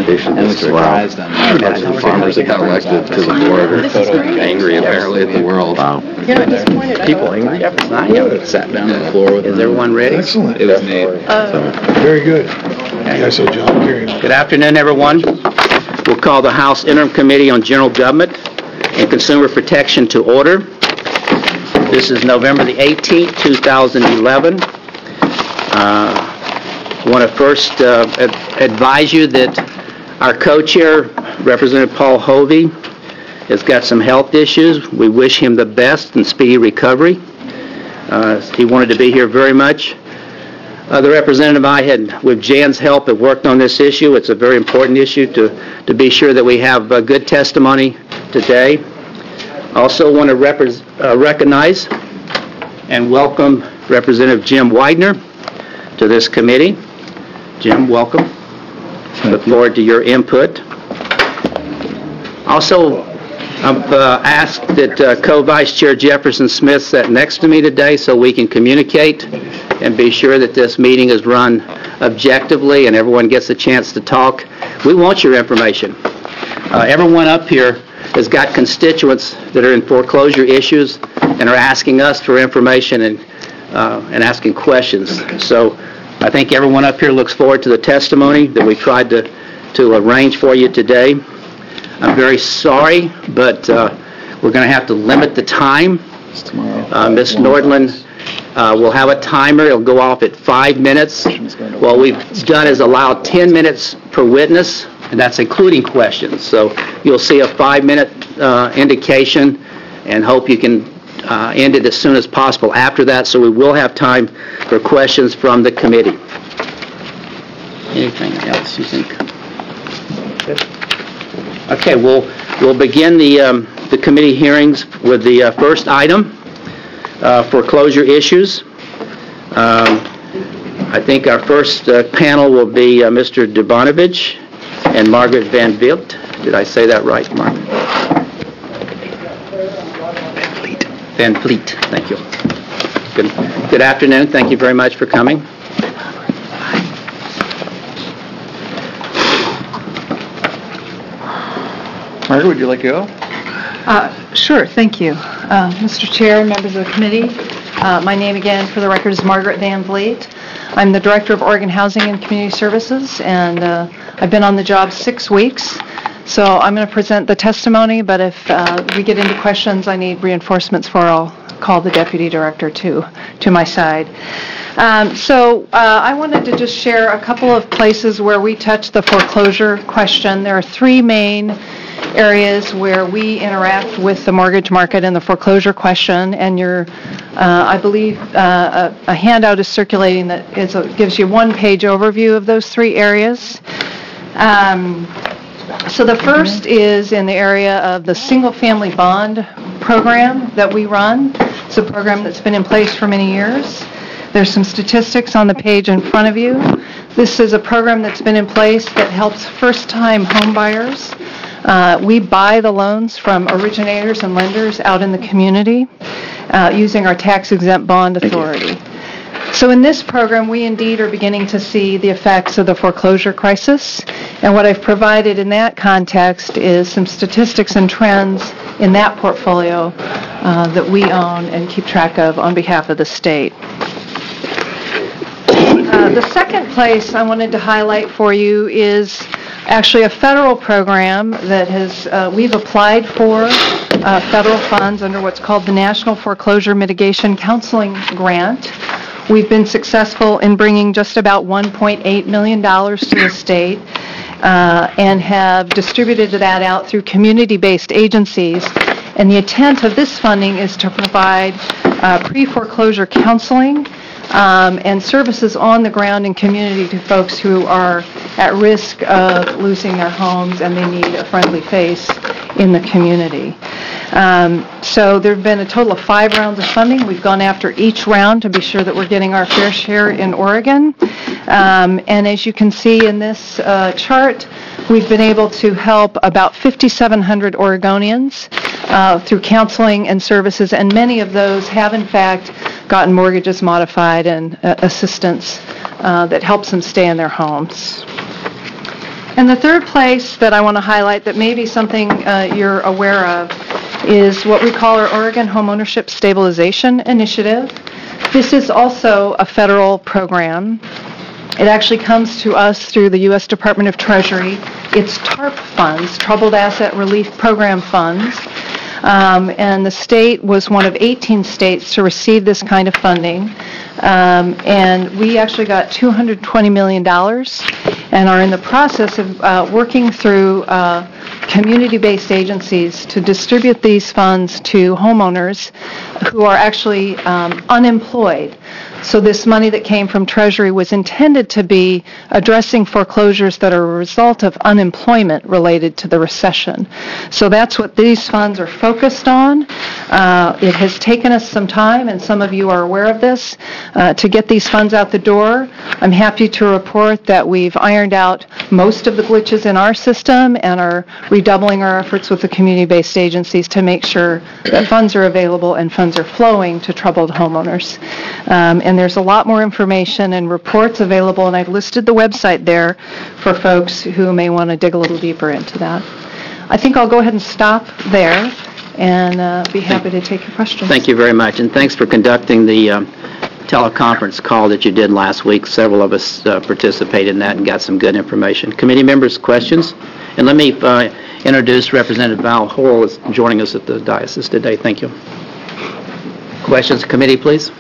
Irrigation I was district. surprised on A bunch of farmers that got elected to the board are angry apparently at the world. Wow. Yeah, disappointed. People angry? I haven't sat down on the floor with Is them. everyone ready? Excellent. It was neat. Very good. Yeah, so John carrying on. Good afternoon, everyone. We'll call the House Interim Committee on General Government and Consumer Protection to order. This is November the 18th, 2011. I want to first advise you that our co-chair, Representative Paul Hovey, has got some health issues. We wish him the best and speedy recovery. He wanted to be here very much. The representative and I had, with Jan's help, have worked on this issue. It's a very important issue to be sure that we have good testimony today. Also want to recognize and welcome Representative Jim Widener to this committee. Jim, welcome. Look forward to your input. Also, I've asked that Co-Vice Chair Jefferson Smith sit next to me today so we can communicate and be sure that this meeting is run objectively and everyone gets a chance to talk. We want your information. Everyone up here has got constituents that are in foreclosure issues and are asking us for information and asking questions. So I think everyone up here looks forward to the testimony that we tried to arrange for you today. I'm very sorry, but we're going to have to limit the time. Ms. Nordland will have a timer. It'll go off at 5 minutes. What we've done is allowed 10 minutes per witness, and that's including questions. So you'll see a 5-minute indication and hope you can end it as soon as possible after that, so we will have time for questions from the committee. Anything else you think? Okay, we'll begin the committee hearings with the first item, foreclosure issues. I think our first panel will be Mr. Dubanovich and Margaret Van Vliet. Did I say that right, Margaret? Van Vliet, thank you. Good afternoon. Thank you very much for coming. Margaret, would you like to go? Sure, thank you. Mr. Chair, members of the committee, my name again for the record is Margaret Van Vliet. I'm the Director of Oregon Housing and Community Services, and I've been on the job 6 weeks. So I'm going to present the testimony, but if we get into questions I need reinforcements for, I'll call the Deputy Director to my side. I wanted to just share a couple of places where we touch the foreclosure question. There are 3 main areas where we interact with the mortgage market and the foreclosure question, and I believe a handout is circulating that gives you 1-page overview of those 3 areas. So the first is in the area of the single-family bond program that we run. It's a program that's been in place for many years. There's some statistics on the page in front of you. This is a program that's been in place that helps first-time home buyers. We buy the loans from originators and lenders out in the community using our tax-exempt bond authority. So in this program, we indeed are beginning to see the effects of the foreclosure crisis. And what I've provided in that context is some statistics and trends in that portfolio that we own and keep track of on behalf of the state. The second place I wanted to highlight for you is actually a federal program that we've applied for federal funds under what's called the National Foreclosure Mitigation Counseling Grant. We've been successful in bringing just about $1.8 million to the state and have distributed that out through community-based agencies. And the intent of this funding is to provide pre-foreclosure counseling and services on the ground in community to folks who are at risk of losing their homes and they need a friendly face in the community. So there have been a total of 5 rounds of funding. We've gone after each round to be sure that we're getting our fair share in Oregon. And as you can see in this chart, we've been able to help about 5,700 Oregonians through counseling and services, and many of those have in fact gotten mortgages modified and assistance that helps them stay in their homes. And the third place that I want to highlight that may be something you're aware of is what we call our Oregon Homeownership Stabilization Initiative. This is also a federal program. It actually comes to us through the U.S. Department of Treasury. It's TARP funds, Troubled Asset Relief Program funds. And the state was one of 18 states to receive this kind of funding. And we actually got $220 million and are in the process of working through community-based agencies to distribute these funds to homeowners who are actually unemployed. So this money that came from Treasury was intended to be addressing foreclosures that are a result of unemployment related to the recession. So that's what these funds are focused on. It has taken us some time, and some of you are aware of this, to get these funds out the door. I'm happy to report that we've ironed out most of the glitches in our system and are redoubling our efforts with the community-based agencies to make sure that funds are available and funds are flowing to troubled homeowners. And there's a lot more information and reports available, and I've listed the website there for folks who may want to dig a little deeper into that. I think I'll go ahead and stop there and be happy to take your questions. Thank you very much, and thanks for conducting the teleconference call that you did last week. Several of us participated in that and got some good information. Committee members, questions? And let me introduce Representative Val Horl is joining us at the diocese today. Thank you. Questions, committee, please?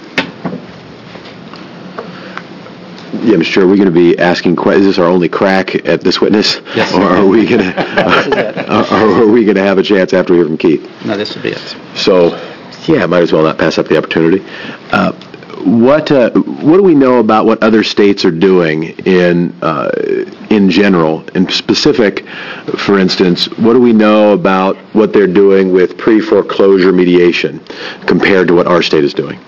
Yeah, Mr. Chair, are we going to be asking questions? Is this our only crack at this witness? Yes. Or are we going to have a chance after we hear from Keith? No, this will be it. So, yeah, might as well not pass up the opportunity. What do we know about what other states are doing in general? In specific, for instance, what do we know about what they're doing with pre-foreclosure mediation compared to what our state is doing?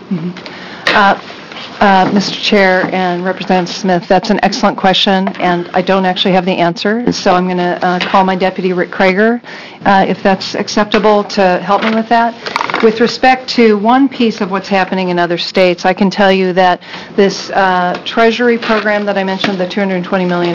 Mr. Chair and Representative Smith, that's an excellent question, and I don't actually have the answer, so I'm going to call my deputy, Rick Krager, if that's acceptable, to help me with that. With respect to one piece of what's happening in other states, I can tell you that this Treasury program that I mentioned, the $220 million,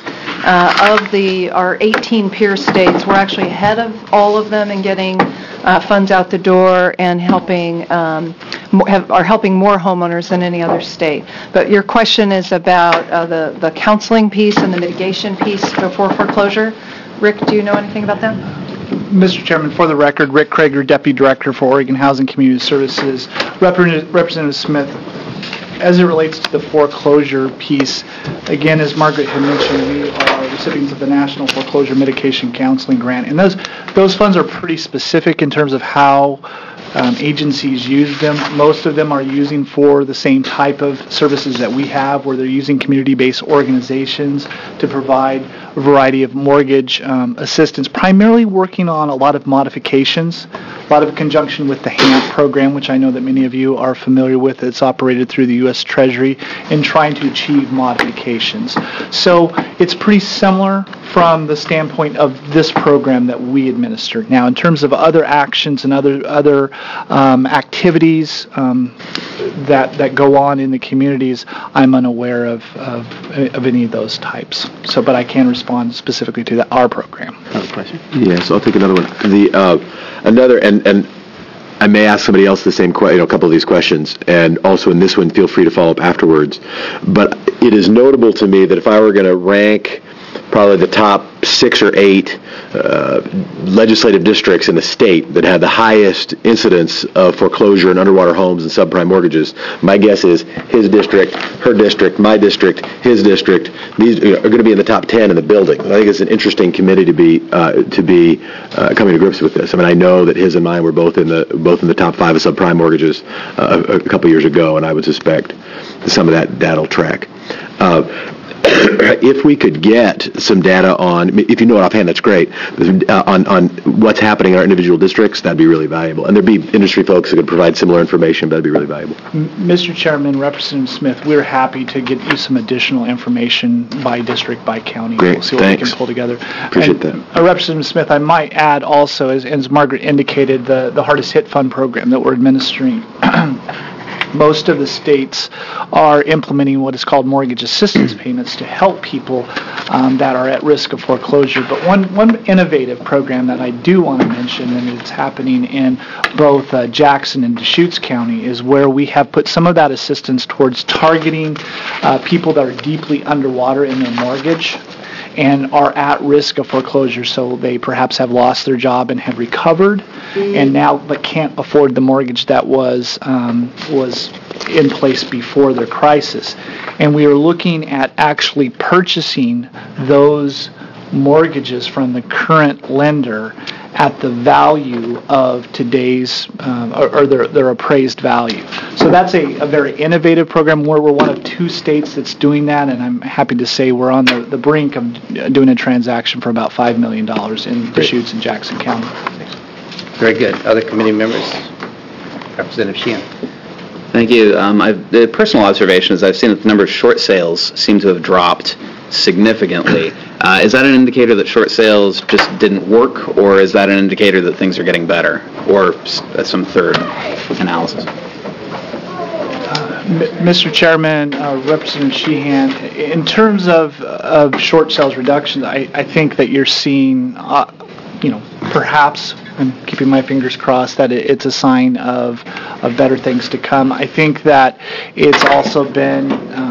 of our 18 peer states, we're actually ahead of all of them in getting funds out the door and helping more homeowners than any other state. But your question is about the counseling piece and the mitigation piece before foreclosure. Rick, do you know anything about that? Mr. Chairman, for the record, Rick Krager, Deputy Director for Oregon Housing Community Services. Representative Smith, as it relates to the foreclosure piece, again, as Margaret had mentioned, we are recipients of the National Foreclosure Mitigation Counseling Grant, and those funds are pretty specific in terms of how agencies use them. Most of them are using for the same type of services that we have, where they're using community-based organizations to provide a variety of mortgage assistance, primarily working on a lot of modifications, a lot of conjunction with the HAMP program, which I know that many of you are familiar with. It's operated through the U.S. Treasury in trying to achieve modifications. So it's pretty similar from the standpoint of this program that we administer. Now, in terms of other actions and other activities that go on in the communities, I'm unaware of any of those types. So, but I can respond specifically to our program. Another question? Yes, I'll take another one. And I may ask somebody else the same a couple of these questions, and also in this one, feel free to follow up afterwards. But it is notable to me that if I were going to rank probably the top 6 or 8 legislative districts in the state that had the highest incidence of foreclosure and underwater homes and subprime mortgages, my guess is his district, her district, my district, his district. These are going to be in the top 10 in the building. I think it's an interesting committee to be coming to grips with this. I mean, I know that his and mine were both in the top 5 of subprime mortgages a couple years ago, and I would suspect some of that'll track. If we could get some data on, if you know it offhand, that's great, on what's happening in our individual districts, that'd be really valuable. And there'd be industry folks that could provide similar information, but that'd be really valuable. Mr. Chairman, Representative Smith, we're happy to get you some additional information by district, by county. Great, we'll see what thanks. we can pull together. Appreciate that. Representative Smith, I might add also, as Margaret indicated, the Hardest Hit Fund program that we're administering most of the states are implementing what is called mortgage assistance payments to help people that are at risk of foreclosure. But one innovative program that I do want to mention, and it's happening in both Jackson and Deschutes County, is where we have put some of that assistance towards targeting people that are deeply underwater in their mortgage and are at risk of foreclosure, so they perhaps have lost their job and have recovered, and now but can't afford the mortgage that was in place before their crisis. And we are looking at actually purchasing those mortgages from the current lender at the value of today's, or their appraised value. So that's a very innovative program where we're one of 2 states that's doing that, and I'm happy to say we're on the brink of doing a transaction for about $5 million in Deschutes and Jackson County. Very good. Other committee members? Representative Sheehan. Thank you. The personal observation is I've seen that the number of short sales seem to have dropped significantly. Is that an indicator that short sales just didn't work, or is that an indicator that things are getting better, or some third analysis? Mr. Chairman, Representative Sheehan, in terms of short sales reductions, I think that you're seeing, perhaps, I'm keeping my fingers crossed, that it's a sign of better things to come. I think that it's also been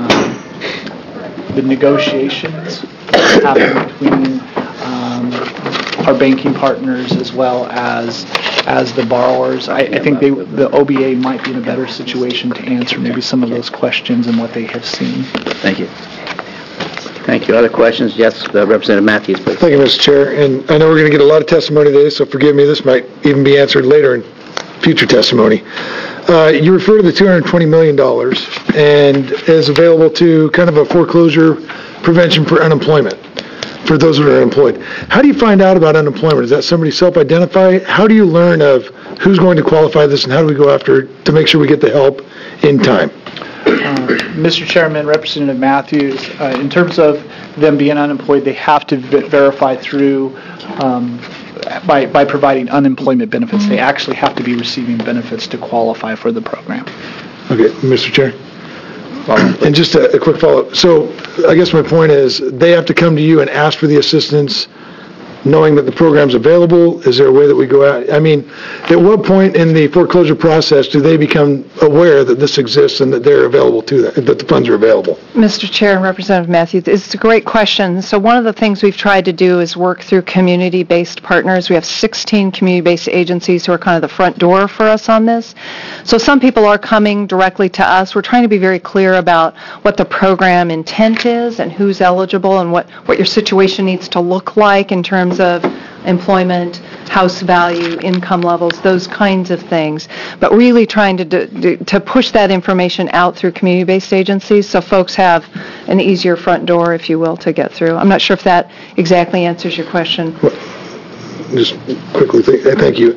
the negotiations happen between our banking partners as well as the borrowers. I think the OBA might be in a better situation to answer maybe some of those questions and what they have seen. Thank you. Thank you. Other questions? Yes, Representative Matthews, please. Thank you, Mr. Chair. And I know we're going to get a lot of testimony today, so forgive me, this might even be answered later in future testimony. You refer to the $220 million and is available to kind of a foreclosure prevention for unemployment for those that are unemployed. How do you find out about unemployment? Is that somebody self-identify? How do you learn of who's going to qualify this, and how do we go after to make sure we get the help in time? Mr. Chairman, Representative Matthews, in terms of them being unemployed, they have to verify through by providing unemployment benefits. They actually have to be receiving benefits to qualify for the program. Okay, Mr. Chair. And just a quick follow-up. So I guess my point is they have to come to you and ask for the assistance knowing that the program's available. Is there a way that we go out? I mean, at what point in the foreclosure process do they become aware that this exists and that they're available to them, that the funds are available? Mr. Chair and Representative Matthews, it's a great question. So one of the things we've tried to do is work through community-based partners. We have 16 community-based agencies who are kind of the front door for us on this. So some people are coming directly to us. We're trying to be very clear about what the program intent is and who's eligible and what your situation needs to look like in terms of employment, house value, income levels, those kinds of things. But really trying to push that information out through community-based agencies so folks have an easier front door, if you will, to get through. I'm not sure if that exactly answers your question. Well, just quickly, thank you.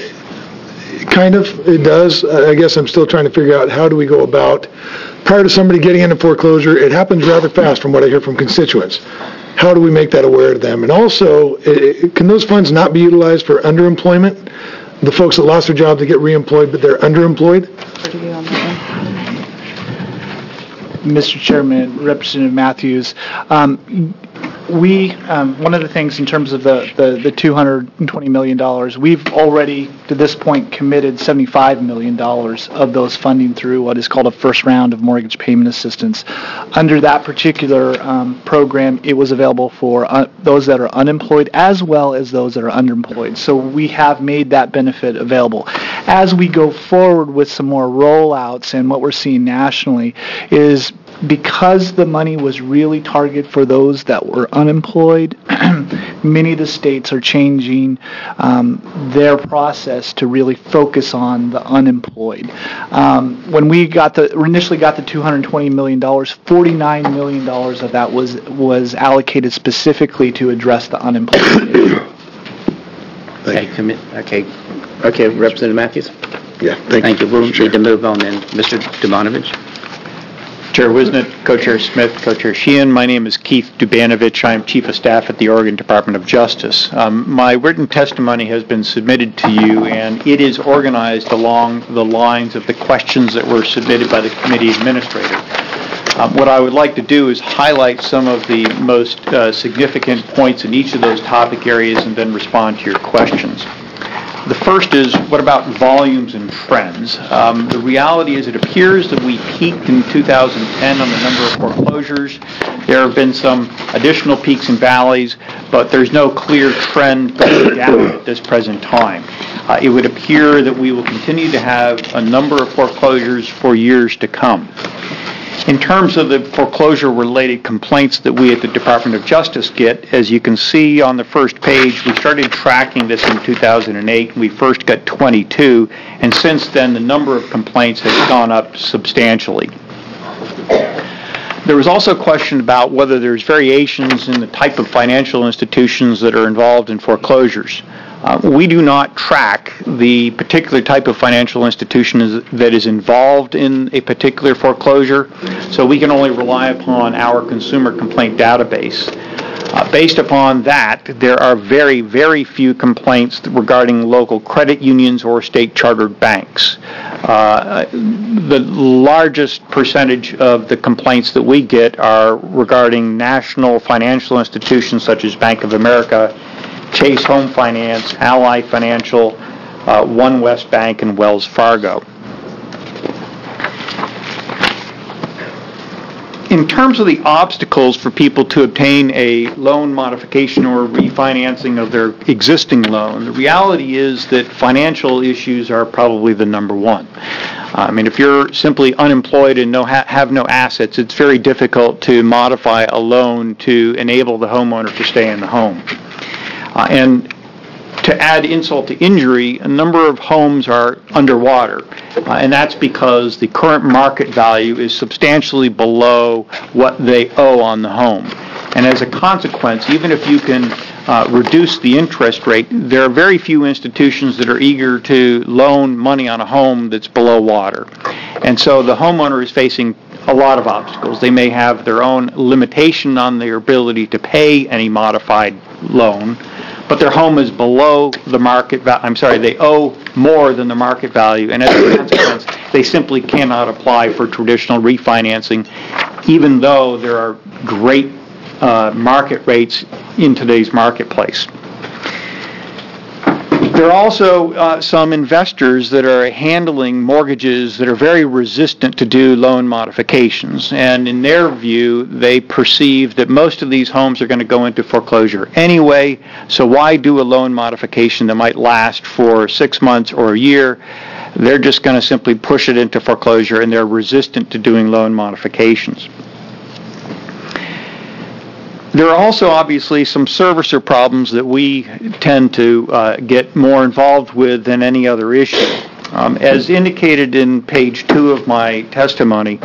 It does. I guess I'm still trying to figure out how do we go about, prior to somebody getting into foreclosure, it happens rather fast from what I hear from constituents. How do we make that aware to them? And also, can those funds not be utilized for underemployment? The folks that lost their job to get reemployed, but they're underemployed? Mr. Chairman, Representative Matthews, one of the things in terms of the $220 million, we've already, to this point, committed $75 million of those funding through what is called a first round of mortgage payment assistance. Under that particular program, it was available for those that are unemployed as well as those that are underemployed. So we have made that benefit available. As we go forward with some more rollouts, and what we're seeing nationally is because the money was really targeted for those that were unemployed, many of the states are changing their process to really focus on the unemployed. When we initially got the $220 million, $49 million of that was allocated specifically to address the unemployment issue. Okay, Representative Matthews? Yeah, Thank you. We'll need to move on then. Mr. Demonovich? Chair Wisnett, Co-Chair Smith, Co-Chair Sheehan. My name is Keith Dubanovich. I am Chief of Staff at the Oregon Department of Justice. My written testimony has been submitted to you, and it is organized along the lines of the questions that were submitted by the committee administrator. What I would like to do is highlight some of the most significant points in each of those topic areas and then respond to your questions. The first is, what about volumes and trends? The reality is it appears that we peaked in 2010 on the number of foreclosures. There have been some additional peaks and valleys, but there's no clear trend going down at this present time. It would appear that we will continue to have a number of foreclosures for years to come. In terms of the foreclosure-related complaints that we at the Department of Justice get, as you can see on the first page, we started tracking this in 2008. We first got 22, and since then the number of complaints has gone up substantially. There was also a question about whether there's variations in the type of financial institutions that are involved in foreclosures. We do not track the particular type of financial institution that is involved in a particular foreclosure, so we can only rely upon our consumer complaint database. Based upon that, there are very, very few complaints regarding local credit unions or state chartered banks. The largest percentage of the complaints that we get are regarding national financial institutions such as Bank of America, Chase Home Finance, Ally Financial, One West Bank, and Wells Fargo. In terms of the obstacles for people to obtain a loan modification or refinancing of their existing loan, the reality is that financial issues are probably the number one. I mean, if you're simply unemployed and have no assets, it's very difficult to modify a loan to enable the homeowner to stay in the home. And to add insult to injury, a number of homes are underwater, and that's because the current market value is substantially below what they owe on the home. And as a consequence, even if you can reduce the interest rate, there are very few institutions that are eager to loan money on a home that's below water. And so the homeowner is facing a lot of obstacles. They may have their own limitation on their ability to pay any modified loan, but their home is below the market value. They owe more than the market value, and as a consequence, they simply cannot apply for traditional refinancing, even though there are great market rates in today's marketplace. There are also some investors that are handling mortgages that are very resistant to do loan modifications. And in their view, they perceive that most of these homes are going to go into foreclosure anyway, so why do a loan modification that might last for 6 months or a year? They're just going to simply push it into foreclosure, and they're resistant to doing loan modifications. There are also obviously some servicer problems that we tend to get more involved with than any other issue. As indicated in page 2 of my testimony,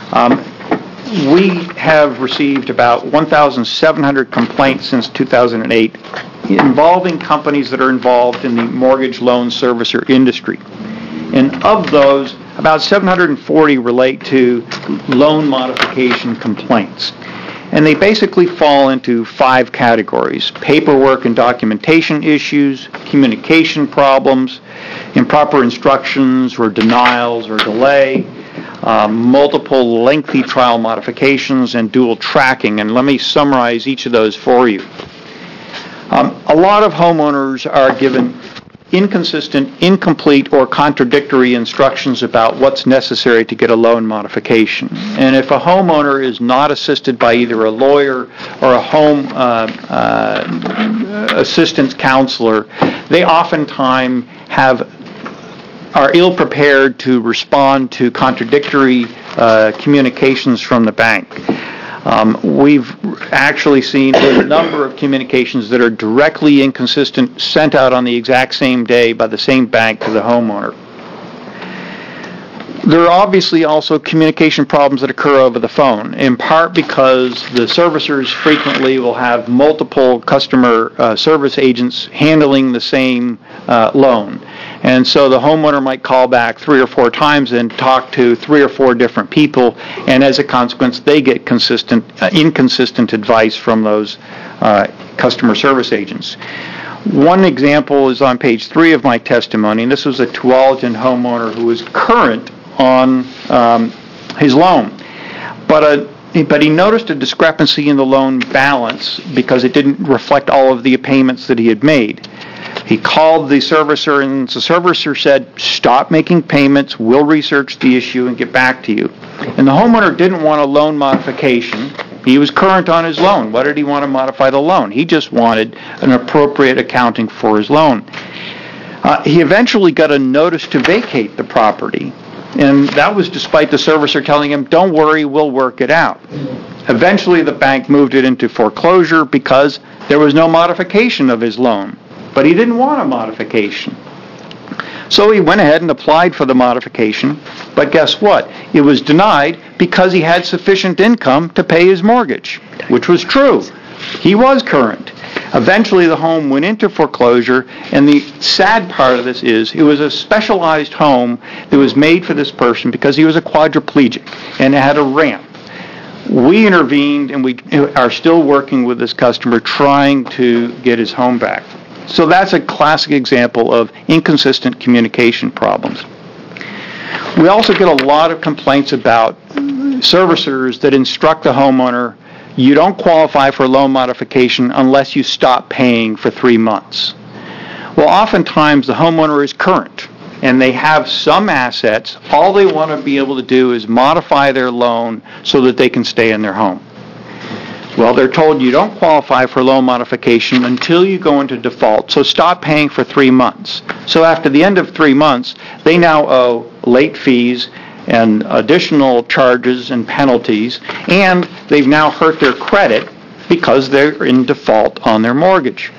we have received about 1,700 complaints since 2008 involving companies that are involved in the mortgage loan servicer industry. And of those, about 740 relate to loan modification complaints. And they basically fall into 5 categories: paperwork and documentation issues, communication problems, improper instructions or denials or delay, multiple lengthy trial modifications, and dual tracking. And let me summarize each of those for you. A lot of homeowners are given inconsistent, incomplete, or contradictory instructions about what's necessary to get a loan modification. And if a homeowner is not assisted by either a lawyer or a home assistance counselor, they oftentimes are ill-prepared to respond to contradictory communications from the bank. We've actually seen a number of communications that are directly inconsistent sent out on the exact same day by the same bank to the homeowner. There are obviously also communication problems that occur over the phone, in part because the servicers frequently will have multiple customer service agents handling the same loan. And so the homeowner might call back 3 or 4 times and talk to 3 or 4 different people, and as a consequence, they get inconsistent advice from those customer service agents. One example is on page 3 of my testimony, and this was a Tualatin homeowner who was current on his loan. But he noticed a discrepancy in the loan balance because it didn't reflect all of the payments that he had made. He called the servicer, and the servicer said, "Stop making payments, we'll research the issue and get back to you." And the homeowner didn't want a loan modification. He was current on his loan. Why did he want to modify the loan? He just wanted an appropriate accounting for his loan. He eventually got a notice to vacate the property, and that was despite the servicer telling him, "Don't worry, we'll work it out." Eventually, the bank moved it into foreclosure because there was no modification of his loan. But he didn't want a modification. So he went ahead and applied for the modification, but guess what? It was denied because he had sufficient income to pay his mortgage, which was true. He was current. Eventually the home went into foreclosure, and the sad part of this is it was a specialized home that was made for this person because he was a quadriplegic, and it had a ramp. We intervened, and we are still working with this customer trying to get his home back. So that's a classic example of inconsistent communication problems. We also get a lot of complaints about servicers that instruct the homeowner, you don't qualify for loan modification unless you stop paying for 3 months. Well, oftentimes the homeowner is current and they have some assets. All they want to be able to do is modify their loan so that they can stay in their home. Well, they're told you don't qualify for loan modification until you go into default, so stop paying for 3 months. So after the end of 3 months, they now owe late fees and additional charges and penalties, and they've now hurt their credit because they're in default on their mortgage.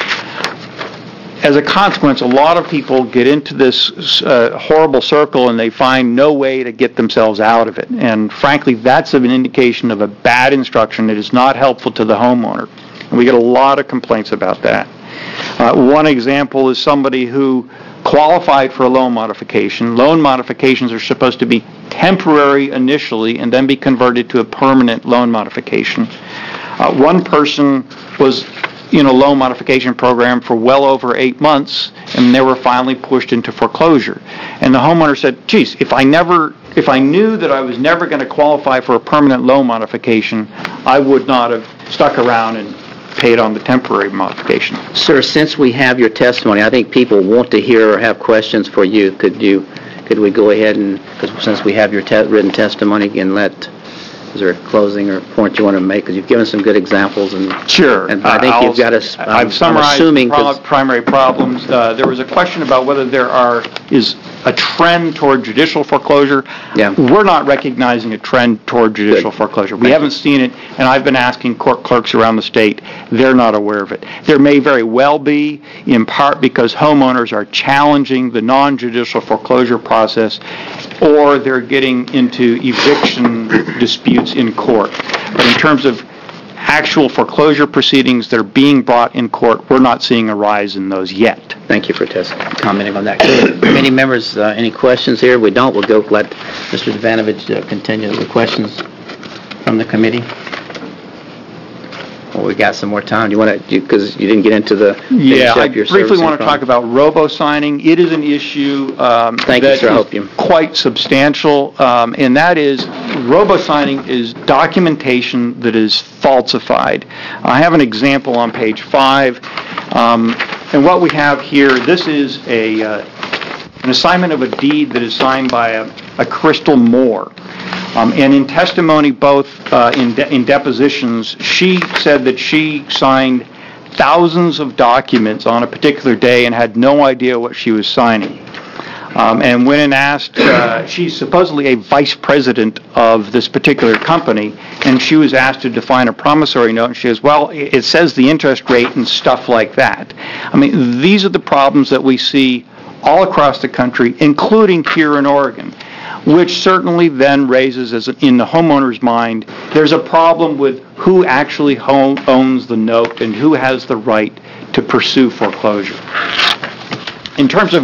As a consequence, a lot of people get into this horrible circle and they find no way to get themselves out of it. And frankly, that's an indication of a bad instruction that is not helpful to the homeowner. And we get a lot of complaints about that. One example is somebody who qualified for a loan modification. Loan modifications are supposed to be temporary initially and then be converted to a permanent loan modification. One person was in a loan modification program for well over 8 months, and they were finally pushed into foreclosure. And the homeowner said, geez, if I knew that I was never going to qualify for a permanent loan modification, I would not have stuck around and paid on the temporary modification. Sir, since we have your testimony, I think people want to hear or have questions for you. Could we go ahead and, because since we have your written testimony, and is there a closing or point you want to make? Because you've given some good examples. And sure. And I think you've got us. I've summarized the primary problems. There was a question about whether there is a trend toward judicial foreclosure. Yeah. We're not recognizing a trend toward judicial foreclosure. We haven't seen it, and I've been asking court clerks around the state. They're not aware of it. There may very well be, in part because homeowners are challenging the non-judicial foreclosure process, or they're getting into eviction disputes in court. But in terms of actual foreclosure proceedings that are being brought in court, we're not seeing a rise in those yet. Thank you for commenting on that. Committee members, any questions here? We don't. We'll go let Mr. Devanovich continue the questions from the committee. Well, we got some more time. Do you want to, because you didn't get into the... Yeah, I briefly want to talk about robo-signing. It is an issue Thank you, sir. I hope you... quite substantial, and that is robo-signing is documentation that is falsified. I have an example on page 5, and what we have here, this is an assignment of a deed that is signed by a Crystal Moore. And in testimony, both in depositions, she said that she signed thousands of documents on a particular day and had no idea what she was signing. And when asked, she's supposedly a vice president of this particular company, and she was asked to define a promissory note, and she says, well, it says the interest rate and stuff like that. I mean, these are the problems that we see all across the country, including here in Oregon, which certainly then raises, in the homeowner's mind, there's a problem with who actually owns the note and who has the right to pursue foreclosure. In terms of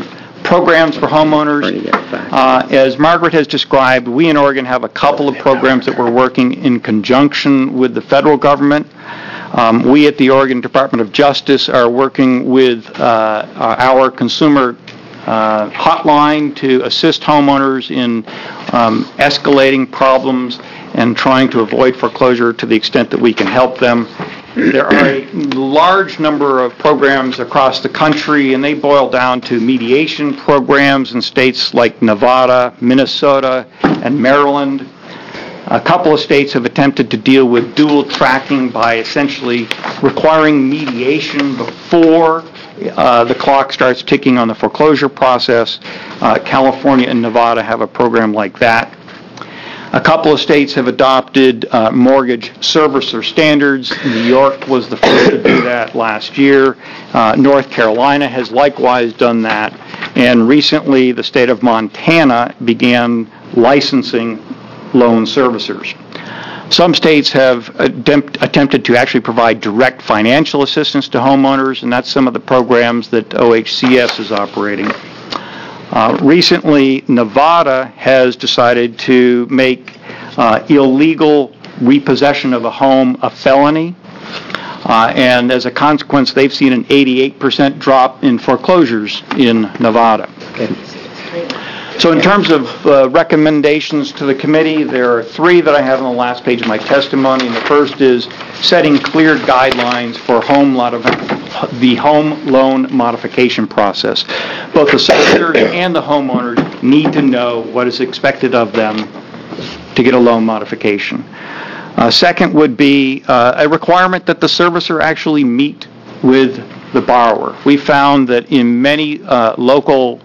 programs for homeowners. As Margaret has described, we in Oregon have a couple of programs that we're working in conjunction with the federal government. We at the Oregon Department of Justice are working with our consumer hotline to assist homeowners in escalating problems and trying to avoid foreclosure to the extent that we can help them. There are a large number of programs across the country, and they boil down to mediation programs in states like Nevada, Minnesota, and Maryland. A couple of states have attempted to deal with dual tracking by essentially requiring mediation before the clock starts ticking on the foreclosure process. California and Nevada have a program like that. A couple of states have adopted mortgage servicer standards. New York was the first to do that last year. North Carolina has likewise done that. And recently, the state of Montana began licensing loan servicers. Some states have attempted to actually provide direct financial assistance to homeowners, and that's some of the programs that OHCS is operating. Recently, Nevada has decided to make illegal repossession of a home a felony, and as a consequence, they've seen an 88% drop in foreclosures in Nevada. So in terms of recommendations to the committee, there are three that I have on the last page of my testimony, and the first is setting clear guidelines for the home loan modification process. Both the servicers and the homeowners need to know what is expected of them to get a loan modification. Second would be a requirement that the servicer actually meet with the borrower. We found that in many local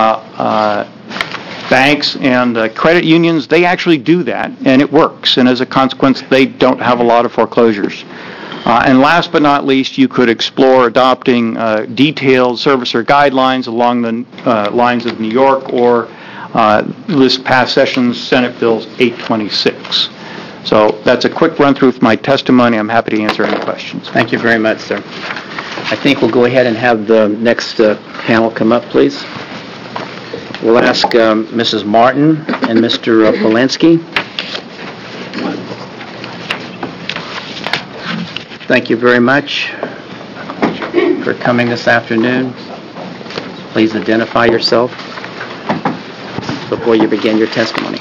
banks and credit unions, they actually do that, and it works. And as a consequence, they don't have a lot of foreclosures. And last but not least, you could explore adopting detailed servicer guidelines along the lines of New York or this past session's Senate Bill 826. So that's a quick run-through of my testimony. I'm happy to answer any questions. Thank you very much, sir. I think we'll go ahead and have the next panel come up, please. We'll ask Mrs. Martin and Mr. Polensky. Thank you very much for coming this afternoon. Please identify yourself before you begin your testimony.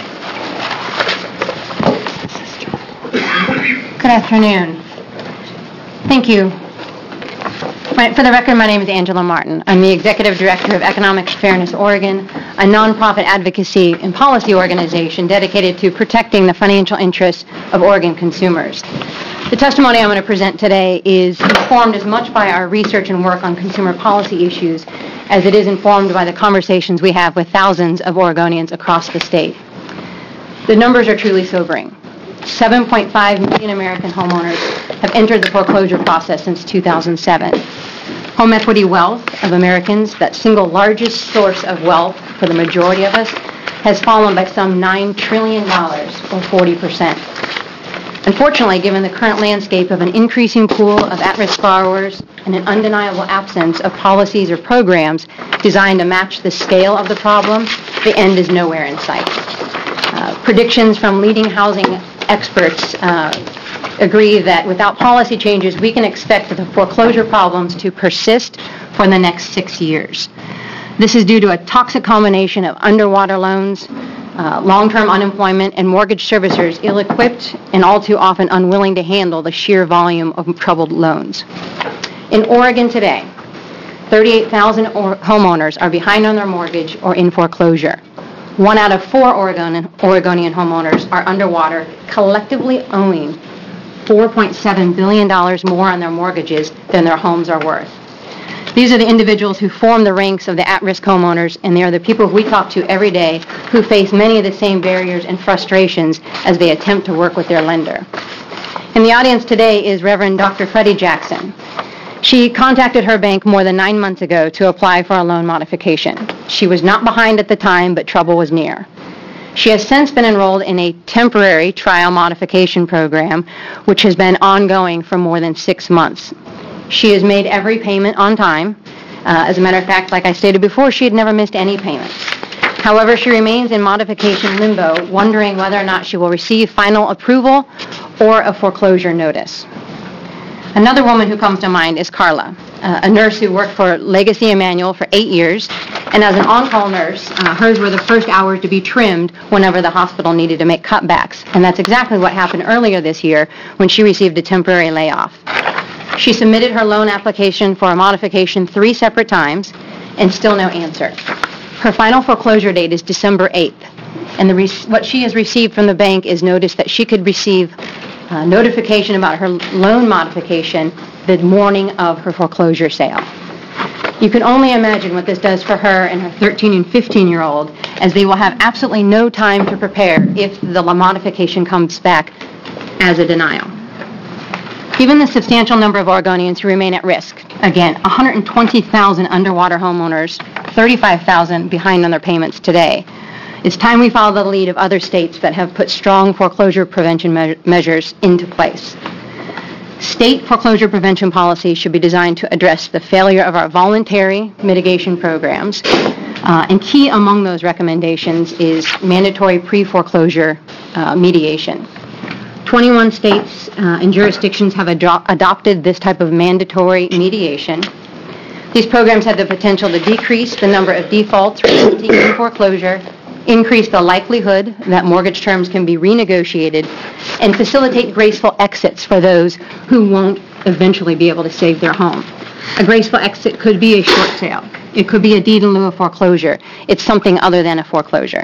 Good afternoon. Thank you. For the record, my name is Angela Martin. I'm the Executive Director of Economic Fairness Oregon, a nonprofit advocacy and policy organization dedicated to protecting the financial interests of Oregon consumers. The testimony I'm going to present today is informed as much by our research and work on consumer policy issues as it is informed by the conversations we have with thousands of Oregonians across the state. The numbers are truly sobering. 7.5 million American homeowners have entered the foreclosure process since 2007. Home equity wealth of Americans, that single largest source of wealth for the majority of us, has fallen by some $9 trillion, or 40%. Unfortunately, given the current landscape of an increasing pool of at-risk borrowers and an undeniable absence of policies or programs designed to match the scale of the problem, the end is nowhere in sight. Predictions from leading housing experts agree that without policy changes, we can expect the foreclosure problems to persist for the next 6 years. This is due to a toxic combination of underwater loans, long-term unemployment, and mortgage servicers ill-equipped and all too often unwilling to handle the sheer volume of troubled loans. In Oregon today, 38,000 homeowners are behind on their mortgage or in foreclosure. 1 out of 4 Oregonian homeowners are underwater, collectively owing $4.7 billion more on their mortgages than their homes are worth. These are the individuals who form the ranks of the at-risk homeowners, and they are the people we talk to every day who face many of the same barriers and frustrations as they attempt to work with their lender. In the audience today is Reverend Dr. Freddie Jackson. She contacted her bank more than 9 months ago to apply for a loan modification. She was not behind at the time, but trouble was near. She has since been enrolled in a temporary trial modification program, which has been ongoing for more than 6 months. She has made every payment on time, As a matter of fact, like I stated before, she had never missed any payments. However, she remains in modification limbo, wondering whether or not she will receive final approval or a foreclosure notice. Another woman who comes to mind is Carla, a nurse who worked for Legacy Emmanuel for 8 years, and as an on-call nurse, hers were the first hours to be trimmed whenever the hospital needed to make cutbacks, and that's exactly what happened earlier this year when she received a temporary layoff. She submitted her loan application for a modification 3 separate times, and still no answer. Her final foreclosure date is December 8th, and what she has received from the bank is notice that she could receive notification about her loan modification the morning of her foreclosure sale. You can only imagine what this does for her and her 13 and 15-year-old, as they will have absolutely no time to prepare if the modification comes back as a denial. Given the substantial number of Oregonians who remain at risk, again, 120,000 underwater homeowners, 35,000 behind on their payments today, it's time we follow the lead of other states that have put strong foreclosure prevention measures into place. State foreclosure prevention policies should be designed to address the failure of our voluntary mitigation programs, and key among those recommendations is mandatory pre-foreclosure mediation. 21 states and jurisdictions have adopted this type of mandatory mediation. These programs have the potential to decrease the number of defaults resulting in foreclosure, increase the likelihood that mortgage terms can be renegotiated, and facilitate graceful exits for those who won't eventually be able to save their home. A graceful exit could be a short sale. It could be a deed in lieu of foreclosure. It's something other than a foreclosure.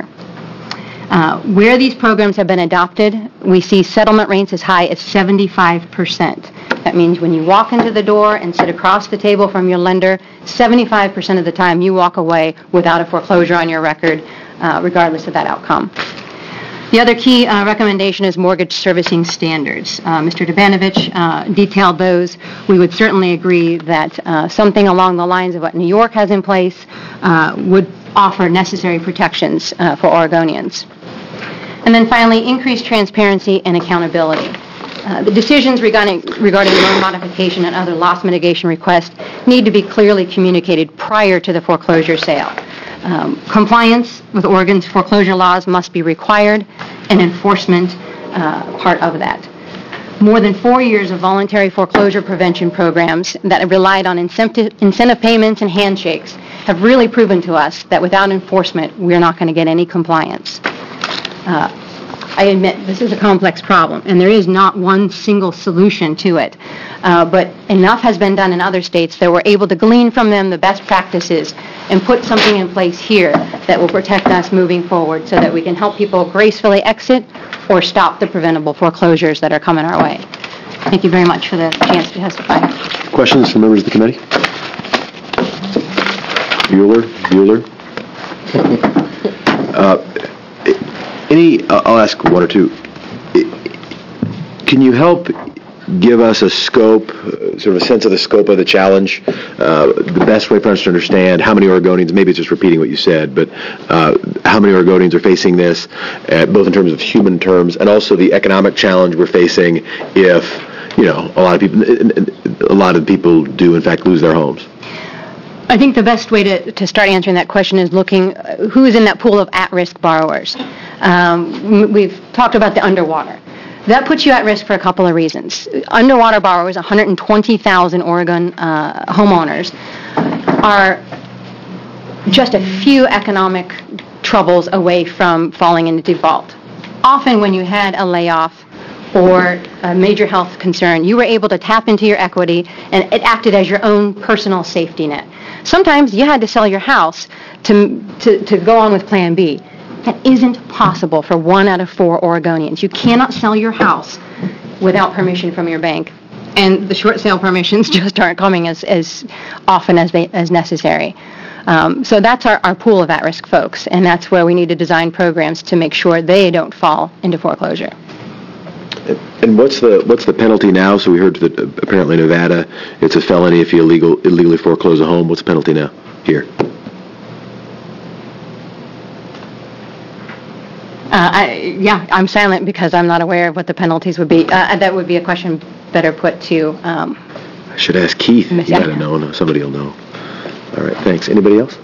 Where these programs have been adopted, we see settlement rates as high as 75%. That means when you walk into the door and sit across the table from your lender, 75% of the time you walk away without a foreclosure on your record, regardless of that outcome. The other key recommendation is mortgage servicing standards. Mr. Dubanovich detailed those. We would certainly agree that something along the lines of what New York has in place would offer necessary protections for Oregonians. And then finally, increased transparency and accountability. The decisions regarding loan modification and other loss mitigation requests need to be clearly communicated prior to the foreclosure sale. Compliance with Oregon's foreclosure laws must be required, and enforcement part of that. More than 4 years of voluntary foreclosure prevention programs that have relied on incentive payments and handshakes have really proven to us that without enforcement, we're not going to get any compliance. I admit this is a complex problem, and there is not one single solution to it. But enough has been done in other states that we're able to glean from them the best practices and put something in place here that will protect us moving forward so that we can help people gracefully exit or stop the preventable foreclosures that are coming our way. Thank you very much for the chance to testify. Questions from members of the committee? Bueller? I'll ask one or two. Can you help give us a scope, sort of a sense of the scope of the challenge, the best way for us to understand how many Oregonians, maybe it's just repeating what you said, but how many Oregonians are facing this, both in terms of human terms and also the economic challenge we're facing if, a lot of people do in fact lose their homes? I think the best way to start answering that question is looking who is in that pool of at-risk borrowers. We've talked about the underwater. That puts you at risk for a couple of reasons. Underwater borrowers, 120,000 Oregon homeowners, are just a few economic troubles away from falling into default. Often when you had a layoff or a major health concern, you were able to tap into your equity, and it acted as your own personal safety net. Sometimes you had to sell your house to go on with Plan B. That isn't possible for 1 out of 4 Oregonians. You cannot sell your house without permission from your bank, and the short sale permissions just aren't coming as often as necessary. So that's our pool of at-risk folks, and that's where we need to design programs to make sure they don't fall into foreclosure. And what's the penalty now? So we heard that apparently Nevada, it's a felony if you illegally foreclose a home. What's the penalty now here? I'm silent because I'm not aware of what the penalties would be. That would be a question better put to... I should ask Keith. He might have known. Somebody will know. All right, thanks. Anybody else?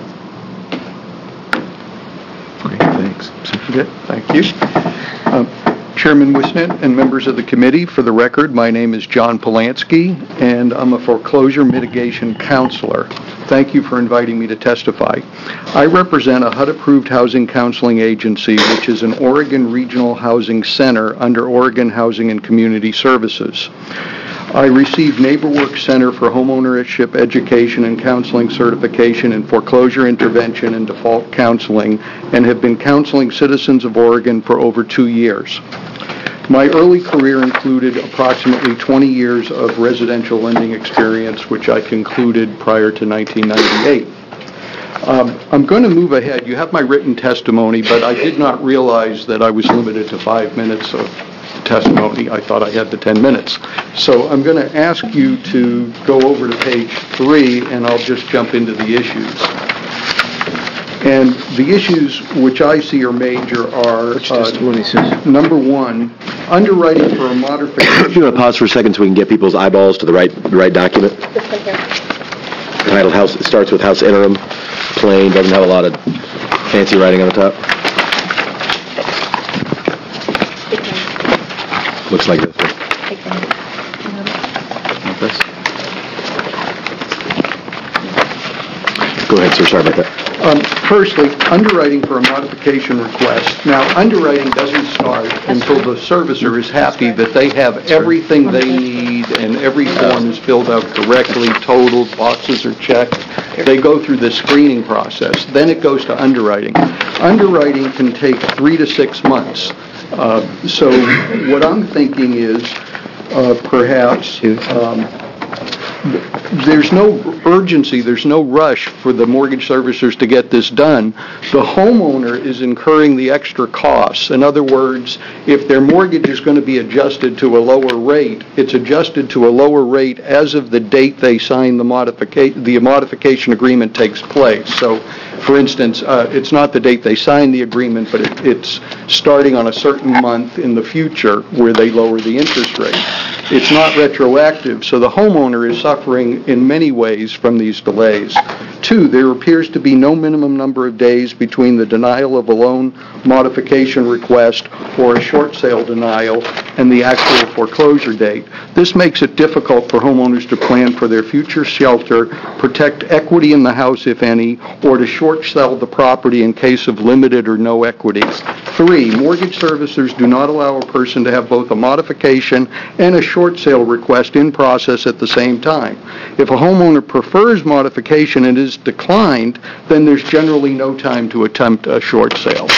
Okay, thanks. Okay, thank you. Chairman Wisnet and members of the committee, for the record, my name is John Polanski, and I'm a foreclosure mitigation counselor. Thank you for inviting me to testify. I represent a HUD-approved housing counseling agency, which is an Oregon Regional Housing Center under Oregon Housing and Community Services. I received NeighborWorks Center for Homeownership Education and Counseling Certification in Foreclosure Intervention and Default Counseling and have been counseling citizens of Oregon for over 2 years. My early career included approximately 20 years of residential lending experience, which I concluded prior to 1998. I'm going to move ahead. You have my written testimony, but I did not realize that I was limited to 5 minutes of testimony. I thought I had the 10 minutes. So I'm going to ask you to go over to page 3, and I'll just jump into the issues. And the issues which I see are major are, number 1, underwriting for a modification. You want to pause for a second so we can get people's eyeballs to the right document? Titled House, it starts with House Interim, plain, doesn't have a lot of fancy writing on the top. Looks like this. Like this? Go ahead, sir. Sorry about that. Firstly, underwriting for a modification request. Now, underwriting doesn't start until the servicer is happy that they have everything they need and every form is filled out correctly, totaled, boxes are checked. They go through the screening process. Then it goes to underwriting. Underwriting can take 3 to 6 months. So what I'm thinking is perhaps there's no urgency, there's no rush for the mortgage servicers to get this done. The homeowner is incurring the extra costs. In other words, if their mortgage is going to be adjusted to a lower rate, it's adjusted to a lower rate as of the date they sign the modification agreement takes place. So, for instance, it's not the date they sign the agreement, but it's starting on a certain month in the future where they lower the interest rate. It's not retroactive, so the homeowner is suffering in many ways from these delays. 2, there appears to be no minimum number of days between the denial of a loan modification request or a short sale denial and the actual foreclosure date. This makes it difficult for homeowners to plan for their future shelter, protect equity in the house, if any, or to short sell the property in case of limited or no equity. 3, mortgage servicers do not allow a person to have both a modification and a short sale request in process at the same time. If a homeowner prefers modification and is declined, then there's generally no time to attempt a short sale.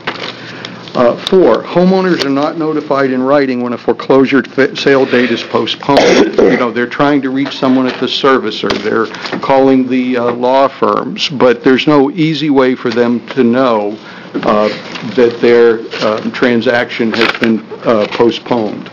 4, homeowners are not notified in writing when a foreclosure sale date is postponed. They're trying to reach someone at the servicer. They're calling the law firms, but there's no easy way for them to know that their transaction has been postponed.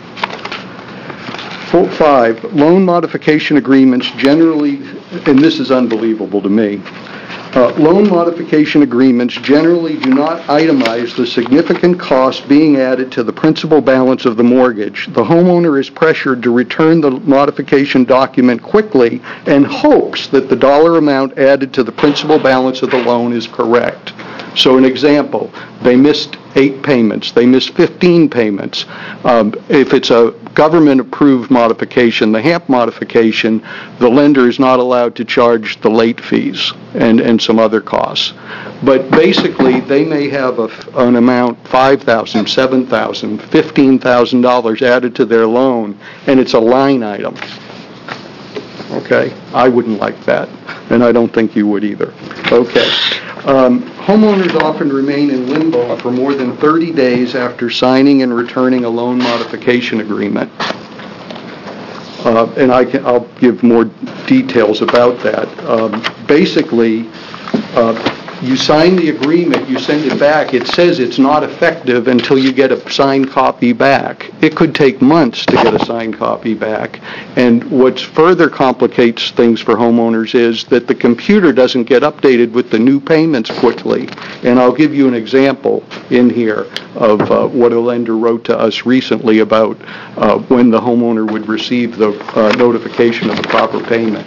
5, loan modification agreements generally, and this is unbelievable to me, loan modification agreements generally do not itemize the significant costs being added to the principal balance of the mortgage. The homeowner is pressured to return the modification document quickly and hopes that the dollar amount added to the principal balance of the loan is correct. So an example, they missed 8 payments, they missed 15 payments. If it's a government-approved modification, the HAMP modification, the lender is not allowed to charge the late fees and some other costs. But basically, they may have an amount, $5,000, $7,000, $15,000 added to their loan, and it's a line item. Okay? I wouldn't like that, and I don't think you would either. Okay. Homeowners often remain in limbo for more than 30 days after signing and returning a loan modification agreement. And I'll give more details about that. Basically, you sign the agreement, you send it back, it says it's not effective until you get a signed copy back. It could take months to get a signed copy back. And what further complicates things for homeowners is that the computer doesn't get updated with the new payments quickly. And I'll give you an example in here of what a lender wrote to us recently about when the homeowner would receive the notification of the proper payment.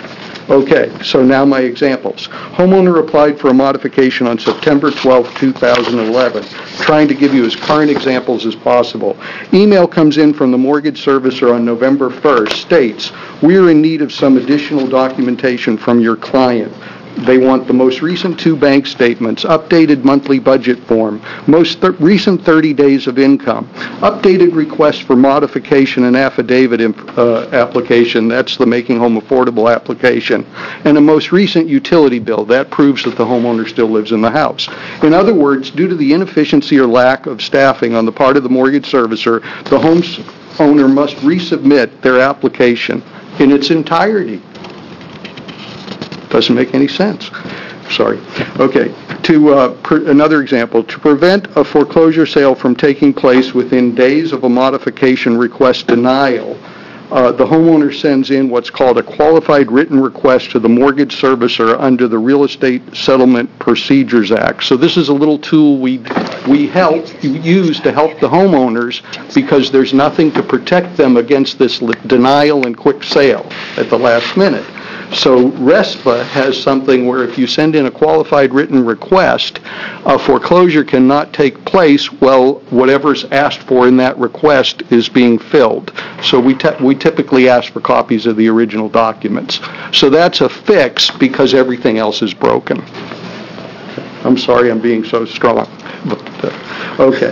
Okay, so now my examples. Homeowner applied for a modification on September 12, 2011, trying to give you as current examples as possible. Email comes in from the mortgage servicer on November 1st, states, "We are in need of some additional documentation from your client." They want the most recent 2 bank statements, updated monthly budget form, most recent 30 days of income, updated request for modification and affidavit application, that's the Making Home Affordable application, and a most recent utility bill. That proves that the homeowner still lives in the house. In other words, due to the inefficiency or lack of staffing on the part of the mortgage servicer, the homeowner must resubmit their application in its entirety. Doesn't make any sense. Sorry. Okay. Another example. To prevent a foreclosure sale from taking place within days of a modification request denial, the homeowner sends in what's called a qualified written request to the mortgage servicer under the Real Estate Settlement Procedures Act. So this is a little tool we use to help the homeowners because there's nothing to protect them against this denial and quick sale at the last minute. So RESPA has something where if you send in a qualified written request, a foreclosure cannot take place while whatever's asked for in that request is being filled. So we typically ask for copies of the original documents. So that's a fix because everything else is broken. I'm sorry I'm being so strong. Okay.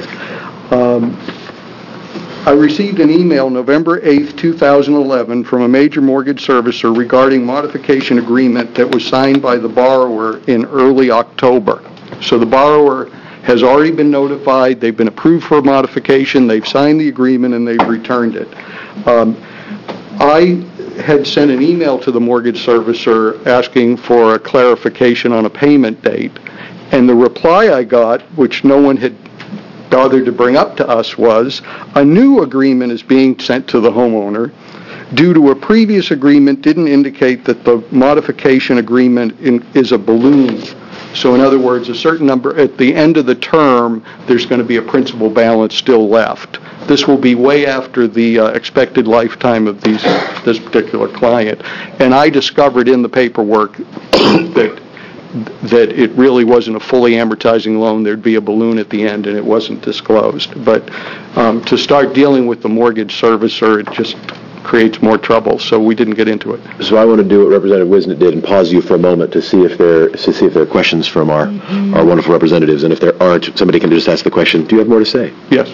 I received an email November 8, 2011 from a major mortgage servicer regarding modification agreement that was signed by the borrower in early October. So the borrower has already been notified, they've been approved for a modification, they've signed the agreement, and they've returned it. I had sent an email to the mortgage servicer asking for a clarification on a payment date, and the reply I got, which no one had bothered to bring up to us, was a new agreement is being sent to the homeowner due to a previous agreement didn't indicate that the modification agreement is a balloon. So in other words, a certain number at the end of the term, there's going to be a principal balance still left. This will be way after the expected lifetime of this particular client. And I discovered in the paperwork that it really wasn't a fully amortizing loan. There'd be a balloon at the end, and it wasn't disclosed. But to start dealing with the mortgage servicer, it just creates more trouble, so we didn't get into it. So I want to do what Representative Wisnett did and pause you for a moment to see if there are questions from our wonderful representatives. And if there aren't, somebody can just ask the question, do you have more to say? Yes.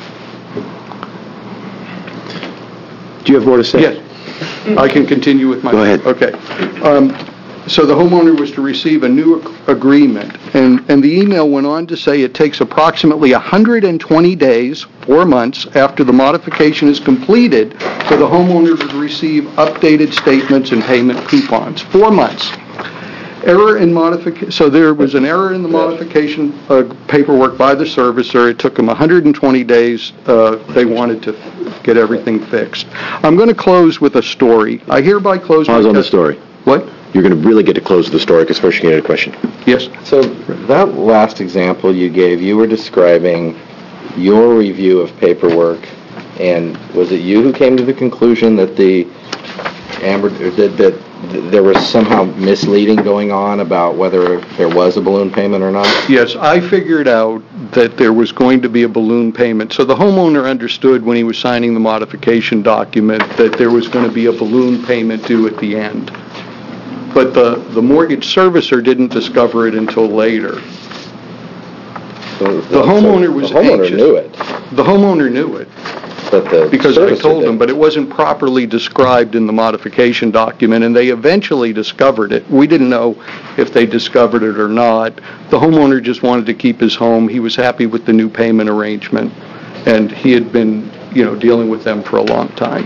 Do you have more to say? Yes. I can continue with my... Go ahead. Okay. So the homeowner was to receive a new agreement, and the email went on to say it takes approximately 120 days, 4 months, after the modification is completed for the homeowner to receive updated statements and payment coupons. 4 months. So there was an error in the modification paperwork by the servicer. It took them 120 days. They wanted to get everything fixed. I'm going to close with a story. I hereby close... Pause on the story. What? You're going to really get to close the story because first you get a question. Yes. So that last example you gave, you were describing your review of paperwork, and was it you who came to the conclusion that that there was somehow misleading going on about whether there was a balloon payment or not? Yes, I figured out that there was going to be a balloon payment. So the homeowner understood when he was signing the modification document that there was going to be a balloon payment due at the end. But the mortgage servicer didn't discover it until later. The homeowner was anxious. Knew it. The homeowner knew it. Because I told them, but it wasn't properly described in the modification document, and they eventually discovered it. We didn't know if they discovered it or not. The homeowner just wanted to keep his home. He was happy with the new payment arrangement, and he had been, dealing with them for a long time.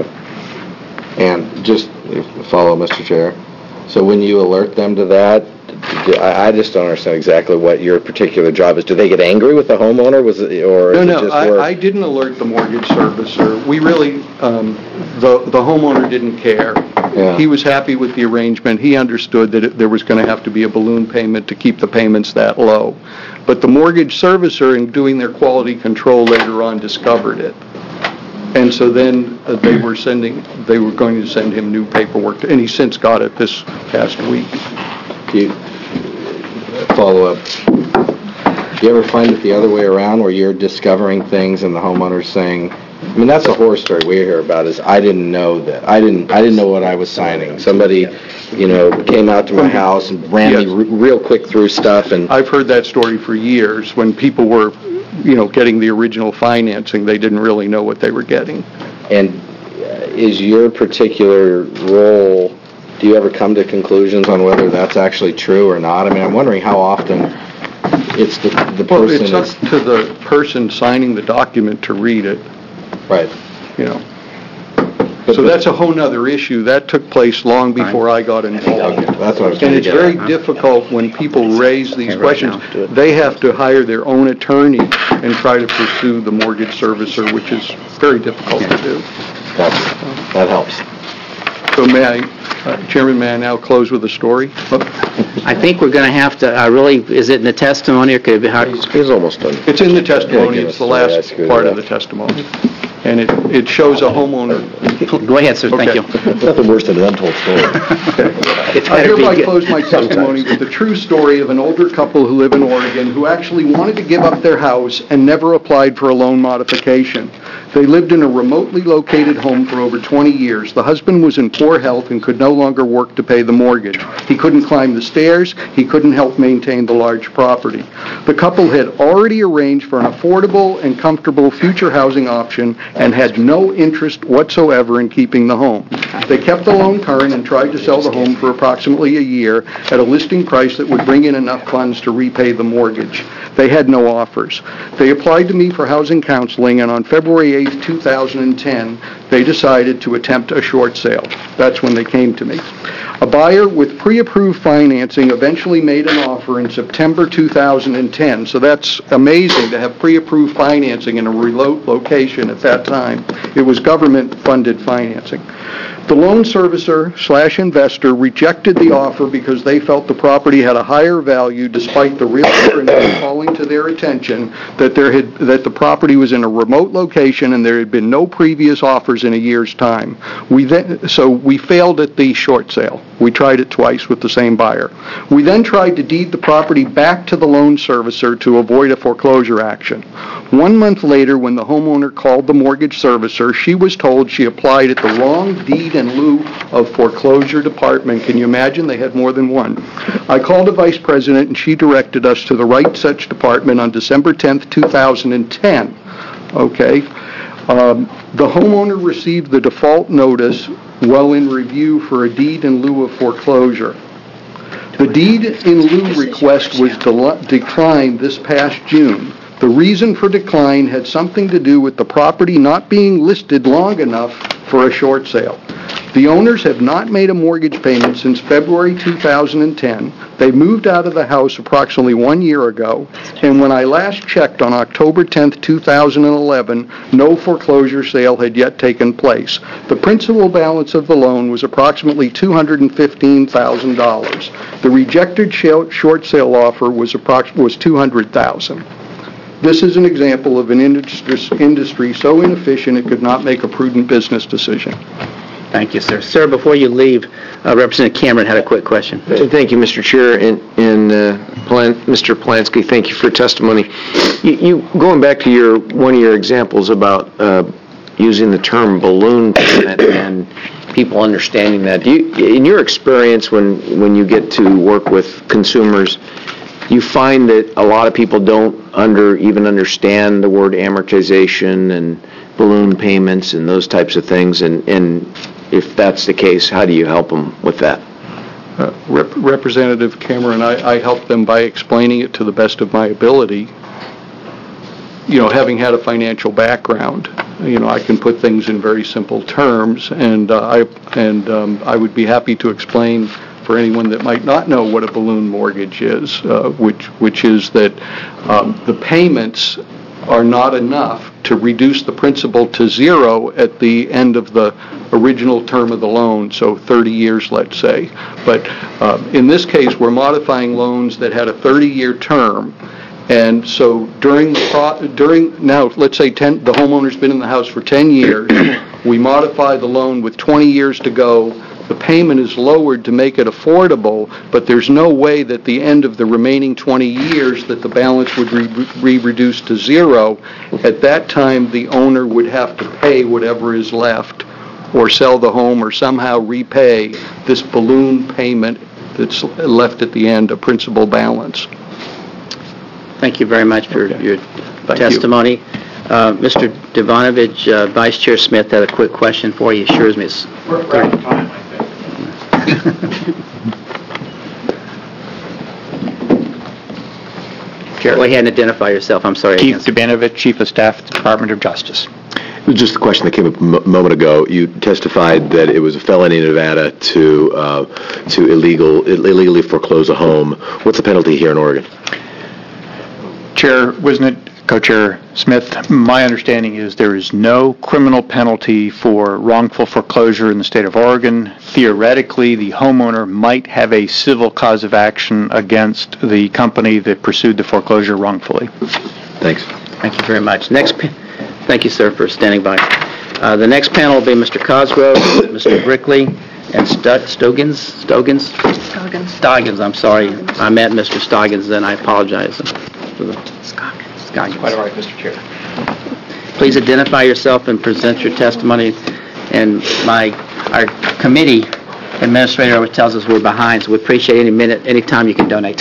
And just follow, Mr. Chair. So when you alert them to that, I just don't understand exactly what your particular job is. Do they get angry with the homeowner? I didn't alert the mortgage servicer. We really, the homeowner didn't care. Yeah. He was happy with the arrangement. He understood that there was going to have to be a balloon payment to keep the payments that low. But the mortgage servicer, in doing their quality control later on, discovered it. And so then they were going to send him new paperwork, and he since got it this past week. Follow up. Do you ever find it the other way around where you're discovering things and the homeowner's saying, I mean, that's a horror story we hear about is I didn't know that. I didn't know what I was signing. Somebody, came out to my house and ran me real quick through stuff. And I've heard that story for years. When people were, getting the original financing, they didn't really know what they were getting. And is your particular role, do you ever come to conclusions on whether that's actually true or not? I mean, I'm wondering how often it's the person... Well, it's up to the person signing the document to read it. Right. So that's a whole other issue. That took place long before I got involved. That's what I was And it's very at. difficult when people raise these questions. They have to hire their own attorney and try to pursue the mortgage servicer, which is very difficult to do. That helps. So Chairman, may I now close with a story? I think we're going to have to, is it in the testimony or could it be hard? He's almost done. It's in the testimony. It's the last part of the testimony. And it shows a homeowner. Go ahead, sir. Thank you. Nothing worse than an untold story. I hereby close my testimony with the true story of an older couple who live in Oregon who actually wanted to give up their house and never applied for a loan modification. They lived in a remotely located home for over 20 years. The husband was in poor health and could no longer work to pay the mortgage. He couldn't climb the stairs. He couldn't help maintain the large property. The couple had already arranged for an affordable and comfortable future housing option and had no interest whatsoever in keeping the home. They kept the loan current and tried to sell the home for approximately a year at a listing price that would bring in enough funds to repay the mortgage. They had no offers. They applied to me for housing counseling, and on February 8, 2010, they decided to attempt a short sale. That's when they came to me. A buyer with pre-approved financing eventually made an offer in September 2010, so that's amazing to have pre-approved financing in a remote location at that time. It was government-funded financing. The loan servicer/investor rejected the offer because they felt the property had a higher value despite the realtor calling to their attention that the property was in a remote location and there had been no previous offers in a year's time. So we failed at the short sale. We tried it twice with the same buyer. We then tried to deed the property back to the loan servicer to avoid a foreclosure action. 1 month later, when the homeowner called the mortgage servicer, she was told she applied at the wrong deed in lieu of foreclosure department. Can you imagine? They had more than one. I called the vice president, and she directed us to the right such department on December 10th, 2010. Okay. The homeowner received the default notice while in review for a deed in lieu of foreclosure. The deed in lieu request was declined this past June. The reason for decline had something to do with the property not being listed long enough for a short sale. The owners have not made a mortgage payment since February 2010. They moved out of the house approximately 1 year ago, and when I last checked on October 10th, 2011, no foreclosure sale had yet taken place. The principal balance of the loan was approximately $215,000. The rejected short sale offer was $200,000. This is an example of an industry so inefficient it could not make a prudent business decision. Thank you, sir. Sir, before you leave, Representative Cameron had a quick question. Thank you, Mr. Chair, and Mr. Polanski, thank you for your testimony. You going back to one of your examples about using the term balloon payment and people understanding that. In your experience, when you get to work with consumers, you find that a lot of people don't even understand the word amortization and balloon payments and those types of things, and if that's the case, how do you help them with that? Representative Cameron, I help them by explaining it to the best of my ability. Having had a financial background, I can put things in very simple terms, and I would be happy to explain for anyone that might not know what a balloon mortgage is, which is that the payments are not enough to reduce the principal to zero at the end of the original term of the loan, so 30 years, let's say. But in this case, we're modifying loans that had a 30-year term, And so now, let's say the homeowner's been in the house for 10 years, we modify the loan with 20 years to go, the payment is lowered to make it affordable, but there's no way that the end of the remaining 20 years that the balance would be reduced to zero. At that time, the owner would have to pay whatever is left, or sell the home, or somehow repay this balloon payment that's left at the end, a principal balance. Thank you very much for your testimony. Mr. Devanovich, Vice Chair Smith had a quick question for you. Sure, Ms. We're out of time, I think. Chair, go ahead and identify yourself. I'm sorry. Keith Devanovich, Chief of Staff, Department of Justice. Just the question that came up a moment ago. You testified that it was a felony in Nevada to illegally foreclose a home. What's the penalty here in Oregon? Chair Wisnett, Co-Chair Smith, my understanding is there is no criminal penalty for wrongful foreclosure in the state of Oregon. Theoretically, the homeowner might have a civil cause of action against the company that pursued the foreclosure wrongfully. Thanks. Thank you very much. Thank you, sir, for standing by. The next panel will be Mr. Cosgrove, Mr. Brickley, and Stoggins, I'm sorry. I meant Mr. Stoggins, then I apologize. Scoggins. Quite all right, Mr. Chair. Please identify yourself and present your testimony. And our committee administrator always tells us we're behind, so we appreciate any time you can donate.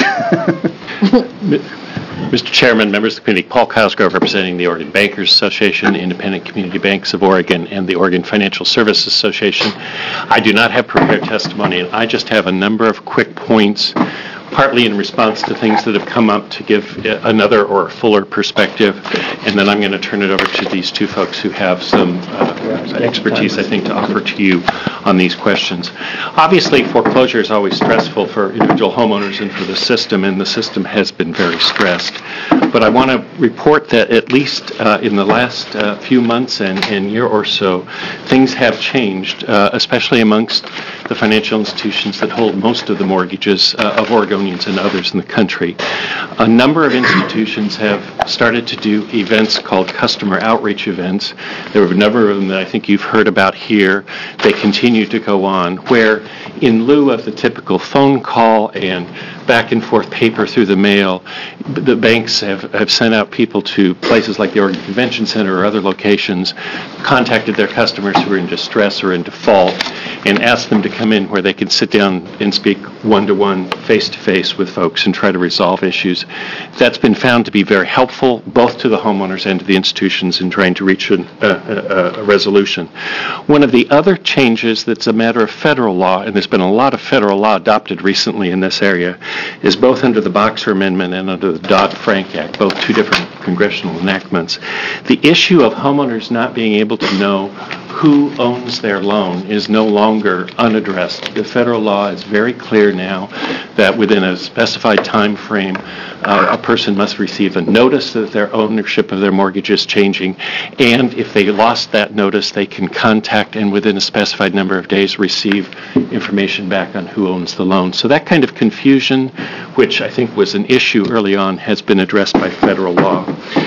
Mr. Chairman, members of the committee, Paul Cosgrove representing the Oregon Bankers Association, Independent Community Banks of Oregon, and the Oregon Financial Services Association. I do not have prepared testimony, and I just have a number of quick points, partly in response to things that have come up to give another or fuller perspective, and then I'm going to turn it over to these two folks who have some expertise, I think, to offer to you on these questions. Obviously, foreclosure is always stressful for individual homeowners and for the system, and the system has been very stressed. But I want to report that at least in the last few months and year or so, things have changed, especially amongst the financial institutions that hold most of the mortgages of Oregonians and others in the country. A number of institutions have started to do events called customer outreach events. There are a number of them that I think you've heard about here. They continue to go on, where in lieu of the typical phone call and back and forth paper through the mail, the banks have sent out people to places like the Oregon Convention Center or other locations, contacted their customers who are in distress or in default, and asked them to come in where they can sit down and speak one-to-one, face-to-face with folks and try to resolve issues. That's been found to be very helpful, both to the homeowners and to the institutions in trying to reach a resolution. One of the other changes that's a matter of federal law, and there's been a lot of federal law adopted recently in this area, is both under the Boxer Amendment and under the Dodd-Frank Act, both two different congressional enactments. The issue of homeowners not being able to know who owns their loan is no longer unaddressed. The federal law is very clear now that within a specified time frame, a person must receive a notice that their ownership of their mortgage is changing, and if they lost that notice, they can contact and within a specified number of days receive information back on who owns the loan. So that kind of confusion, which I think was an issue early on, has been addressed by federal law.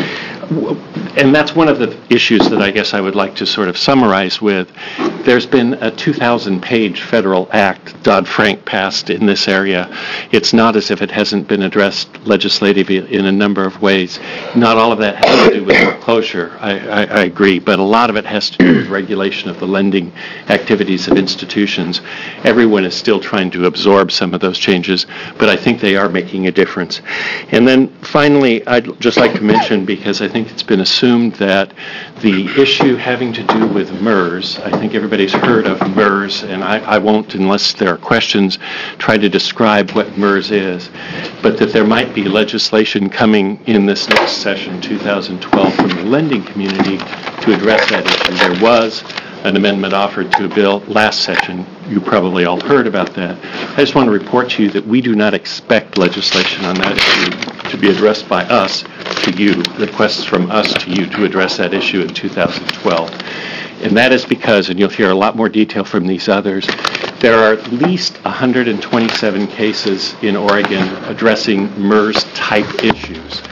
And that's one of the issues that I guess I would like to sort of summarize with. There's been a 2,000-page federal act, Dodd-Frank, passed in this area. It's not as if it hasn't been addressed legislatively in a number of ways. Not all of that has to do with foreclosure, I agree, but a lot of it has to do with regulation of the lending activities of institutions. Everyone is still trying to absorb some of those changes, but I think they are making a difference. And then finally, I'd just like to mention, because I think it's been assumed that the issue having to do with MERS, I think everybody's heard of MERS, and I won't, unless there are questions, try to describe what MERS is, but that there might be legislation coming in this next session, 2012, from the lending community to address that issue. There was an amendment offered to a bill last session. You probably all heard about that. I just want to report to you that we do not expect legislation on that issue to be addressed by us to you, requests from us to you to address that issue in 2012. And that is because, and you'll hear a lot more detail from these others, there are at least 127 cases in Oregon addressing MERS-type issues.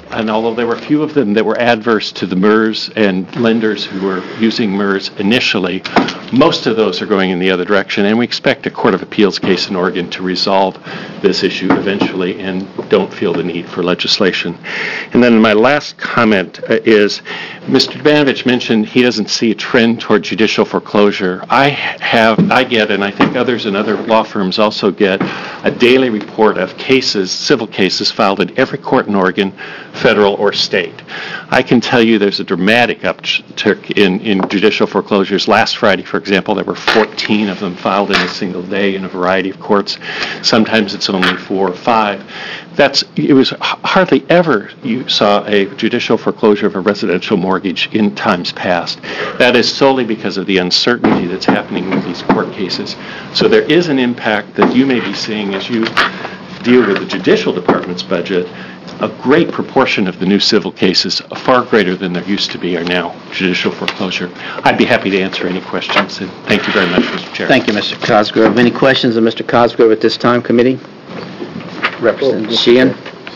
and although there were few of them that were adverse to the MERS and lenders who were using MERS initially, most of those are going in the other direction, and we expect a Court of Appeals case in Oregon to resolve this issue eventually and don't feel the need for legislation. And then my last comment is, Mr. Debanovich mentioned he doesn't see a trend toward judicial foreclosure. I get, and I think others in other law firms also get, a daily report of cases, civil cases filed in every court in Oregon, federal or state. I can tell you there's a dramatic uptick in judicial foreclosures. Last Friday, for example, there were 14 of them filed in a single day in a variety of courts. Sometimes it's only 4 or 5. It was hardly ever you saw a judicial foreclosure of a residential mortgage in times past. That is solely because of the uncertainty that's happening with these court cases. So there is an impact that you may be seeing as you deal with the judicial department's budget. A great proportion of the new civil cases, far greater than there used to be, are now judicial foreclosure. I'd be happy to answer any questions, and thank you very much, Mr. Chair. Thank you, Mr. Cosgrove. Any questions of Mr. Cosgrove at this time, committee? Representative Sheehan?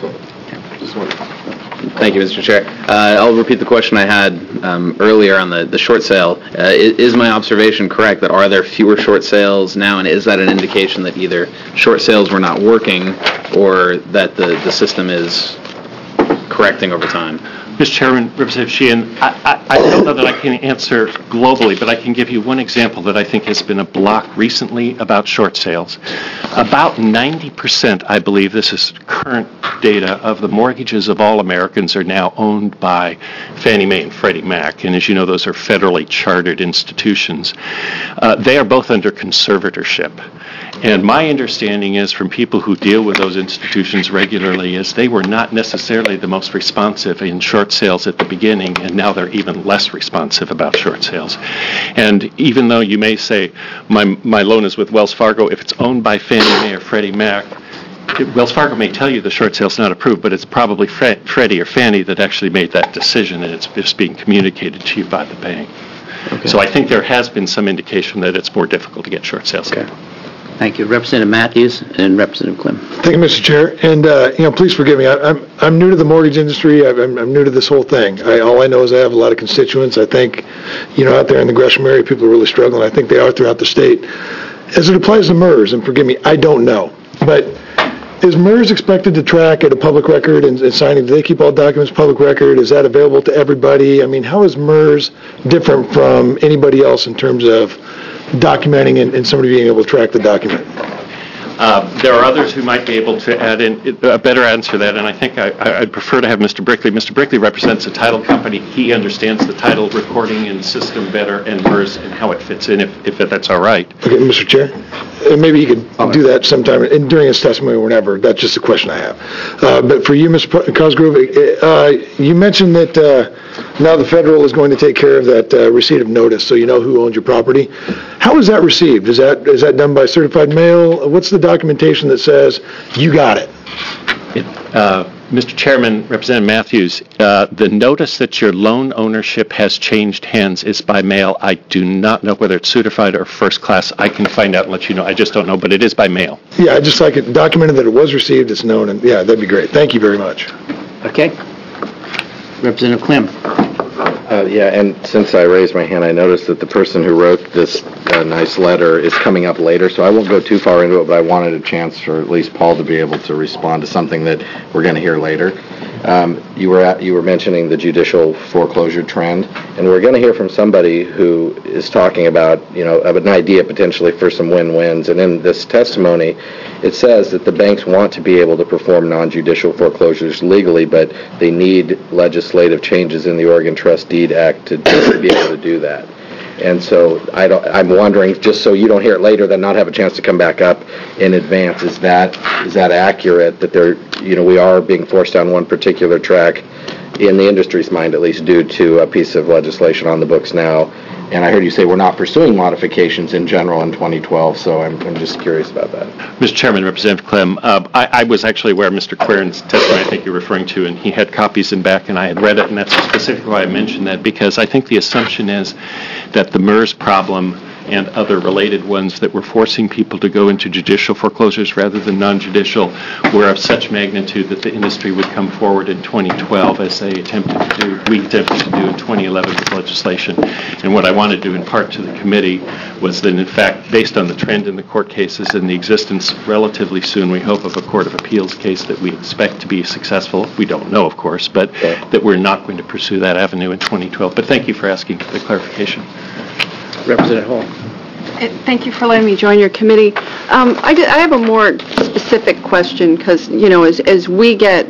Thank you, Mr. Chair. I'll repeat the question I had earlier on the short sale. Is my observation correct that are there fewer short sales now, and is that an indication that either short sales were not working or that the system is correcting over time? Mr. Chairman, Representative Sheehan, I don't know that I can answer globally, but I can give you one example that I think has been a block recently about short sales. About 90%, I believe, this is current data, of the mortgages of all Americans are now owned by Fannie Mae and Freddie Mac, and as you know, those are federally chartered institutions. They are both under conservatorship. And my understanding is from people who deal with those institutions regularly is they were not necessarily the most responsive in short sales at the beginning, and now they're even less responsive about short sales. And even though you may say my loan is with Wells Fargo, if it's owned by Fannie Mae or Freddie Mac, Wells Fargo may tell you the short sale's not approved, but it's probably Freddie or Fannie that actually made that decision, and it's just being communicated to you by the bank. Okay. So I think there has been some indication that it's more difficult to get short sales. Okay. Thank you. Representative Matthews and Representative Klim. Thank you, Mr. Chair. And, please forgive me. I'm new to the mortgage industry. I'm new to this whole thing. All I know is I have a lot of constituents. I think, out there in the Gresham area, people are really struggling. I think they are throughout the state. As it applies to MERS, and forgive me, I don't know. But is MERS expected to track at a public record and signing? Do they keep all documents public record? Is that available to everybody? I mean, how is MERS different from anybody else in terms of documenting and somebody being able to track the document? There are others who might be able to add in a better answer to that, and I think I'd prefer to have Mr. Brickley. Mr. Brickley represents a title company. He understands the title recording and system better and MERS and how it fits in, if that's all right. Okay, Mr. Chair, maybe you could do that sometime during his testimony or whenever. That's just a question I have. But for you, Mr. Cosgrove, you mentioned that now the federal is going to take care of that receipt of notice, so you know who owns your property. How is that received? Is that done by certified mail? What's the documentation that says you got it? Mr. Chairman, Representative Matthews, the notice that your loan ownership has changed hands is by mail. I do not know whether it's certified or first class. I can find out and let you know. I just don't know, but it is by mail. Yeah, I just like it documented that it was received, it's known, and yeah, that'd be great. Thank you very much. Okay. Representative Klim. And since I raised my hand, I noticed that the person who wrote this nice letter is coming up later, so I won't go too far into it, but I wanted a chance for at least Paul to be able to respond to something that we're going to hear later. You were mentioning the judicial foreclosure trend, and we're going to hear from somebody who is talking about, of an idea potentially for some win-wins. And in this testimony, it says that the banks want to be able to perform non-judicial foreclosures legally, but they need legislative changes in the Oregon Trust Deed Act to be able to do that. And so I'm wondering, just so you don't hear it later, then not have a chance to come back up in advance, is that accurate that we are being forced down one particular track in the industry's mind, at least, due to a piece of legislation on the books now? And I heard you say we're not pursuing modifications in general in 2012, so I'm just curious about that. Mr. Chairman, Representative Klim, I was actually aware of Mr. Quirin's testimony I think you're referring to, and he had copies in back, and I had read it, and that's specifically why I mentioned that, because I think the assumption is that the MERS problem and other related ones that were forcing people to go into judicial foreclosures rather than non-judicial were of such magnitude that the industry would come forward in 2012 as we attempted to do in 2011 with legislation. And what I want to do in part to the committee was that, in fact, based on the trend in the court cases and the existence relatively soon, we hope, of a Court of Appeals case that we expect to be successful. We don't know, of course, but that we're not going to pursue that avenue in 2012. But thank you for asking for the clarification. Representative Hall. Thank you for letting me join your committee. I have a more specific question because, as we get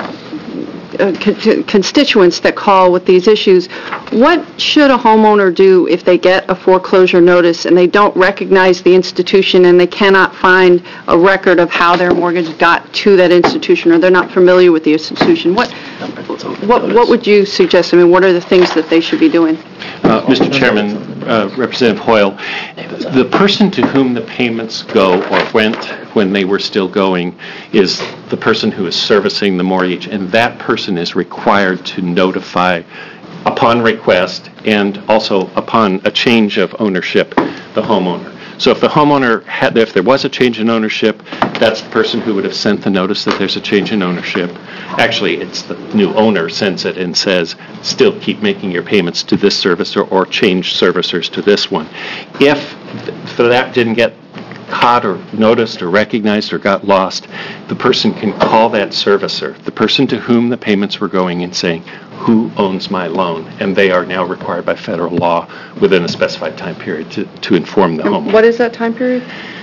constituents that call with these issues, what should a homeowner do if they get a foreclosure notice and they don't recognize the institution and they cannot find a record of how their mortgage got to that institution, or they're not familiar with the institution? What would you suggest? I mean, what are the things that they should be doing? Mr. Chairman, Representative Hoyle, the person to whom the payments go or went when they were still going is the person who is servicing the mortgage, and that person is required to notify upon request and also upon a change of ownership the homeowner. So if the homeowner if there was a change in ownership, that's the person who would have sent the notice that there's a change in ownership. Actually, it's the new owner sends it and says, still keep making your payments to this servicer or change servicers to this one. If that didn't get caught or noticed or recognized or got lost, the person can call that servicer, the person to whom the payments were going, and saying, who owns my loan? And they are now required by federal law within a specified time period to inform the homeowner. What is that time period?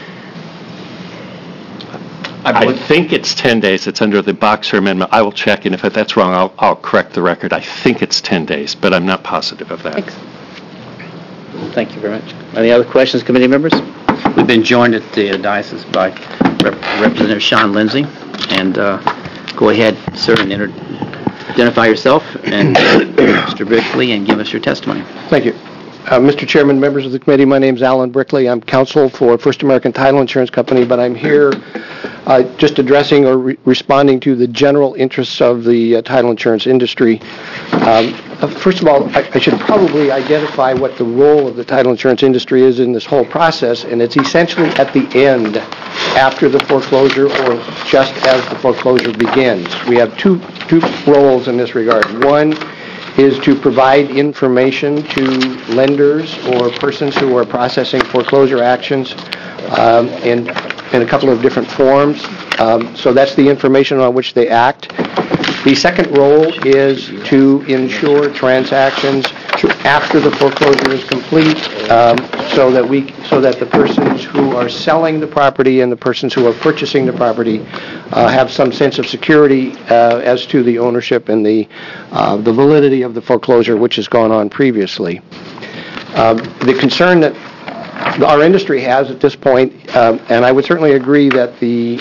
I think it's 10 days. It's under the Boxer Amendment. I will check, and if that's wrong, I'll correct the record. I think it's 10 days, but I'm not positive of that. Thanks. Thank you very much. Any other questions, committee members? We've been joined at the diocese by Representative Sean Lindsay. And go ahead, sir, and identify yourself and Mr. Brickley and give us your testimony. Thank you. Mr. Chairman, members of the committee, my name is Alan Brickley. I'm counsel for First American Title Insurance Company, but I'm here just addressing or responding to the general interests of the title insurance industry. First of all, I should probably identify what the role of the title insurance industry is in this whole process, and it's essentially at the end, after the foreclosure or just as the foreclosure begins. We have two roles in this regard. One is to provide information to lenders or persons who are processing foreclosure actions in a couple of different forms. So that's the information on which they act. The second role is to ensure transactions after the foreclosure is complete, so that the persons who are selling the property and the persons who are purchasing the property have some sense of security as to the ownership and the validity of the foreclosure which has gone on previously. The concern that our industry has at this point, and I would certainly agree that the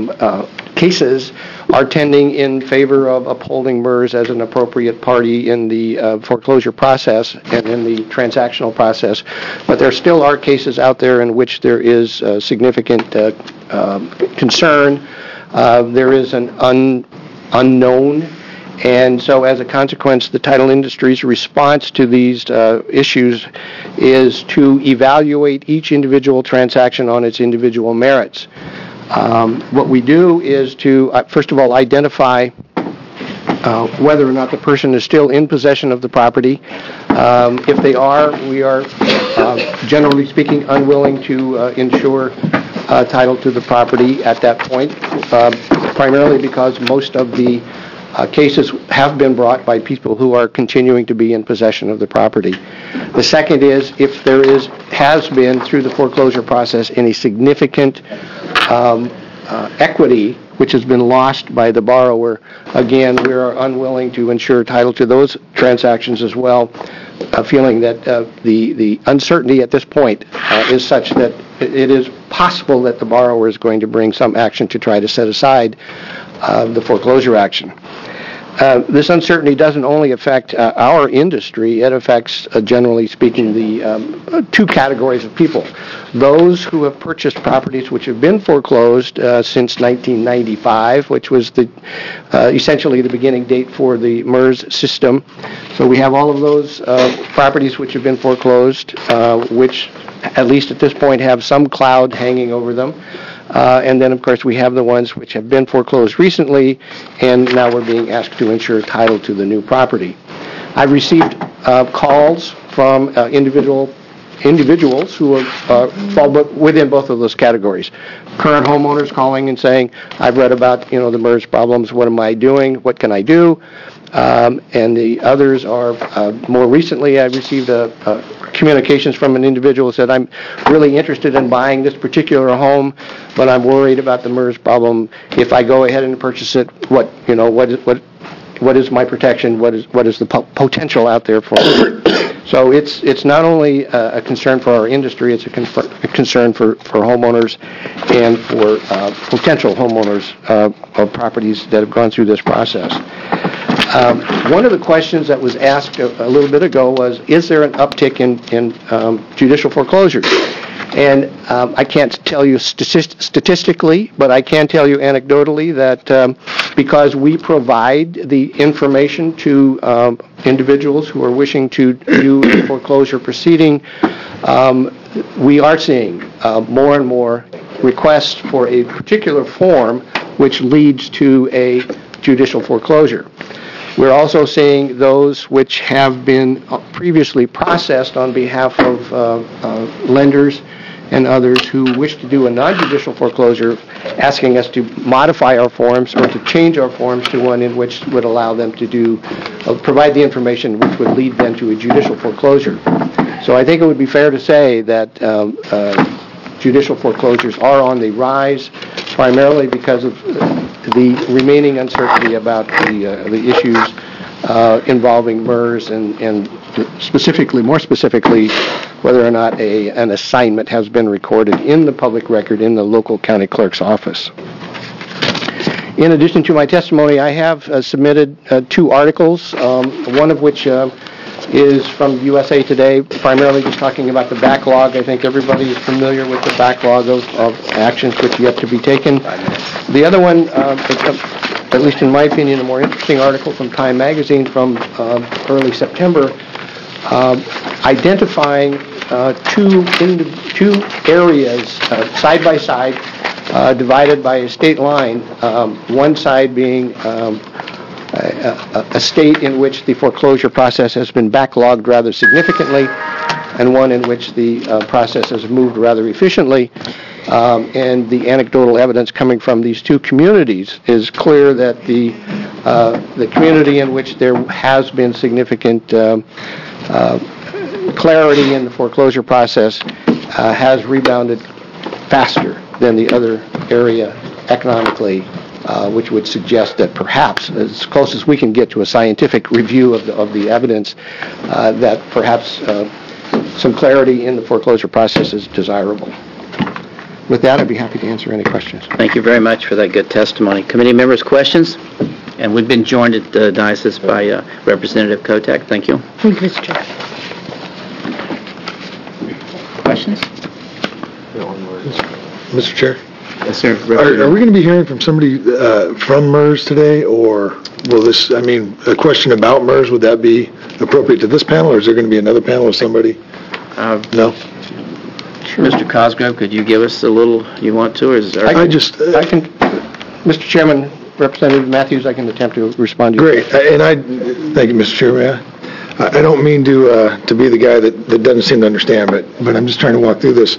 cases are tending in favor of upholding MERS as an appropriate party in the foreclosure process and in the transactional process, but there still are cases out there in which there is significant concern. There is an unknown, and so as a consequence, the title industry's response to these issues is to evaluate each individual transaction on its individual merits. What we do is to, first of all, identify whether or not the person is still in possession of the property. If they are, we are, generally speaking, unwilling to insure title to the property at that point, primarily because most of the cases have been brought by people who are continuing to be in possession of the property. The second is if there has been, through the foreclosure process, any significant equity which has been lost by the borrower, again, we are unwilling to insure title to those transactions as well, feeling that the uncertainty at this point is such that it is possible that the borrower is going to bring some action to try to set aside the foreclosure action. This uncertainty doesn't only affect our industry, it affects, generally speaking, the two categories of people. Those who have purchased properties which have been foreclosed since 1995, which was essentially the beginning date for the MERS system. So we have all of those properties which have been foreclosed, which at least at this point, have some cloud hanging over them. And then, of course, we have the ones which have been foreclosed recently, and now we're being asked to ensure title to the new property. I've received calls from individuals who fall within both of those categories. Current homeowners calling and saying, I've read about, the MERS problems, what am I doing, what can I do? And the others are, more recently I received communications from an individual who said, I'm really interested in buying this particular home, but I'm worried about the MERS problem. If I go ahead and purchase it, what is my protection? What is the potential out there for me? So it's not only a concern for our industry, it's a concern for homeowners and for potential homeowners of properties that have gone through this process. One of the questions that was asked a little bit ago was, is there an uptick in judicial foreclosures? And I can't tell you statistically, but I can tell you anecdotally that because we provide the information to individuals who are wishing to do a foreclosure proceeding, we are seeing more and more requests for a particular form which leads to a judicial foreclosure. We're also seeing those which have been previously processed on behalf of lenders and others who wish to do a non-judicial foreclosure, asking us to modify our forms or to change our forms to one in which would allow them to provide the information which would lead them to a judicial foreclosure. So I think it would be fair to say that judicial foreclosures are on the rise, primarily because of the remaining uncertainty about the issues involving MERS and more specifically, whether or not an assignment has been recorded in the public record in the local county clerk's office. In addition to my testimony, I have submitted 2 articles, one of which is from USA Today, primarily just talking about the backlog. I think everybody is familiar with the backlog of actions which yet to be taken. The other one, at least in my opinion, a more interesting article from Time Magazine from early September, identifying two areas side by side, divided by a state line, one side being a state in which the foreclosure process has been backlogged rather significantly, and one in which the process has moved rather efficiently. And the anecdotal evidence coming from these 2 communities is clear that the community in which there has been significant clarity in the foreclosure process has rebounded faster than the other area economically, which would suggest that perhaps, as close as we can get to a scientific review of the evidence, that perhaps some clarity in the foreclosure process is desirable. With that, I'd be happy to answer any questions. Thank you very much for that good testimony. Committee members, questions? And we've been joined at the dais by Representative Kotek. Thank you. Thank you, Mr. Chair. Questions? Mr. Chair? Yes, sir. Are we going to be hearing from somebody from MERS today, or will this, a question about MERS, would that be appropriate to this panel, or is there going to be another panel with somebody? No? Sure. Mr. Cosgrove, could you give us a little, you want to, or is there... I can, Mr. Chairman, Representative Matthews, I can attempt to respond to you. Great, thank you, Mr. Chairman. I don't mean to be the guy that doesn't seem to understand, but I'm just trying to walk through this.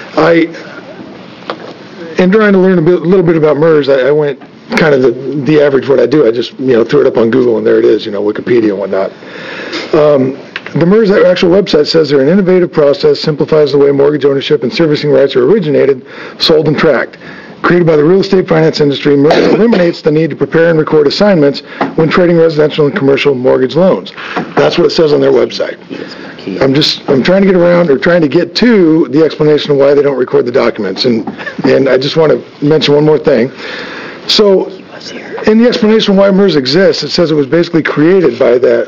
In trying to learn a little bit about MERS, I went kind of the average what I do. I just threw it up on Google, and there it is, Wikipedia and whatnot. The MERS actual website says they're an innovative process, simplifies the way mortgage ownership and servicing rights are originated, sold, and tracked. Created by the real estate finance industry, MERS eliminates the need to prepare and record assignments when trading residential and commercial mortgage loans. That's what it says on their website. I'm trying to get around, or trying to get to the explanation of why they don't record the documents. And I just want to mention one more thing. So, in the explanation of why MERS exists, it says it was basically created by the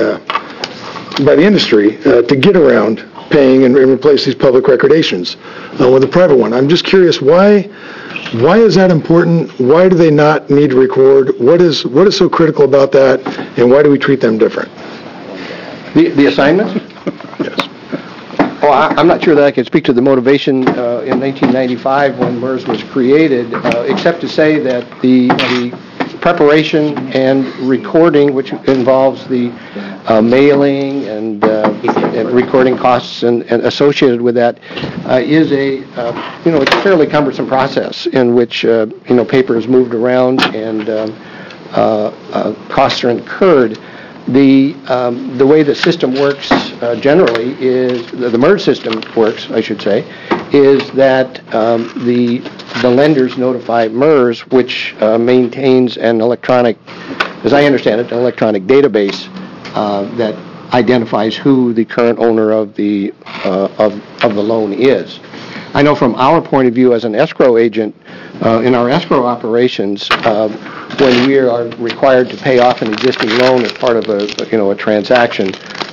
industry to get around paying and replace these public recordations with a private one. I'm just curious, why is that important? Why do they not need to record? What is so critical about that, and why do we treat them different? The assignments? Yes. Oh, I'm not sure that I can speak to the motivation in 1995 when MERS was created, except to say that the preparation and recording, which involves the mailing and recording costs and associated with that, is it's a fairly cumbersome process in which paper is moved around and costs are incurred. The way the system works generally is, the MERS system works, I should say, is that the lenders notify MERS, which maintains an electronic, as I understand it, an electronic database that identifies who the current owner of the loan is. I know from our point of view as an escrow agent, in our escrow operations, when we are required to pay off an existing loan as part of a transaction,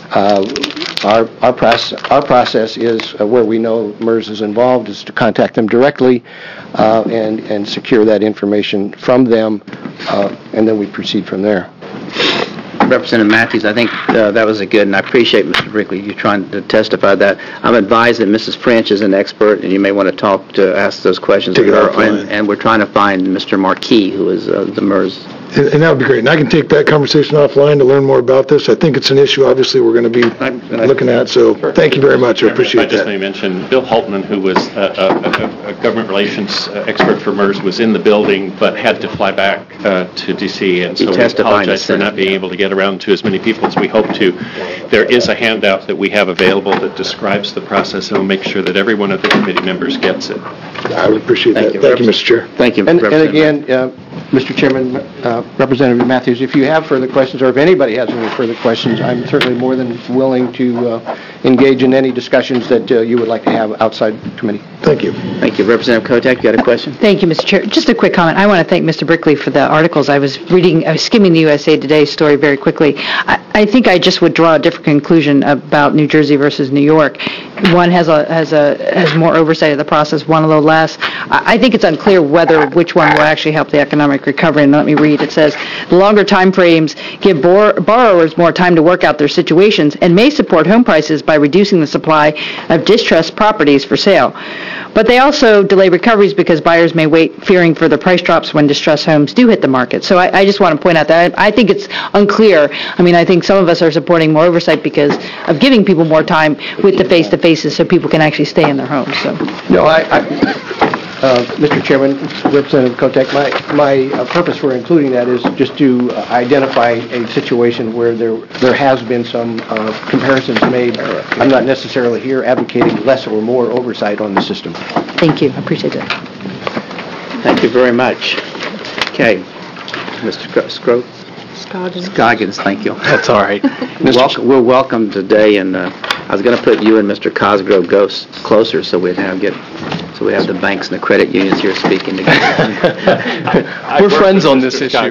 our process is where we know MERS is involved is to contact them directly and secure that information from them, and then we proceed from there. Representative Matthews, I think that was and I appreciate, Mr. Brickley, you trying to testify that. I'm advised that Mrs. French is an expert, and you may want to ask those questions of her. And we're trying to find Mr. Marquis, who is the MERS. And that would be great. And I can take that conversation offline to learn more about this. I think it's an issue, obviously, we're going to be looking at. So thank you very much. I appreciate that. I just may mention, Bill Holtman, who was a government relations expert for MERS, was in the building but had to fly back to D.C. And so we apologize for not being able to get around to as many people as we hope to. There is a handout that we have available that describes the process, and we'll make sure that every one of the committee members gets it. I would appreciate that. Thank you, Mr. Chair. Thank you. And again, Mr. Chairman, Representative Matthews, if you have further questions, or if anybody has any further questions, I'm certainly more than willing to engage in any discussions that you would like to have outside committee. Thank you. Thank you. Representative Kotek, you got a question? Thank you, Mr. Chair. Just a quick comment. I want to thank Mr. Brickley for the articles. I was skimming the USA Today story very quickly. I think I just would draw a different conclusion about New Jersey versus New York. One has more oversight of the process, one a little less. I think it's unclear which one will actually help the economic recovery. And let me read. It says, the longer time frames give borrowers more time to work out their situations and may support home prices by reducing the supply of distressed properties for sale. But they also delay recoveries because buyers may wait, fearing further price drops when distressed homes do hit the market. So I just want to point out that I think it's unclear. I mean, I think some of us are supporting more oversight because of giving people more time with the face-to-faces so people can actually stay in their homes. So. No, Mr. Chairman, Representative Kotek, my purpose for including that is just to identify a situation where there has been some comparisons made. I'm not necessarily here advocating less or more oversight on the system. Thank you. I appreciate that. Thank you very much. Okay. Mr. Scoggins, thank you. That's all right. We're welcome today, and I was going to put you and Mr. Cosgrove closer so we have the banks and the credit unions here speaking together. We're friends on this issue.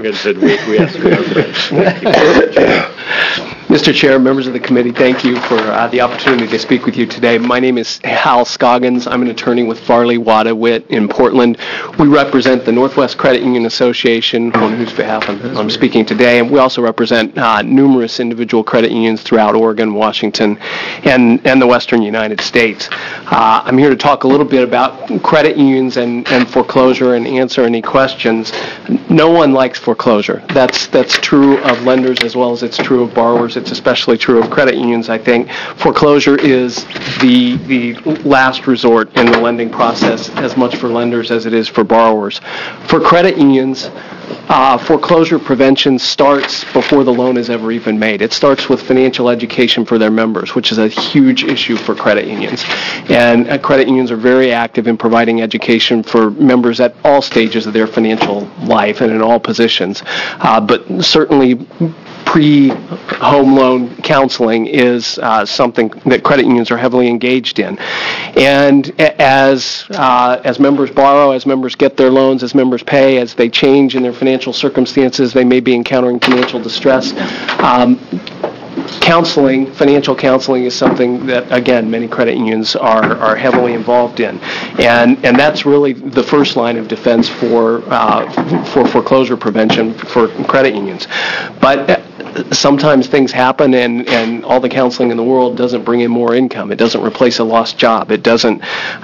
Mr. Chair, members of the committee, thank you for the opportunity to speak with you today. My name is Hal Scoggins. I'm an attorney with Farley, Wada, Witt in Portland. We represent the Northwest Credit Union Association, on whose behalf I'm speaking today, and we also represent numerous individual credit unions throughout Oregon, Washington, and the western United States. I'm here to talk a little bit about credit unions and foreclosure and answer any questions. No one likes foreclosure. That's true of lenders as well as it's true of borrowers. It's especially true of credit unions, I think. Foreclosure is the last resort in the lending process, as much for lenders as it is for borrowers. For credit unions, foreclosure prevention starts before the loan is ever even made. It starts with financial education for their members, which is a huge issue for credit unions. And credit unions are very active in providing education for members at all stages of their financial life and in all positions. But certainly pre-home loan counseling is something that credit unions are heavily engaged in. And as members borrow, as members get their loans, as members pay, as they change in their financial circumstances, they may be encountering financial distress. Counseling, financial counseling is something that, again, many credit unions are heavily involved in. And that's really the first line of defense for foreclosure prevention for credit unions. But sometimes things happen and all the counseling in the world doesn't bring in more income. It doesn't replace a lost job. It doesn't,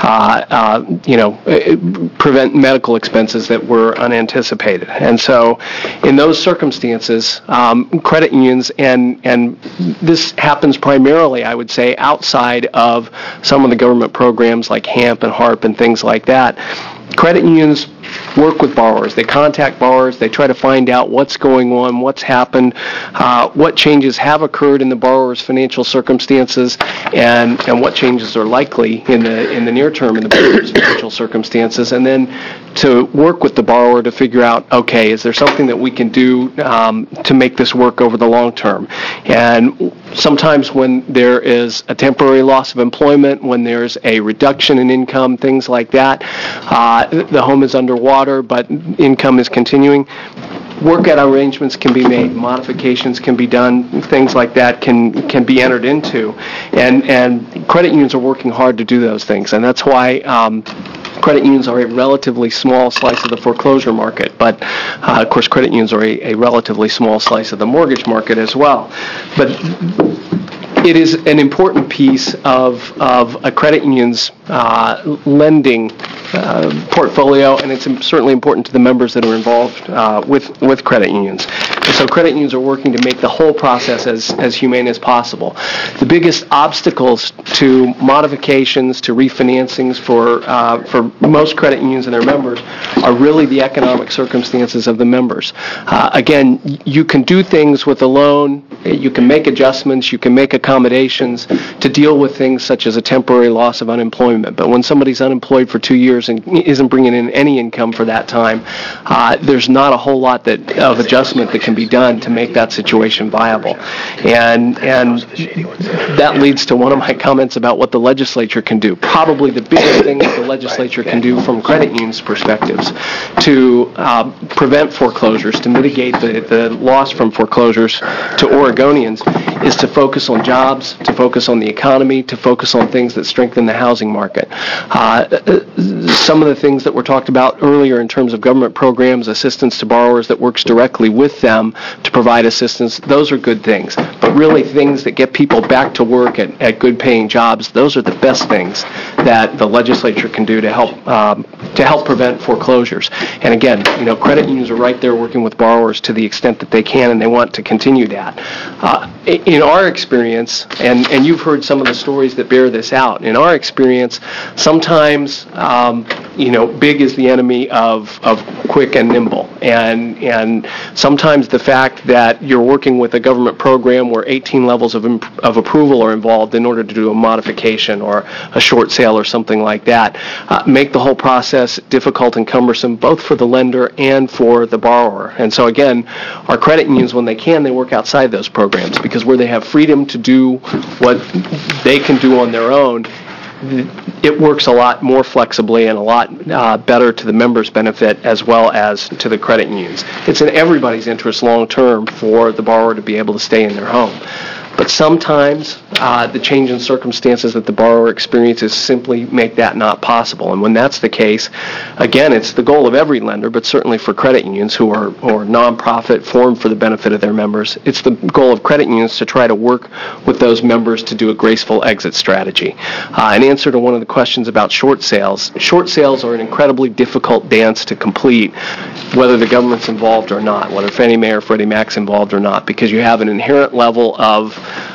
prevent medical expenses that were unanticipated. And so in those circumstances, credit unions, and this happens primarily, I would say, outside of some of the government programs like HAMP and HARP and things like that, credit unions work with borrowers. They contact borrowers. They try to find out what's going on, what's happened, what changes have occurred in the borrower's financial circumstances, and what changes are likely in the near term in the borrower's financial circumstances, and then to work with the borrower to figure out, okay, is there something that we can do to make this work over the long term? And sometimes when there is a temporary loss of employment, when there's a reduction in income, things like that, the home is underwater, but income is continuing, workout arrangements can be made, modifications can be done, things like that can be entered into. And credit unions are working hard to do those things. And that's why credit unions are a relatively small slice of the foreclosure market. But, of course, credit unions are a relatively small slice of the mortgage market as well. But it is an important piece of a credit union's lending portfolio, and it's certainly important to the members that are involved with credit unions. And so credit unions are working to make the whole process as humane as possible. The biggest obstacles to modifications, to refinancings for most credit unions and their members are really the economic circumstances of the members. Again, you can do things with a loan, you can make adjustments, you can make accommodations to deal with things such as a temporary loss of unemployment. But when somebody's unemployed for 2 years and isn't bringing in any income for that time, there's not a whole lot of adjustment that can be done to make that situation viable. And that leads to one of my comments about what the legislature can do. Probably the biggest thing that the legislature can do from credit unions' perspectives to prevent foreclosures, to mitigate the loss from foreclosures to Oregonians, is to focus on jobs, to focus on the economy, to focus on things that strengthen the housing market. Some of the things that were talked about earlier in terms of government programs, assistance to borrowers that works directly with them to provide assistance, those are good things. But really things that get people back to work at good paying jobs, those are the best things that the legislature can do to help prevent foreclosures. And again, credit unions are right there working with borrowers to the extent that they can, and they want to continue that. In our experience, and you've heard some of the stories that bear this out, in our experience, sometimes big is the enemy of quick and nimble. And sometimes the fact that you're working with a government program where 18 levels of approval are involved in order to do a modification or a short sale or something like that make the whole process difficult and cumbersome both for the lender and for the borrower. And so again, our credit unions, when they can, they work outside those programs, because where they have freedom to do what they can do on their own, it works a lot more flexibly and a lot better to the members' benefit as well as to the credit unions. It's in everybody's interest long term for the borrower to be able to stay in their home. But sometimes the change in circumstances that the borrower experiences simply make that not possible. And when that's the case, again, it's the goal of every lender, but certainly for credit unions who are nonprofit, formed for the benefit of their members, it's the goal of credit unions to try to work with those members to do a graceful exit strategy. In answer to one of the questions about short sales are an incredibly difficult dance to complete, whether the government's involved or not, whether Fannie Mae or Freddie Mac's involved or not, because you have an inherent level of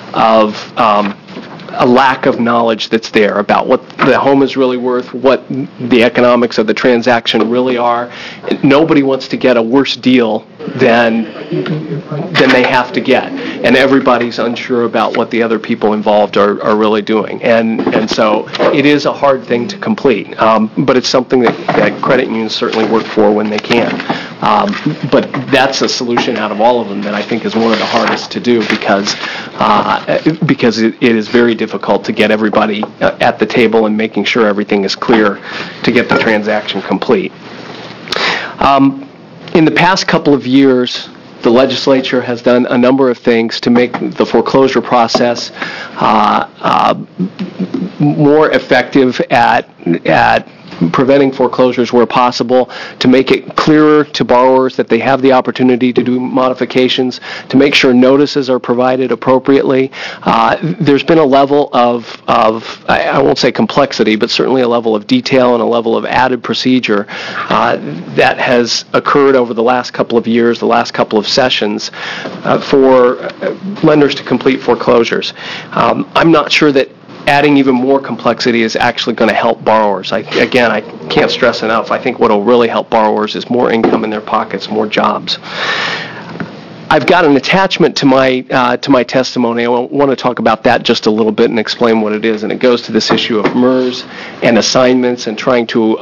a lack of knowledge that's there about what the home is really worth, what the economics of the transaction really are. Nobody wants to get a worse deal than they have to get, and everybody's unsure about what the other people involved are really doing. And so it is a hard thing to complete, but it's something that credit unions certainly work for when they can. But that's a solution out of all of them that I think is one of the hardest to do, because it is very difficult to get everybody at the table and making sure everything is clear to get the transaction complete. In the past couple of years, the legislature has done a number of things to make the foreclosure process more effective at preventing foreclosures where possible, to make it clearer to borrowers that they have the opportunity to do modifications, to make sure notices are provided appropriately. There's been a level of I won't say complexity, but certainly a level of detail and a level of added procedure that has occurred over the last couple of years, the last couple of sessions, for lenders to complete foreclosures. I'm not sure that adding even more complexity is actually going to help borrowers. I can't stress enough, I think what will really help borrowers is more income in their pockets, more jobs. I've got an attachment to my testimony. I want to talk about that just a little bit and explain what it is, and it goes to this issue of MERS and assignments and trying to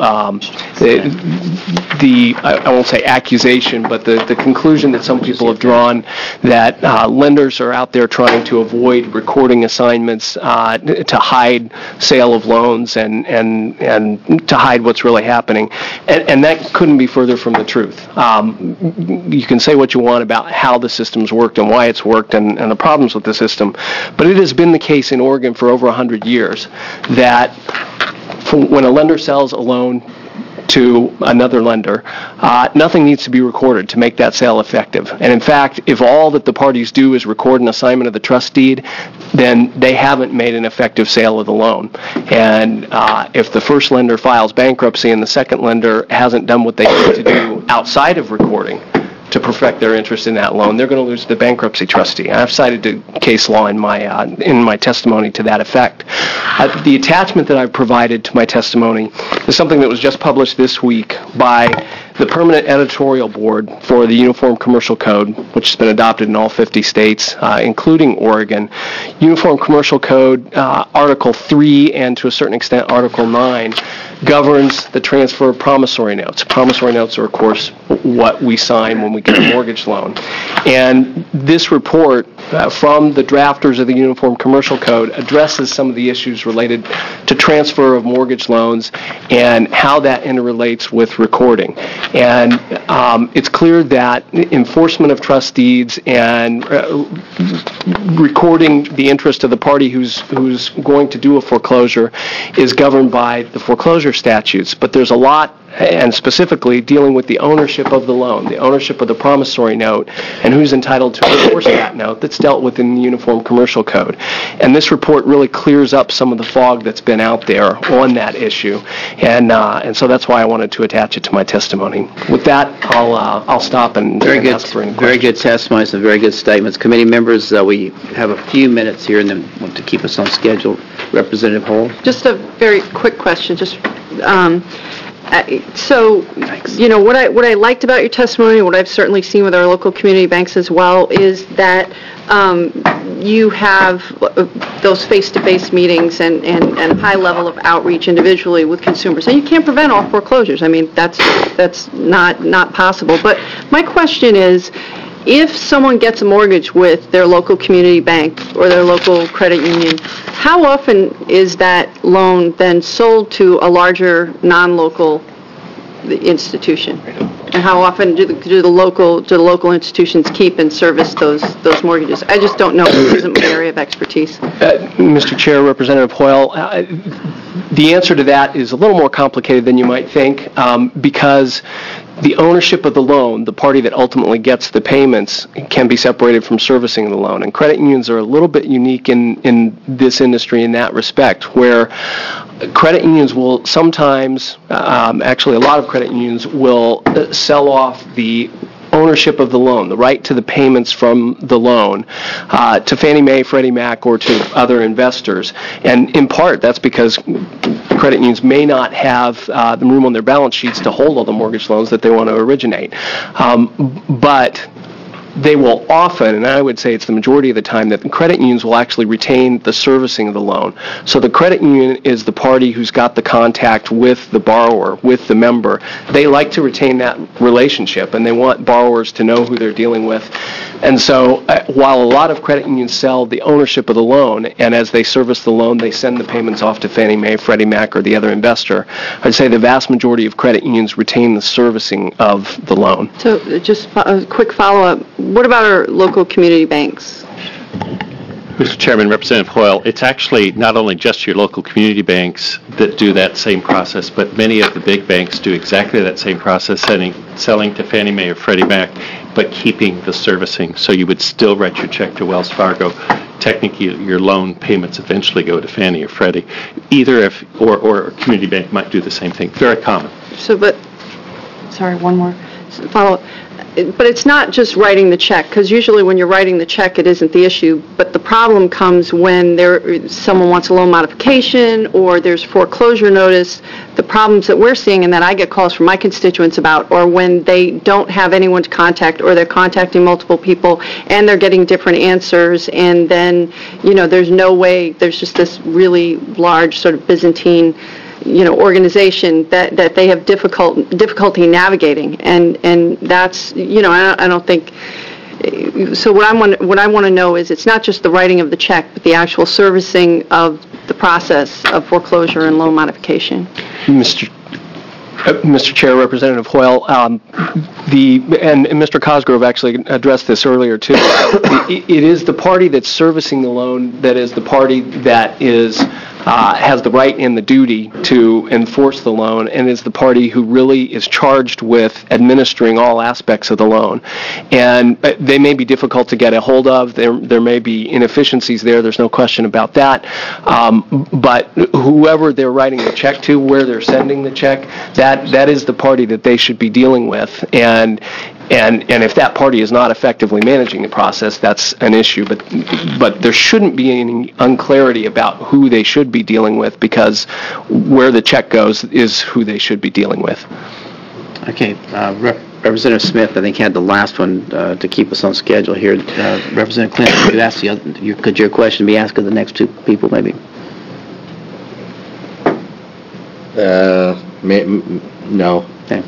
I won't say accusation, but the conclusion that some people have drawn that lenders are out there trying to avoid recording assignments to hide sale of loans and to hide what's really happening, and that couldn't be further from the truth. You can say what you want about how the system's worked and why it's worked and the problems with the system, but it has been the case in Oregon for over 100 years that when a lender sells a loan to another lender, nothing needs to be recorded to make that sale effective. And in fact, if all that the parties do is record an assignment of the trust deed, then they haven't made an effective sale of the loan. And if the first lender files bankruptcy and the second lender hasn't done what they need to do outside of recording to perfect their interest in that loan, they're going to lose the bankruptcy trustee. I've cited the case law in my testimony to that effect. The attachment that I've provided to my testimony is something that was just published this week by the Permanent Editorial Board for the Uniform Commercial Code, which has been adopted in all 50 states, including Oregon. Uniform Commercial Code, Article 3 and to a certain extent Article 9, governs the transfer of promissory notes. Promissory notes are, of course, what we sign when we get a mortgage loan. And this report from the drafters of the Uniform Commercial Code addresses some of the issues related to transfer of mortgage loans and how that interrelates with recording. And it's clear that enforcement of trust deeds and recording the interest of the party who's going to do a foreclosure is governed by the foreclosure statutes. But there's a lot, and specifically dealing with the ownership of the loan, the ownership of the promissory note, and who's entitled to enforce that note, that's dealt with in the Uniform Commercial Code. And this report really clears up some of the fog that's been out there on that issue, and so that's why I wanted to attach it to my testimony. With that, I'll stop and ask for any questions. Very good testimony, some very good statements. Committee members, we have a few minutes here, and then want to keep us on schedule. Representative Hall. Just a very quick question. So, you know, what I liked about your testimony, what I've certainly seen with our local community banks as well, is that you have those face-to-face meetings and high level of outreach individually with consumers. And you can't prevent all foreclosures. I mean, that's not possible. But my question is, if someone gets a mortgage with their local community bank or their local credit union, how often is that loan then sold to a larger non-local institution? And how often do the local institutions keep and service those mortgages? I just don't know. It isn't my area of expertise. Mr. Chair, Representative Hoyle, the answer to that is a little more complicated than you might think, because the ownership of the loan, the party that ultimately gets the payments, can be separated from servicing the loan. And credit unions are a little bit unique in this industry in that respect, where credit unions will sometimes, actually a lot of credit unions will sell off the ownership of the loan, the right to the payments from the loan, to Fannie Mae, Freddie Mac, or to other investors. And in part, that's because credit unions may not have the room on their balance sheets to hold all the mortgage loans that they want to originate. But they will often, and I would say it's the majority of the time, that the credit unions will actually retain the servicing of the loan. So the credit union is the party who's got the contact with the borrower, with the member. They like to retain that relationship, and they want borrowers to know who they're dealing with. And so while a lot of credit unions sell the ownership of the loan, and as they service the loan, they send the payments off to Fannie Mae, Freddie Mac, or the other investor, I'd say the vast majority of credit unions retain the servicing of the loan. So just a quick follow-up. what about our local community banks? Mr. Chairman, Representative Hoyle, it's actually not only just your local community banks that do that same process, but many of the big banks do exactly that same process, selling to Fannie Mae or Freddie Mac, but keeping the servicing. So you would still write your check to Wells Fargo. Technically, your loan payments eventually go to Fannie or Freddie. Or a community bank might do the same thing. Very common. Sorry, one more follow-up. But it's not just writing the check, because usually when you're writing the check, it isn't the issue. But the problem comes when someone wants a loan modification or there's foreclosure notice. The problems that we're seeing and that I get calls from my constituents about are when they don't have anyone to contact, or they're contacting multiple people and they're getting different answers, and then, there's no way, there's just this really large sort of Byzantine organization that they have difficulty navigating, and that's I don't think. So what I want to know is, it's not just the writing of the check, but the actual servicing of the process of foreclosure and loan modification. Mr. Chair, Representative Hoyle, and Mr. Cosgrove actually addressed this earlier too. It is the party that's servicing the loan that is the party that has the right and the duty to enforce the loan, and is the party who really is charged with administering all aspects of the loan. And they may be difficult to get a hold of. There may be inefficiencies there. There's no question about that. But whoever they're writing the check to, where they're sending the check, that is the party that they should be dealing with. And if that party is not effectively managing the process, that's an issue. But there shouldn't be any unclarity about who they should be dealing with, because where the check goes is who they should be dealing with. Okay, Representative Smith, I think, had the last one to keep us on schedule here. Representative Clinton, could your question be asked of the next two people, maybe? No. Okay.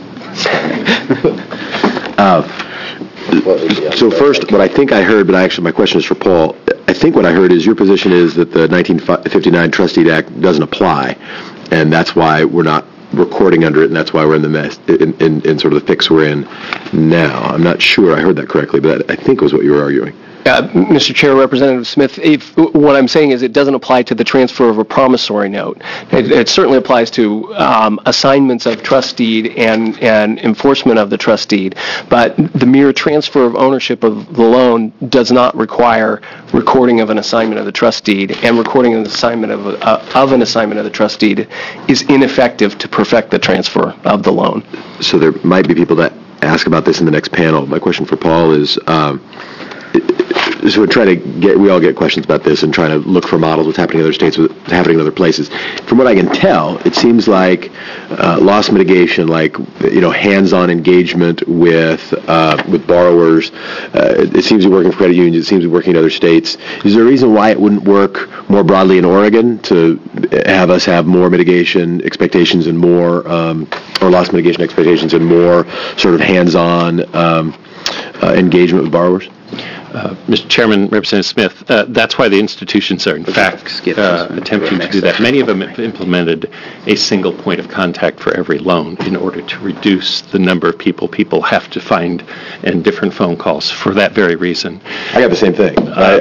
So first, what I think I heard, but my question is for Paul. I think what I heard is your position is that the 1959 Trust Deed Act doesn't apply, and that's why we're not recording under it, and that's why we're in the mess, in sort of the fix we're in now. I'm not sure I heard that correctly, but I think it was what you were arguing. Mr. Chair, Representative Smith, what I'm saying is it doesn't apply to the transfer of a promissory note. It certainly applies to assignments of trust deed and enforcement of the trust deed, but the mere transfer of ownership of the loan does not require recording of an assignment of the trust deed, and recording an assignment of an assignment of the trust deed is ineffective to perfect the transfer of the loan. So there might be people that ask about this in the next panel. My question for Paul is, so we're trying to we all get questions about this and trying to look for models, what's happening in other states, what's happening in other places. From what I can tell, it seems like loss mitigation, like, hands-on engagement with borrowers, it seems to be working for credit unions, it seems to be working in other states. Is there a reason why it wouldn't work more broadly in Oregon to have us have more mitigation expectations and more, or loss mitigation expectations and more sort of hands-on engagement with borrowers? Mr. Chairman, Representative Smith, that's why the institutions are, in fact, attempting to do that. Many of them have implemented a single point of contact for every loan in order to reduce the number of people have to find and different phone calls for that very reason. I got the same thing.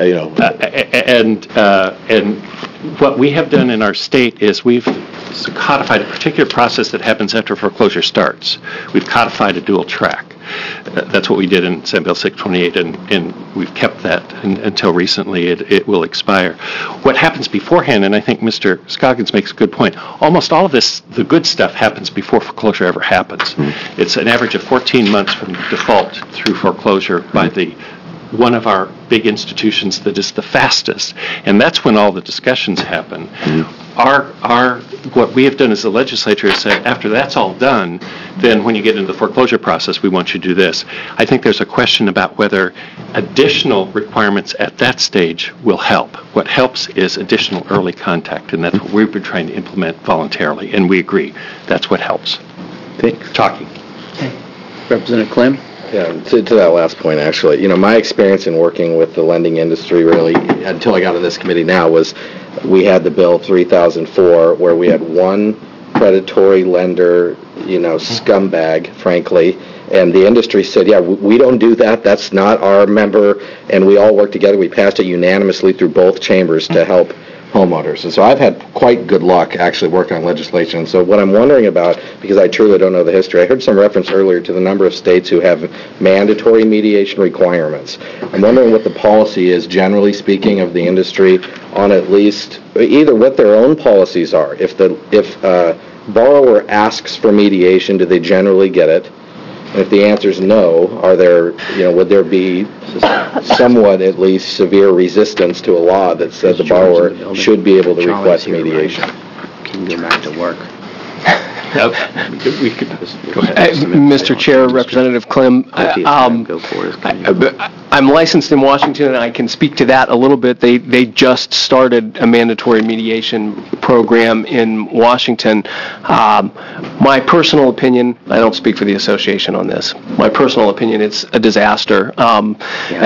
And what we have done in our state is we've codified a particular process that happens after foreclosure starts. We've codified a dual track. That's what we did in Senate Bill 628, and we've kept that until recently. It will expire. What happens beforehand, and I think Mr. Scoggins makes a good point, almost all of this, the good stuff, happens before foreclosure ever happens. It's an average of 14 months from default through foreclosure by one of our big institutions that is the fastest, and that's when all the discussions happen. What we have done as the legislature is said, after that's all done, then when you get into the foreclosure process, we want you to do this. I think there's a question about whether additional requirements at that stage will help. What helps is additional early contact, and that's what we've been trying to implement voluntarily, and we agree. That's what helps. Talking. Representative Clem? Yeah, to that last point, actually, my experience in working with the lending industry, really, until I got on this committee now, was we had the bill 3004, where we had one predatory lender, scumbag, frankly, And the industry said, yeah, we don't do that. That's not our member. And we all worked together. We passed it unanimously through both chambers to help homeowners. And so I've had quite good luck actually working on legislation. And so what I'm wondering about, because I truly don't know the history, I heard some reference earlier to the number of states who have mandatory mediation requirements. I'm wondering what the policy is, generally speaking, of the industry on at least either what their own policies are. If borrower asks for mediation, do they generally get it? And if the answer is no, would there be somewhat at least severe resistance to a law that said the borrower should be able to request mediation? Can go back to work. Mr. Chair, Representative Clem, I'm licensed in Washington, and I can speak to that a little bit. They just started a mandatory mediation program in Washington. My personal opinion, I don't speak for the association on this. My personal opinion, it's a disaster. I'm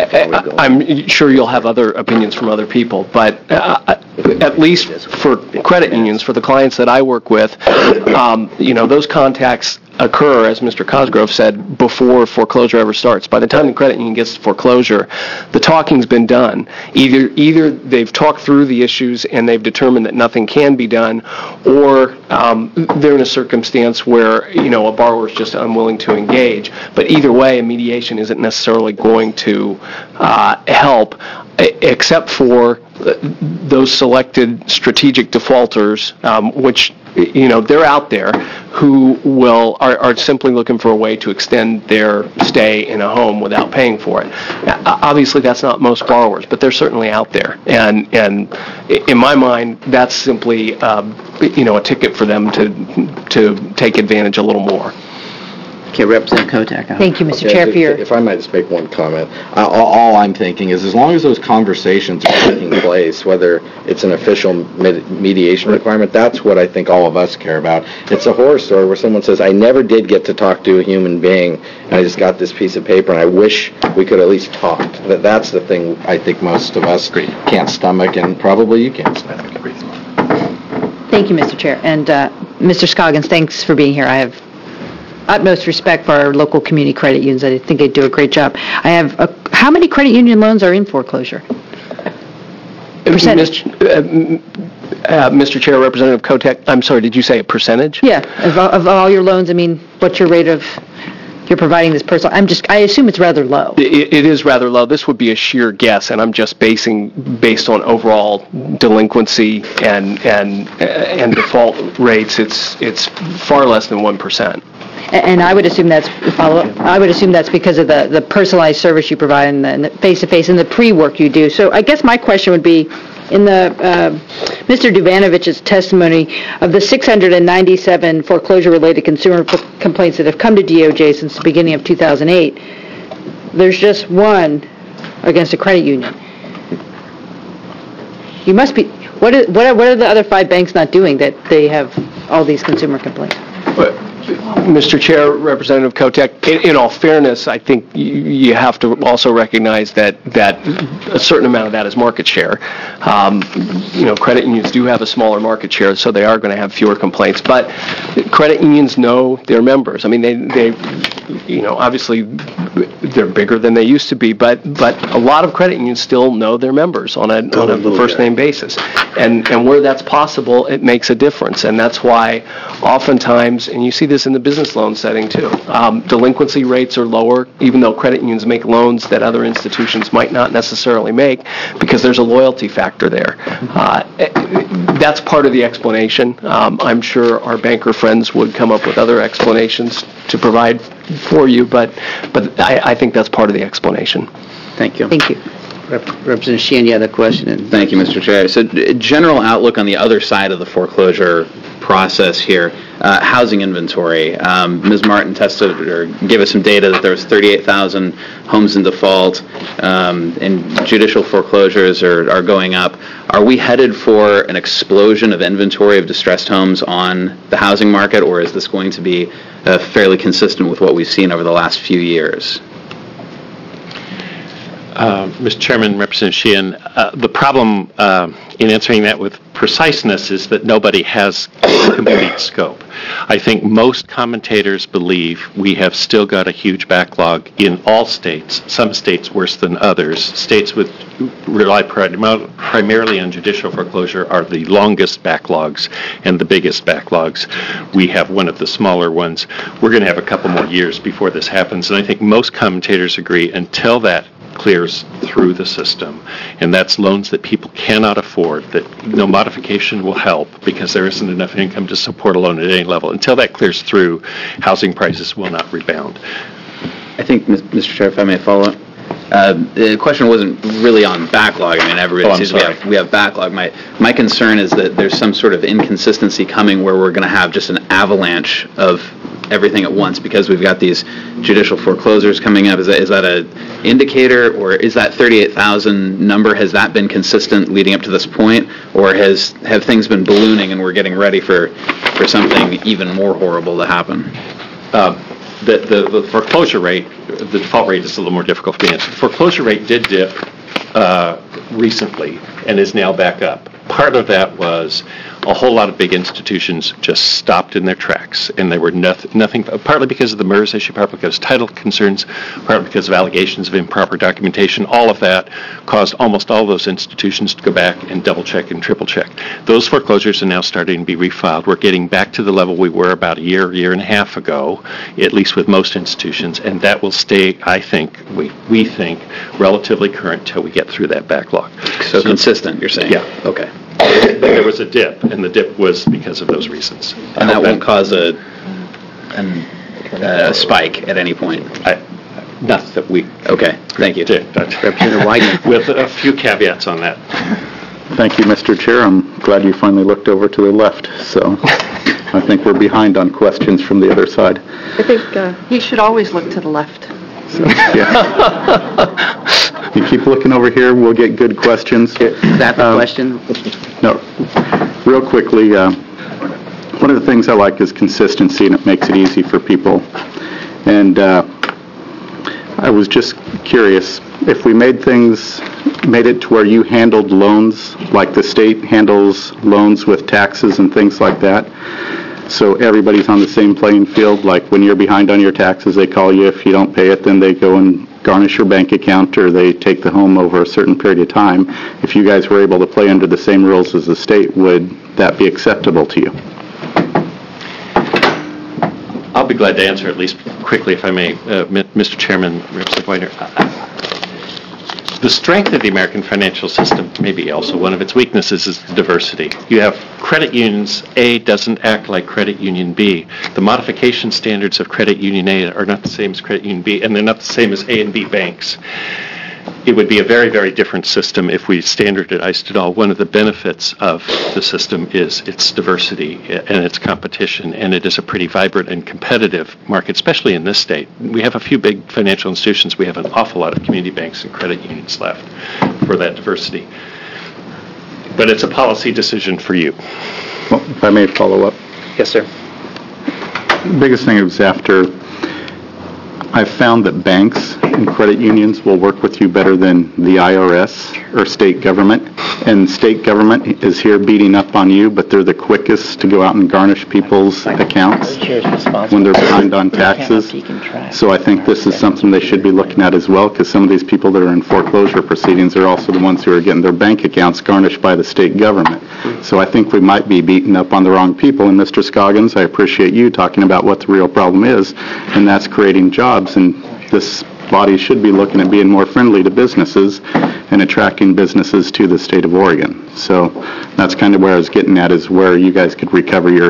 sure you'll have other opinions from other people, but at least for credit unions, for the clients that I work with, those contacts occur, as Mr. Cosgrove said, before foreclosure ever starts. By the time the credit union gets to foreclosure, the talking's been done. Either they've talked through the issues and they've determined that nothing can be done, or they're in a circumstance where, a borrower is just unwilling to engage. But either way, a mediation isn't necessarily going to help, except for those selected strategic defaulters, which they're out there, who are simply looking for a way to extend their stay in a home without paying for it. Obviously, that's not most borrowers, but they're certainly out there. And in my mind, that's simply a ticket for them to take advantage a little more. Okay, Representative Kotek. Thank you, Mr. Chair, for your... If I might just make one comment. All I'm thinking is as long as those conversations are taking place, whether it's an official mediation requirement, that's what I think all of us care about. It's a horror story where someone says, I never did get to talk to a human being, and I just got this piece of paper, and I wish we could at least talk. That's the thing I think most of us can't stomach, and probably you can't stomach. Thank you, Mr. Chair. And Mr. Scoggins, thanks for being here. I have utmost respect for our local community credit unions. I think they do a great job. I have how many credit union loans are in foreclosure? Percentage. Mr. Chair, Representative Kotek, I'm sorry, did you say a percentage? Yeah, of all your loans. I mean, what's your rate of... You're providing this personal... I assume it's rather low. It is rather low. This would be a sheer guess, and I'm just based on overall delinquency and default rates. It's far less than 1%. And I would assume that's I would assume that's because of the personalized service you provide and the face-to-face and the pre-work you do. So I guess my question would be, in Mr. Duvanovich's testimony, of the 697 foreclosure-related consumer complaints that have come to DOJ since the beginning of 2008, there's just one against a credit union. You must be. What are the other 5 banks not doing that they have all these consumer complaints? Mr. Chair, Representative Kotek, in all fairness, I think you have to also recognize that a certain amount of that is market share. Credit unions do have a smaller market share, so they are going to have fewer complaints. But credit unions know their members. I mean, they obviously they're bigger than they used to be, but a lot of credit unions still know their members on a first-name basis. And where that's possible, it makes a difference. And that's why oftentimes, and you see this in the business loan setting too, delinquency rates are lower, even though credit unions make loans that other institutions might not necessarily make, because there's a loyalty factor there. That's part of the explanation. I'm sure our banker friends would come up with other explanations to provide for you, but I think that's part of the explanation. Thank you. Thank you. Representative Sheehan, you had a question. Thank you, Mr. Chair. So, general outlook on the other side of the foreclosure process here, housing inventory. Ms. Martin gave us some data that there was 38,000 homes in default, and judicial foreclosures are going up. Are we headed for an explosion of inventory of distressed homes on the housing market, or is this going to be fairly consistent with what we've seen over the last few years? Mr. Chairman, Representative Sheehan, the problem in answering that with preciseness is that nobody has a complete scope. I think most commentators believe we have still got a huge backlog in all states, some states worse than others. States with rely primarily on judicial foreclosure are the longest backlogs and the biggest backlogs. We have one of the smaller ones. We're going to have a couple more years before this happens, and I think most commentators agree until that clears through the system, and that's loans that people cannot afford, that no modification will help because there isn't enough income to support a loan at any level. Until that clears through, housing prices will not rebound. I think, Mr. Chair, if I may follow up. The question wasn't really on backlog. I mean, everybody sees we have backlog. My concern is that there's some sort of inconsistency coming where we're going to have just an avalanche of everything at once because we've got these judicial foreclosures coming up. Is that an indicator, or is that 38,000 number, has that been consistent leading up to this point, or have things been ballooning and we're getting ready for something even more horrible to happen? The foreclosure rate, the default rate is a little more difficult for me to answer. The foreclosure rate did dip recently and is now back up. Part of that was a whole lot of big institutions just stopped in their tracks, and they were nothing, partly because of the MERS issue, partly because of title concerns, partly because of allegations of improper documentation. All of that caused almost all those institutions to go back and double-check and triple-check. Those foreclosures are now starting to be refiled. We're getting back to the level we were about a year and a half ago, at least with most institutions, and that will stay, I think, we think, relatively current until we get through that backlog. So consistent, you're saying? Yeah. Okay. There was a dip, and the dip was because of those reasons. And that won't cause a spike at any point? Not that we... Okay, thank you. Representative White. With a few caveats on that. Thank you, Mr. Chair. I'm glad you finally looked over to the left, so I think we're behind on questions from the other side. I think you should always look to the left. So, yeah. You keep looking over here, we'll get good questions. Is that the question? No. Real quickly, one of the things I like is consistency, and it makes it easy for people. And I was just curious, if we made it to where you handled loans, like the state handles loans with taxes and things like that, so everybody's on the same playing field, like when you're behind on your taxes, they call you. If you don't pay it, then they go and garnish your bank account, or they take the home over a certain period of time. If you guys were able to play under the same rules as the state, would that be acceptable to you? I'll be glad to answer at least quickly, if I may. Mr. Chairman, Representative Whitener, the strength of the American financial system, maybe also one of its weaknesses, is the diversity. You have credit unions. A doesn't act like credit union B. The modification standards of credit union A are not the same as credit union B, and they're not the same as A and B banks. It would be a very, very different system if we standardized it all. One of the benefits of the system is its diversity and its competition, and it is a pretty vibrant and competitive market, especially in this state. We have a few big financial institutions. We have an awful lot of community banks and credit unions left for that diversity. But it's a policy decision for you. Well, if I may follow up. Yes, sir. The biggest thing is after I've found that banks and credit unions will work with you better than the IRS or state government. And state government is here beating up on you, but they're the quickest to go out and garnish people's accounts when they're behind on taxes. So I think this is something they should be looking at as well, because some of these people that are in foreclosure proceedings are also the ones who are getting their bank accounts garnished by the state government. So I think we might be beating up on the wrong people. And Mr. Scoggins, I appreciate you talking about what the real problem is, and that's creating jobs. And this body should be looking at being more friendly to businesses and attracting businesses to the state of Oregon. So that's kind of where I was getting at, is where you guys could recover your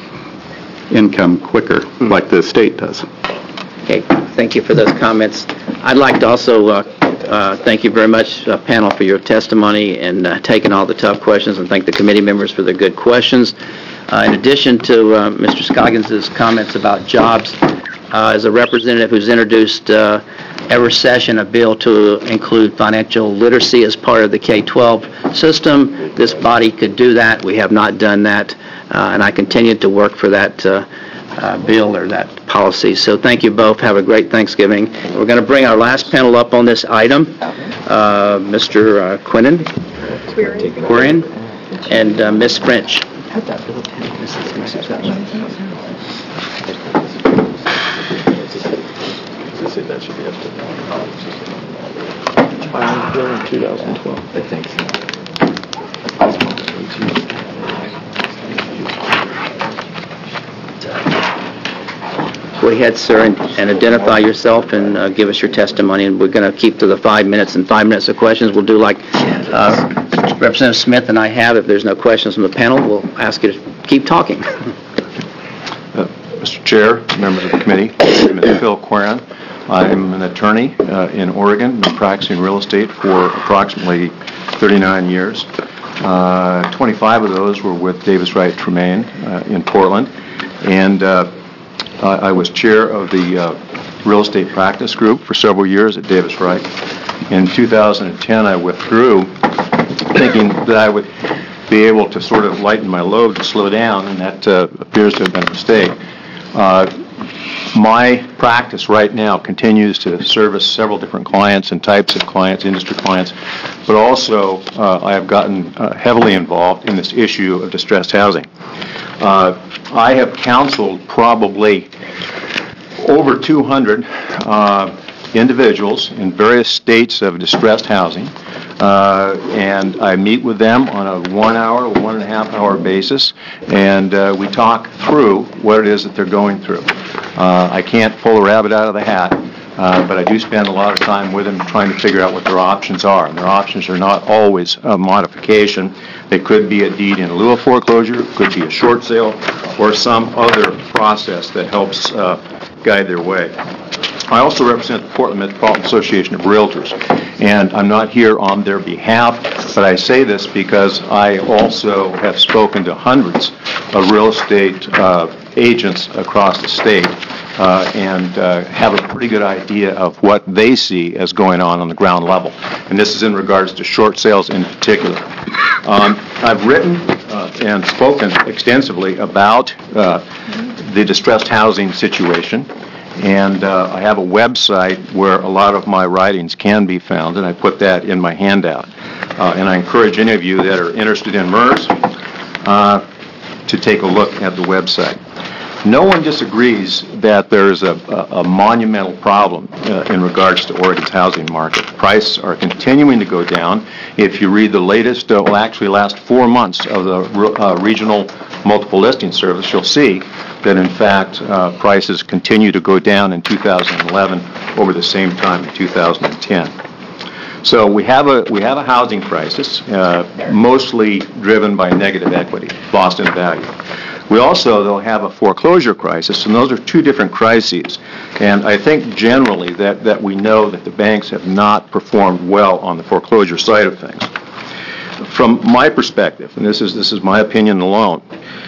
income quicker, like the state does. Okay, thank you for those comments. I'd like to also thank you very much, panel, for your testimony and taking all the tough questions, and thank the committee members for the good questions. In addition to Mr. Scoggins' comments about jobs, as a representative who's introduced every session a bill to include financial literacy as part of the K-12 system, this body could do that. We have not done that, and I continue to work for that bill or that policy. So thank you both. Have a great Thanksgiving. We're going to bring our last panel up on this item. Mr. Quirin, and Ms. French. In 2012. I think so. Go ahead, sir, and identify yourself and give us your testimony, and we're going to keep to the 5 minutes and 5 minutes of questions. We'll do like Representative Smith and I have. If there's no questions from the panel, we'll ask you to keep talking. Mr. Chair, members of the committee, I'm Phil Quirin. I'm an attorney in Oregon, been practicing real estate for approximately 39 years. 25 of those were with Davis Wright Tremaine in Portland, and I was chair of the real estate practice group for several years at Davis Wright. In 2010, I withdrew, thinking that I would be able to sort of lighten my load to slow down, and that appears to have been a mistake. My practice right now continues to service several different clients and types of clients, industry clients, but also I have gotten heavily involved in this issue of distressed housing. I have counseled probably over 200 individuals in various states of distressed housing, and I meet with them on a 1 hour, 1.5 hour basis, and we talk through what it is that they're going through. I can't pull a rabbit out of the hat, but I do spend a lot of time with them trying to figure out what their options are. And their options are not always a modification. They could be a deed in lieu of foreclosure, could be a short sale, or some other process that helps guide their way. I also represent the Portland Metropolitan Association of Realtors, and I'm not here on their behalf, but I say this because I also have spoken to hundreds of real estate agents across the state and have a pretty good idea of what they see as going on the ground level. And this is in regards to short sales in particular. I've written and spoken extensively about the distressed housing situation, and I have a website where a lot of my writings can be found, and I put that in my handout. And I encourage any of you that are interested in MERS to take a look at the website. No one disagrees that there's a monumental problem in regards to Oregon's housing market. Prices are continuing to go down. If you read the latest, actually last 4 months of the regional multiple listing service, you'll see that in fact prices continue to go down in 2011 over the same time in 2010. So we have a housing crisis, mostly driven by negative equity, lost in value. We also, though, have a foreclosure crisis, and those are two different crises. And I think generally that we know that the banks have not performed well on the foreclosure side of things. From my perspective, and this is my opinion alone,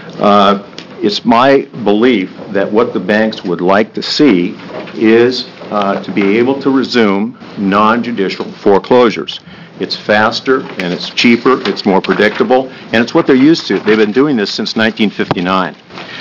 it's my belief that what the banks would like to see is to be able to resume non-judicial foreclosures. It's faster, and it's cheaper, it's more predictable, and it's what they're used to. They've been doing this since 1959.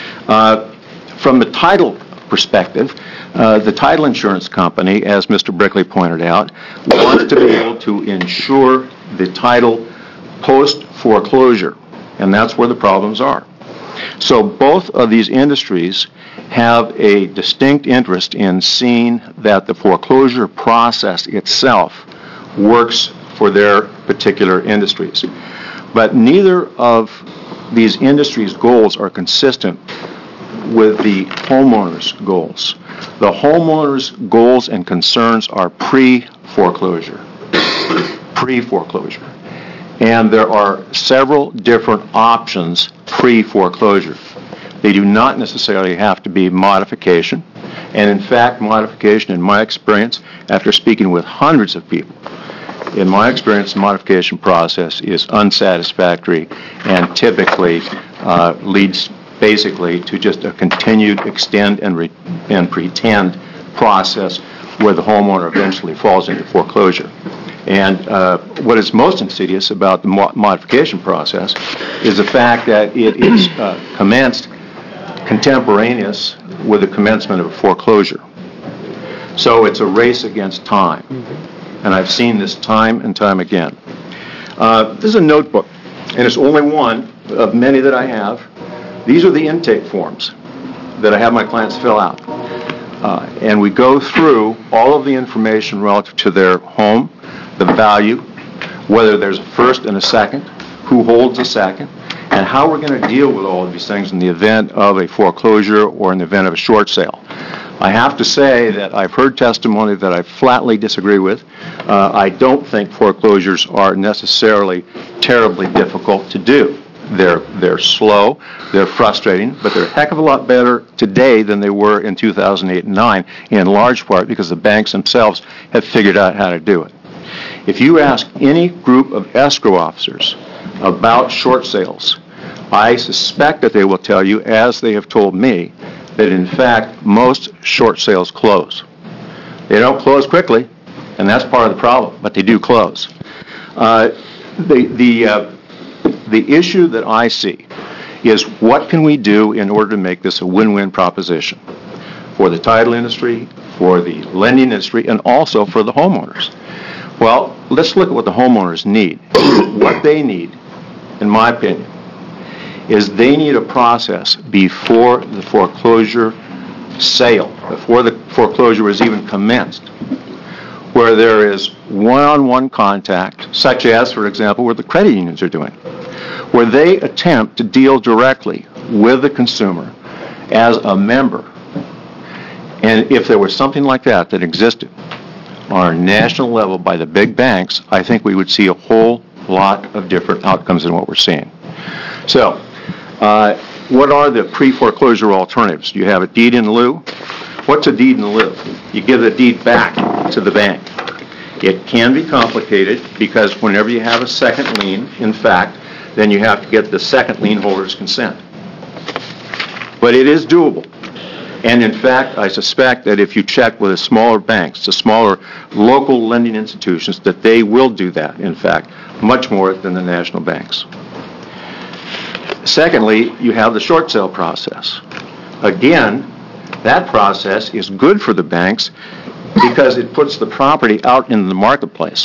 From the title perspective, the title insurance company, as Mr. Brickley pointed out, wants to be able to insure the title post-foreclosure, and that's where the problems are. So both of these industries have a distinct interest in seeing that the foreclosure process itself works for their particular industries. But neither of these industries' goals are consistent with the homeowner's goals. The homeowner's goals and concerns are pre-foreclosure. Pre-foreclosure. And there are several different options pre-foreclosure. They do not necessarily have to be modification. And in fact, modification, in my experience, after speaking with hundreds of people, in my experience, the modification process is unsatisfactory and typically leads basically to just a continued extend and pretend process where the homeowner eventually falls into foreclosure. And what is most insidious about the modification process is the fact that it is commenced contemporaneous with the commencement of a foreclosure. So it's a race against time. and I've seen this time and time again. This is a notebook, and it's only one of many that I have. These are the intake forms that I have my clients fill out. And we go through all of the information relative to their home, the value, whether there's a first and a second, who holds a second, and how we're going to deal with all of these things in the event of a foreclosure or in the event of a short sale. I have to say that I've heard testimony that I flatly disagree with. I don't think foreclosures are necessarily terribly difficult to do. They're slow, they're frustrating, but they're a heck of a lot better today than they were in 2008 and 9, in large part because the banks themselves have figured out how to do it. If you ask any group of escrow officers about short sales, I suspect that they will tell you, as they have told me, that in fact most short sales close. They don't close quickly, and that's part of the problem, but they do close. The issue that I see is what can we do in order to make this a win-win proposition for the title industry, for the lending industry, and also for the homeowners. Well, let's look at what the homeowners need. What they need, in my opinion, is they need a process before the foreclosure sale, before the foreclosure is even commenced, where there is one-on-one contact, such as, for example, what the credit unions are doing, where they attempt to deal directly with the consumer as a member. And if there was something like that existed on a national level by the big banks, I think we would see a whole lot of different outcomes than what we're seeing. So, what are the pre-foreclosure alternatives? You have a deed in lieu. What's a deed in lieu? You give the deed back to the bank. It can be complicated because whenever you have a second lien, in fact, then you have to get the second lien holder's consent. But it is doable. And in fact, I suspect that if you check with the smaller banks, the smaller local lending institutions, that they will do that, in fact, much more than the national banks. Secondly, you have the short sale process. Again, that process is good for the banks because it puts the property out in the marketplace.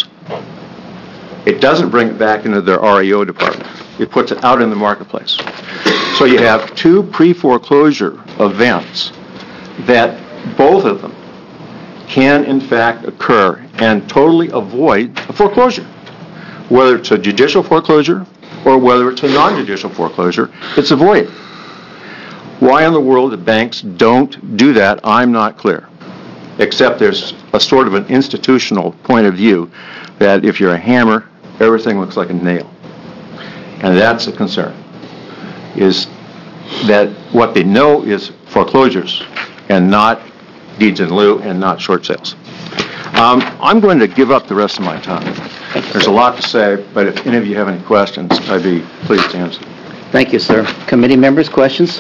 It doesn't bring it back into their REO department. It puts it out in the marketplace. So you have two pre-foreclosure events that both of them can in fact occur and totally avoid a foreclosure. Whether it's a judicial foreclosure or whether it's a non-judicial foreclosure, it's avoided. Why in the world the banks don't do that, I'm not clear. Except there's a sort of an institutional point of view that if you're a hammer, everything looks like a nail. And that's a concern, is that what they know is foreclosures and not deeds in lieu and not short sales. I'm going to give up the rest of my time. There's a lot to say, but if any of you have any questions, I'd be pleased to answer. Thank you, sir. Committee members, questions?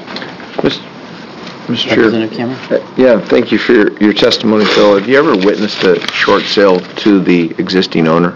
Mr. Chair. Yeah, thank you for your testimony, Phil. Have you ever witnessed a short sale to the existing owner?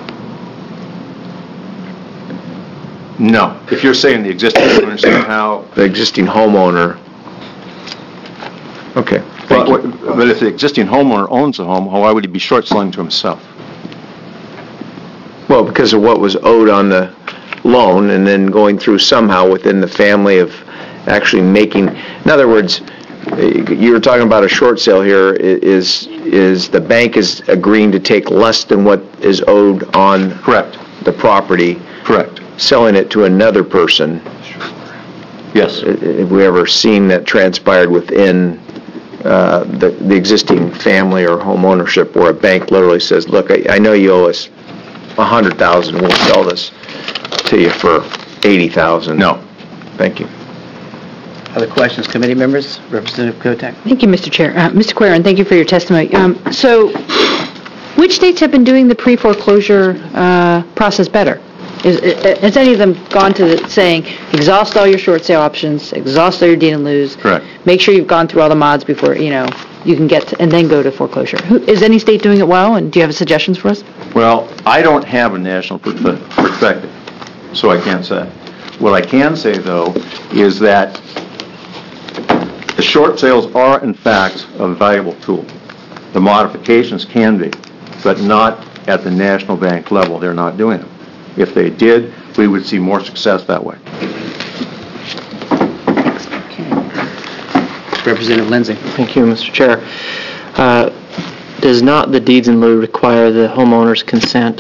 No. If you're saying the existing owner, somehow... The existing homeowner. Okay. But if the existing homeowner owns the home, why would he be short selling to himself? Well, because of what was owed on the loan and then going through somehow within the family of actually making... In other words, you were talking about a short sale here, is the bank is agreeing to take less than what is owed on Correct. The property. Correct. Selling it to another person. Yes. Have we ever seen that transpired within the existing family or home ownership where a bank literally says, look, I know you owe us $100,000, we'll sell this to you for $80,000. No. Thank you. Other questions, committee members? Representative Kotek. Thank you, Mr. Chair. Mr. Queren, thank you for your testimony. So, which states have been doing the pre-foreclosure process better? Has any of them gone to saying, exhaust all your short sale options, exhaust all your deed and lieu's? Correct. Make sure you've gone through all the mods before, you can get to, and then go to foreclosure. Is any state doing it well, and do you have suggestions for us? Well, I don't have a national perspective, so I can't say. What I can say, though, is that the short sales are, in fact, a valuable tool. The modifications can be, but not at the national bank level. They're not doing them. If they did, we would see more success that way. Representative Lindsay. Thank you, Mr. Chair. Does not the deeds in lieu require the homeowner's consent?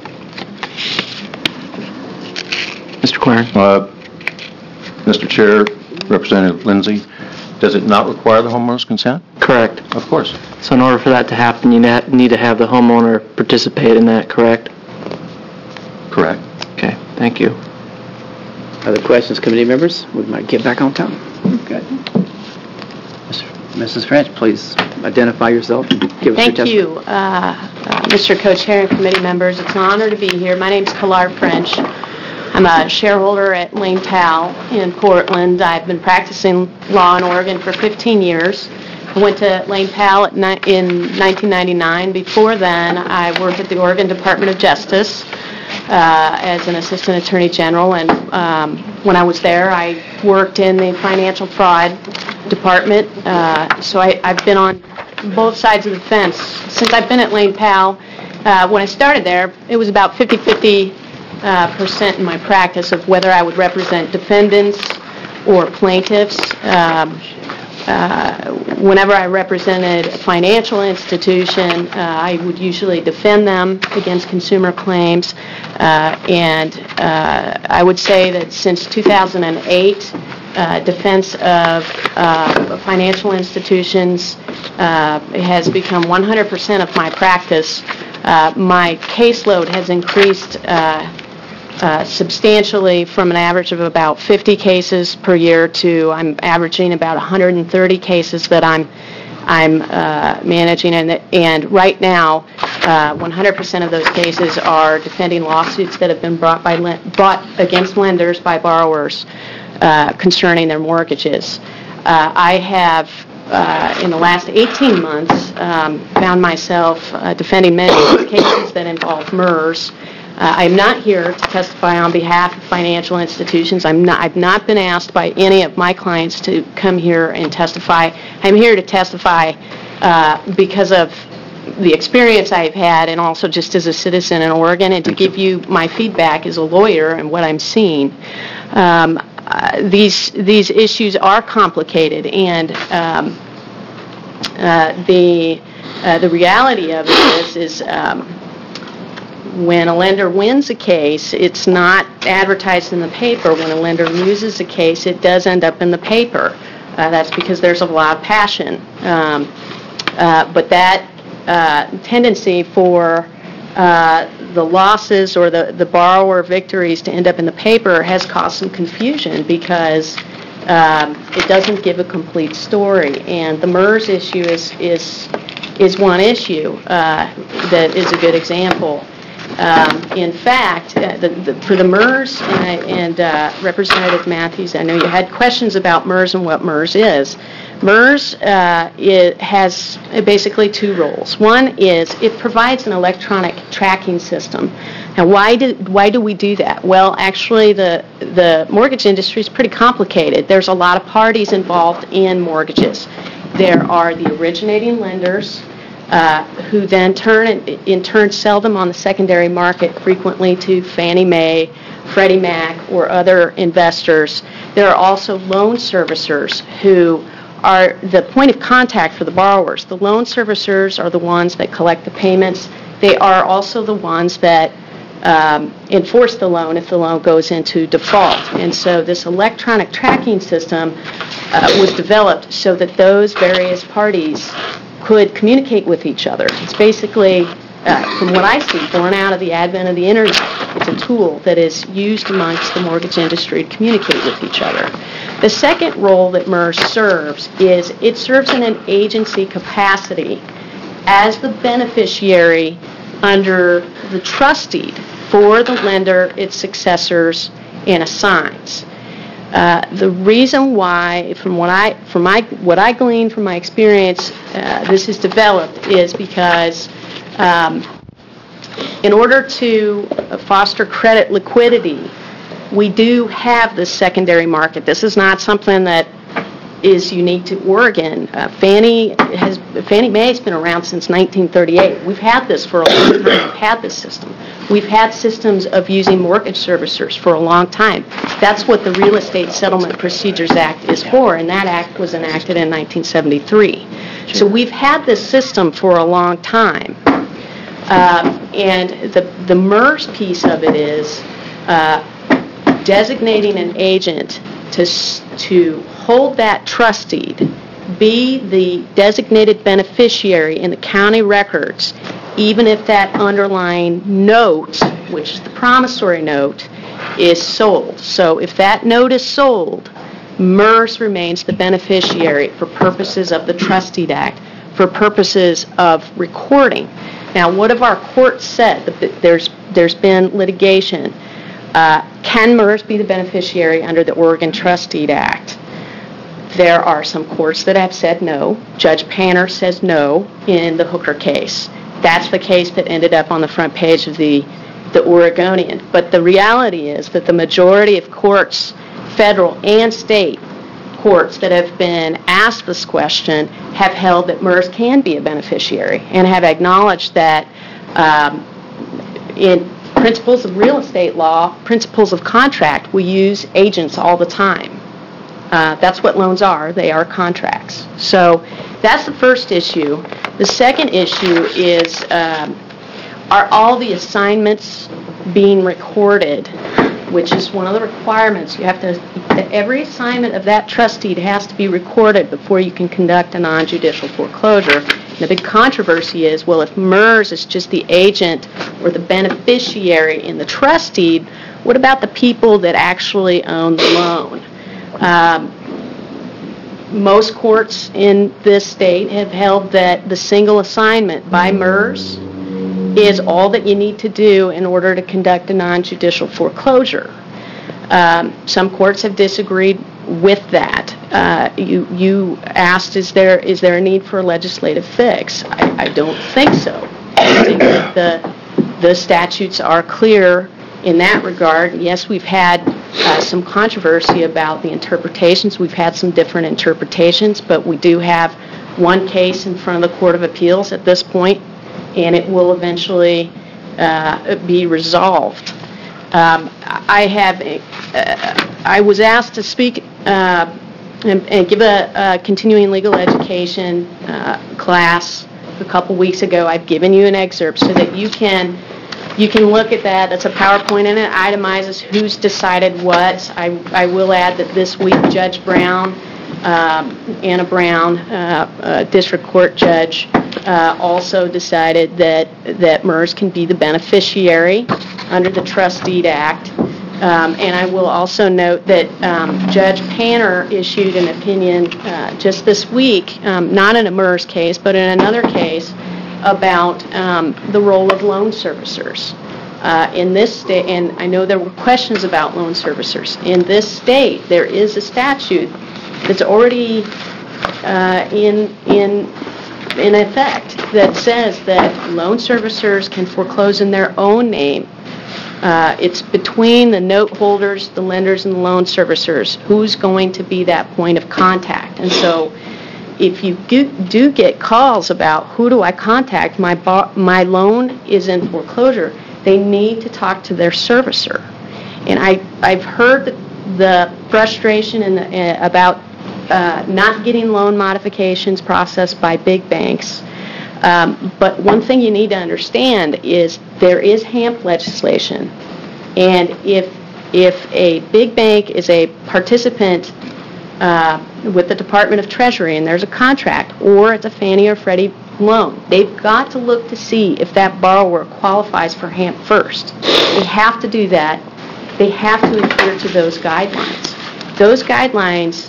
Mr. Quern. Mr. Chair, Representative Lindsay, does it not require the homeowner's consent? Correct. Of course. So in order for that to happen, you need to have the homeowner participate in that, correct? Correct. Okay, thank you. Other questions, committee members? We might get back on top. Okay. Mrs. French, please identify yourself and give us your Thank you, Mr. Co-Chair and committee members. It's an honor to be here. My name's Kalar French. I'm a shareholder at Lane Powell in Portland. I've been practicing law in Oregon for 15 years. I went to Lane Powell in 1999. Before then, I worked at the Oregon Department of Justice as an assistant attorney general, and when I was there, I worked in the financial fraud department. So I've been on both sides of the fence. Since I've been at Lane Powell, when I started there, it was about 50-50% in my practice of whether I would represent defendants or plaintiffs. Whenever I represented a financial institution, I would usually defend them against consumer claims. And I would say that since 2008, defense of financial institutions has become 100% of my practice. My caseload has increased substantially from an average of about 50 cases per year to I'm averaging about 130 cases that I'm managing, and right now 100% of those cases are defending lawsuits that have been brought against lenders by borrowers concerning their mortgages. I have in the last 18 months found myself defending many of these cases that involve MERS. I'm not here to testify on behalf of financial institutions. I've not been asked by any of my clients to come here and testify. I'm here to testify because of the experience I've had and also just as a citizen in Oregon, and to give you my feedback as a lawyer and what I'm seeing. These issues are complicated, and the reality of it is when a lender wins a case, it's not advertised in the paper. When a lender loses a case, it does end up in the paper. That's because there's a lot of passion. But that tendency for the losses or the borrower victories to end up in the paper has caused some confusion because it doesn't give a complete story. And the MERS issue is one issue that is a good example. In fact, for the MERS, and Representative Matthews, I know you had questions about MERS and what MERS is. MERS it has basically two roles. One is it provides an electronic tracking system. Now, why do we do that? Well, actually, the mortgage industry is pretty complicated. There's a lot of parties involved in mortgages. There are the originating lenders, who then in turn sell them on the secondary market frequently to Fannie Mae, Freddie Mac, or other investors. There are also loan servicers who are the point of contact for the borrowers. The loan servicers are the ones that collect the payments. They are also the ones that enforce the loan if the loan goes into default. And so this electronic tracking system was developed so that those various parties could communicate with each other. It's basically, from what I see, born out of the advent of the Internet. It's a tool that is used amongst the mortgage industry to communicate with each other. The second role that MERS serves is it serves in an agency capacity as the beneficiary under the trust deed for the lender, its successors, and assigns. The reason why, from what I gleaned from my experience, this is developed is because in order to foster credit liquidity, we do have the secondary market. This is not something that is unique to Oregon. Fannie Mae has been around since 1938. We've had this for a long time. We've had this system. We've had systems of using mortgage servicers for a long time. That's what the Real Estate Settlement Procedures Act is for, and that act was enacted in 1973. So we've had this system for a long time. And the MERS piece of it is designating an agent to hold that trust deed, be the designated beneficiary in the county records, even if that underlying note, which is the promissory note, is sold. So if that note is sold, MERS remains the beneficiary for purposes of the Trust Deed Act, for purposes of recording. Now, what have our courts said? There's been litigation. Can MERS be the beneficiary under the Oregon Trust Deed Act? There are some courts that have said no. Judge Panner says no in the Hooker case. That's the case that ended up on the front page of the Oregonian. But the reality is that the majority of courts, federal and state courts that have been asked this question, have held that MERS can be a beneficiary and have acknowledged that in principles of real estate law, principles of contract, we use agents all the time. That's what loans are. They are contracts. So that's the first issue. The second issue is, are all the assignments being recorded, which is one of the requirements. You have to, every assignment of that trust deed has to be recorded before you can conduct a non-judicial foreclosure. And the big controversy is, well, if MERS is just the agent or the beneficiary in the trust deed, what about the people that actually own the loan? Most courts in this state have held that the single assignment by MERS is all that you need to do in order to conduct a non-judicial foreclosure. Some courts have disagreed with that. You asked, is there a need for a legislative fix? I don't think so. I think that the statutes are clear in that regard. Yes, we've had some controversy about the interpretations. We've had some different interpretations, but we do have one case in front of the Court of Appeals at this point, and it will eventually be resolved. I was asked to speak and give a continuing legal education class a couple weeks ago. I've given you an excerpt so that you can look at that. That's a PowerPoint, and it itemizes who's decided what. I will add that this week Judge Brown, Anna Brown, District Court Judge, also decided that MERS can be the beneficiary under the Trust Deed Act. And I will also note that Judge Panner issued an opinion just this week, not in a MERS case, but in another case, about the role of loan servicers. In this state, and I know there were questions about loan servicers, in this state there is a statute that's already in effect that says that loan servicers can foreclose in their own name. It's between the note holders, the lenders, and the loan servicers who's going to be that point of contact. And so if you do get calls about who do I contact, my loan is in foreclosure, they need to talk to their servicer. And I've heard the frustration about not getting loan modifications processed by big banks. But one thing you need to understand is there is HAMP legislation. And if a big bank is a participant with the Department of Treasury and there's a contract, or it's a Fannie or Freddie loan, they've got to look to see if that borrower qualifies for HAMP first. They have to do that. They have to adhere to those guidelines. Those guidelines,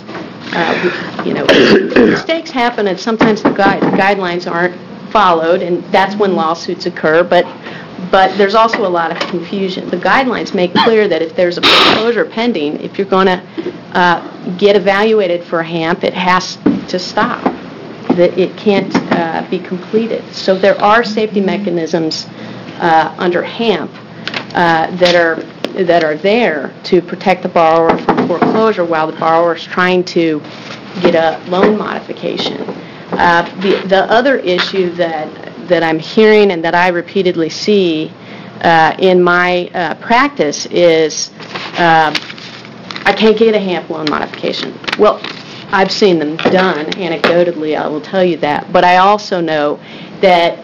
mistakes happen, and sometimes the guidelines aren't followed, and that's when lawsuits occur, but there's also a lot of confusion. The guidelines make clear that if there's a foreclosure pending, if you're going to get evaluated for HAMP, it has to stop, that it can't be completed. So there are safety mechanisms under HAMP that are there to protect the borrower from foreclosure while the borrower is trying to get a loan modification. The other issue that I'm hearing and that I repeatedly see in my practice is I can't get a HAMP loan modification. Well, I've seen them done, anecdotally, I will tell you that. But I also know that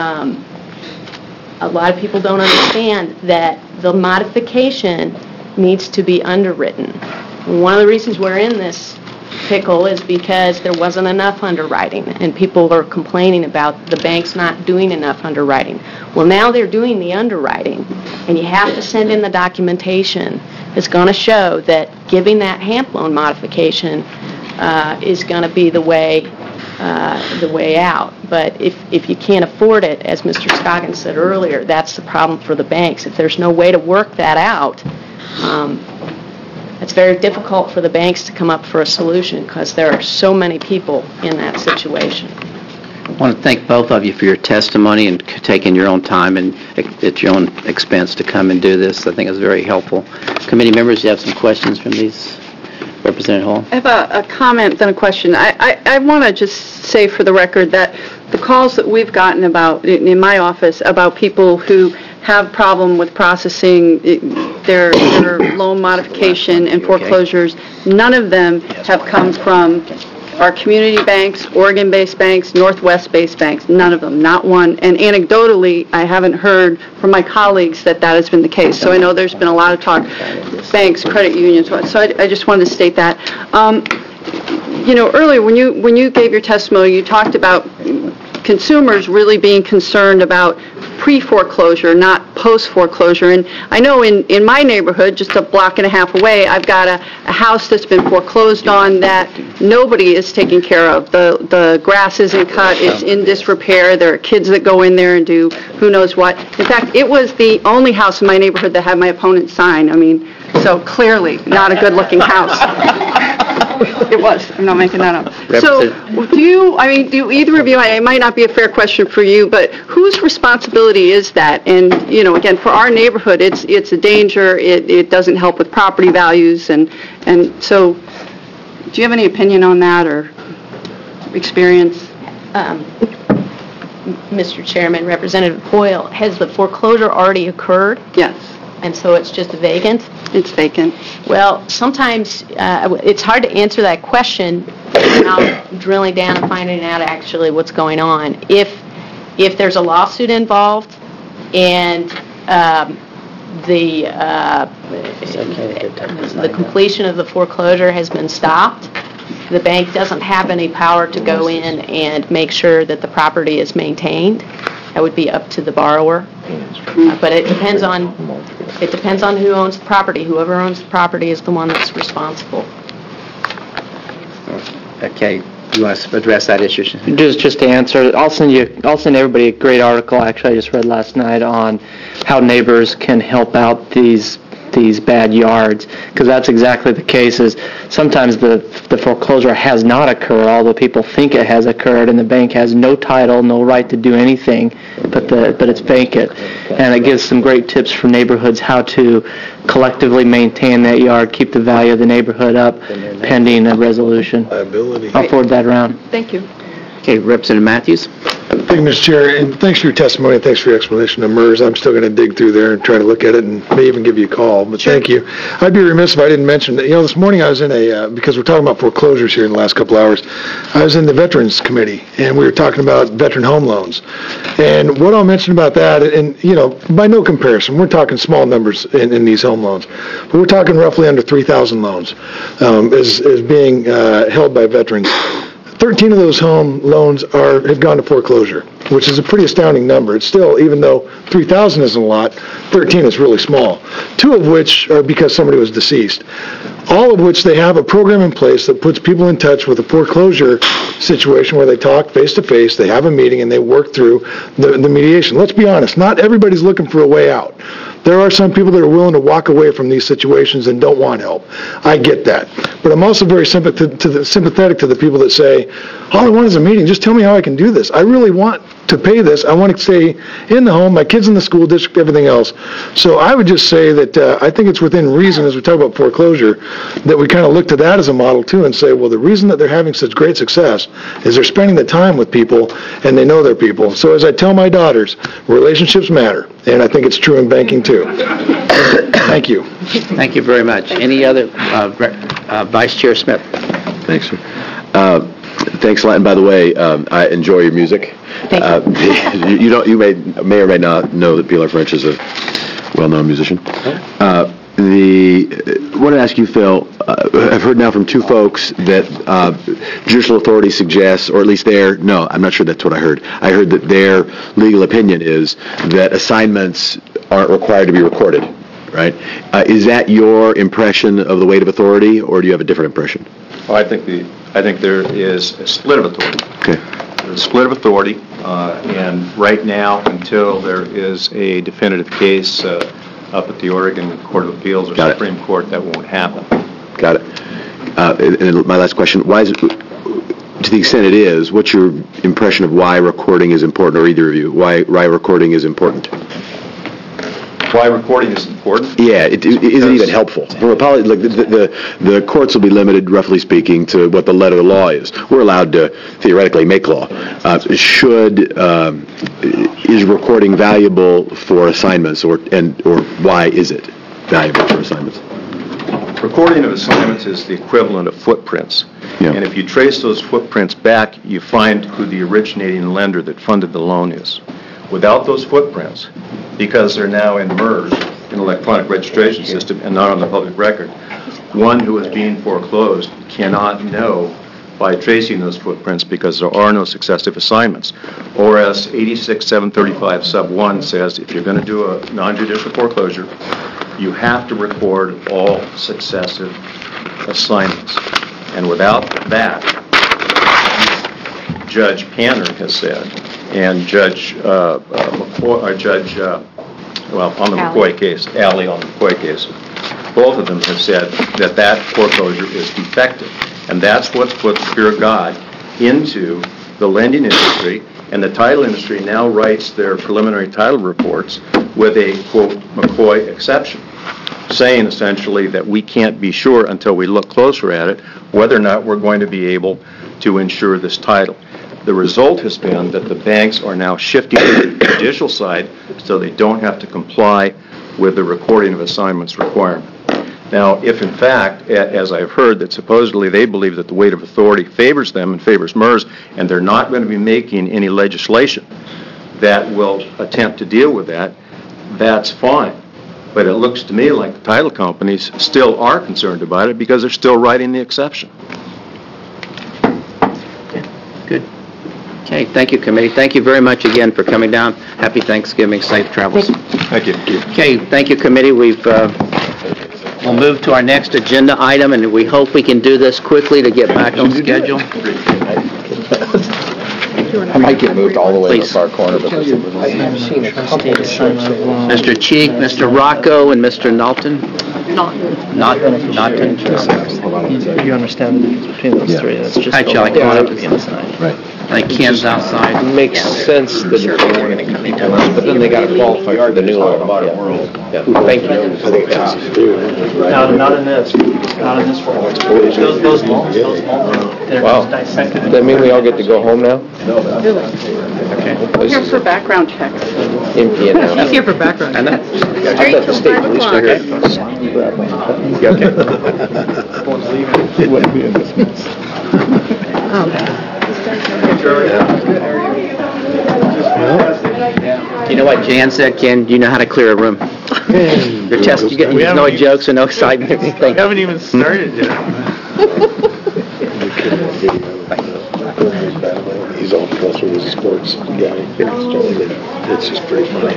a lot of people don't understand that the modification needs to be underwritten. One of the reasons we're in this pickle is because there wasn't enough underwriting, and people are complaining about the banks not doing enough underwriting. Well, now they're doing the underwriting, and you have to send in the documentation that's going to show that giving that HAMP loan modification is going to be the way out. But if you can't afford it, as Mr. Scoggins said earlier, that's the problem for the banks. If there's no way to work that out, it's very difficult for the banks to come up for a solution because there are so many people in that situation. I want to thank both of you for your testimony and taking your own time and at your own expense to come and do this. I think it's very helpful. Committee members, do you have some questions from these? Representative Hall? I have a comment and a question. I want to just say for the record that the calls that we've gotten about in my office about people who have problem with processing their loan modification and foreclosures, none of them have come from our community banks, Oregon-based banks, Northwest-based banks, none of them, not one. And anecdotally, I haven't heard from my colleagues that has been the case. So I know there's been a lot of talk, banks, credit unions, so I just wanted to state that. Earlier when you gave your testimony, you talked about consumers really being concerned about pre-foreclosure, not post-foreclosure. And I know in my neighborhood, just a block and a half away, I've got a house that's been foreclosed on that nobody is taking care of. The grass isn't cut, it's in disrepair. There are kids that go in there and do who knows what. In fact, it was the only house in my neighborhood that had my opponent's sign. I mean, so clearly not a good-looking house. It was. I'm not making that up. So do either of you, it might not be a fair question for you, but whose responsibility is that? And, again, for our neighborhood, it's a danger. It doesn't help with property values. And so do you have any opinion on that or experience? Mr. Chairman, Representative Hoyle, has the foreclosure already occurred? Yes. And so it's just vacant? It's vacant. Well, sometimes it's hard to answer that question without drilling down and finding out actually what's going on. If there's a lawsuit involved and the completion of the foreclosure has been stopped, the bank doesn't have any power to go in and make sure that the property is maintained. That would be up to the borrower. But it depends on who owns the property. Whoever owns the property is the one that's responsible. Okay. You want to address that issue? Just to answer, I'll send everybody a great article, actually, I just read last night on how neighbors can help out these bad yards, because that's exactly the case. Is sometimes the foreclosure has not occurred, although people think it has occurred, and the bank has no title, no right to do anything, but it's vacant. And it gives some great tips for neighborhoods how to collectively maintain that yard, keep the value of the neighborhood up, pending a resolution. I'll forward that around. Thank you. Okay, Representative Matthews. Thank you, Mr. Chair, and thanks for your testimony, and thanks for your explanation of MERS. I'm still going to dig through there and try to look at it and may even give you a call, but Thank you. I'd be remiss if I didn't mention that, this morning I was in because we're talking about foreclosures here in the last couple hours, I was in the Veterans Committee, and we were talking about veteran home loans. And what I'll mention about that, and, by no comparison, we're talking small numbers in these home loans, but we're talking roughly under 3,000 loans is being held by veterans. 13 of those home loans have gone to foreclosure, which is a pretty astounding number. It's still, even though 3,000 isn't a lot, 13 is really small. 2 of which are because somebody was deceased. All of which they have a program in place that puts people in touch with a foreclosure situation where they talk face-to-face, they have a meeting, and they work through the mediation. Let's be honest, not everybody's looking for a way out. There are some people that are willing to walk away from these situations and don't want help. I get that. But I'm also very sympathetic to the people that say, all I want is a meeting. Just tell me how I can do this. I really want to pay this. I want to stay in the home, my kids in the school district, everything else. So I would just say that I think it's within reason, as we talk about foreclosure, that we kind of look to that as a model too and say, well, the reason that they're having such great success is they're spending the time with people and they know their people. So as I tell my daughters, relationships matter, and I think it's true in banking too. Thank you. Thank you very much. Any other, Vice Chair Smith? Thanks, sir. Thanks a lot. And by the way, I enjoy your music. You may or may not know that Pilar French is a well-known musician. I want to ask you, Phil, I've heard now from two folks that judicial authority suggests, or at least I'm not sure that's what I heard. I heard that their legal opinion is that assignments aren't required to be recorded, right? Is that your impression of the weight of authority, or do you have a different impression? Well, I think there is a split of authority. Okay. There's a split of authority, and right now, until there is a definitive case up at the Oregon Court of Appeals or Supreme Court, that won't happen. Got it. And my last question, why is it, to the extent it is, what's your impression of why recording is important, or either of you, why recording is important? Why recording is important? Yeah, is it even helpful? From a the courts will be limited, roughly speaking, to what the letter of the law is. We're allowed to theoretically make law. Is recording valuable for assignments, or why is it valuable for assignments? Recording of assignments is the equivalent of footprints. Yeah. And if you trace those footprints back, you find who the originating lender that funded the loan is. Without those footprints, because they're now in MERS, an electronic registration system, and not on the public record, one who is being foreclosed cannot know by tracing those footprints because there are no successive assignments. Or as 86735 sub 1 says, if you're going to do a non-judicial foreclosure, you have to record all successive assignments. And without that, Judge Panner has said, and Judge McCoy, on the McCoy case, Alley on the McCoy case, both of them have said that foreclosure is defective. And that's what puts fear of God into the lending industry, and the title industry now writes their preliminary title reports with a, quote, McCoy exception, saying essentially that we can't be sure until we look closer at it whether or not we're going to be able to insure this title. The result has been that the banks are now shifting to the judicial side so they don't have to comply with the recording of assignments requirement. Now, if in fact, as I've heard, that supposedly they believe that the weight of authority favors them and favors MERS, and they're not going to be making any legislation that will attempt to deal with that, that's fine. But it looks to me like the title companies still are concerned about it because they're still writing the exception. Good. Okay, thank you, committee. Thank you very much again for coming down. Happy Thanksgiving, safe travels. Thank you. Okay, thank you, committee. We'll move to our next agenda item, and we hope we can do this quickly to get back on schedule. I might get moved all the way to the far corner, but Mr. Cheek, Mr. Rocco, and Mr. Knowlton. Knowlton. You understand the difference between those three? That's just Hi, Charlie. Come on up. Right. I think Ken's outside. It makes sense that they're going to come into us, but then they got to qualify for the new one. Yeah. Thank you. Not in this. Not in this form. Those loans, they're wow. dissected. Does that mean we all get to go home now? Really? Okay. We're here for background checks. Empty it out. He's here for background. I thought the state police were here. Okay. It wouldn't be in this mess. You know what Jan said, Ken? You know how to clear a room. Your test, you get no jokes and no excitement. We haven't even started yet. He's all plus with his sports guy. It's just pretty funny.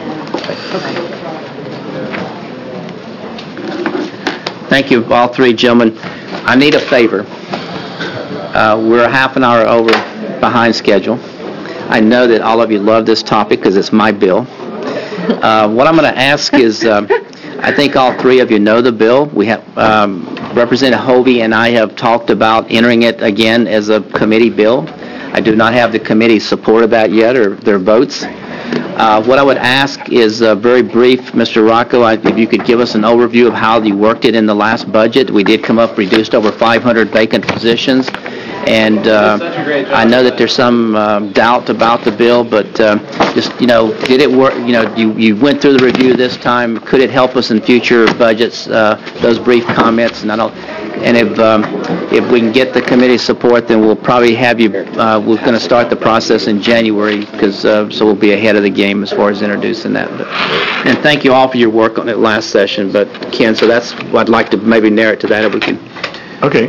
Thank you, all three gentlemen. I need a favor. We're a half an hour over behind schedule. I know that all of you love this topic because it's my bill. What I'm going to ask is, I think all three of you know the bill. We have Representative Hovey and I have talked about entering it again as a committee bill. I do not have the committee's support of that yet, or their votes. What I would ask is very brief, Mr. Rocco, if you could give us an overview of how you worked it in the last budget. We did come up, reduced over 500 vacant positions, and I know that there's some doubt about the bill, but just, did it work? You went through the review this time. Could it help us in future budgets? Those brief comments, and if we can get the committee support, then we'll probably have you, we're going to start the process in January, because so we'll be ahead of the game as far as introducing that. And thank you all for your work on it last session, but Ken, so that's what I'd like to maybe narrow it to that if we can. Okay.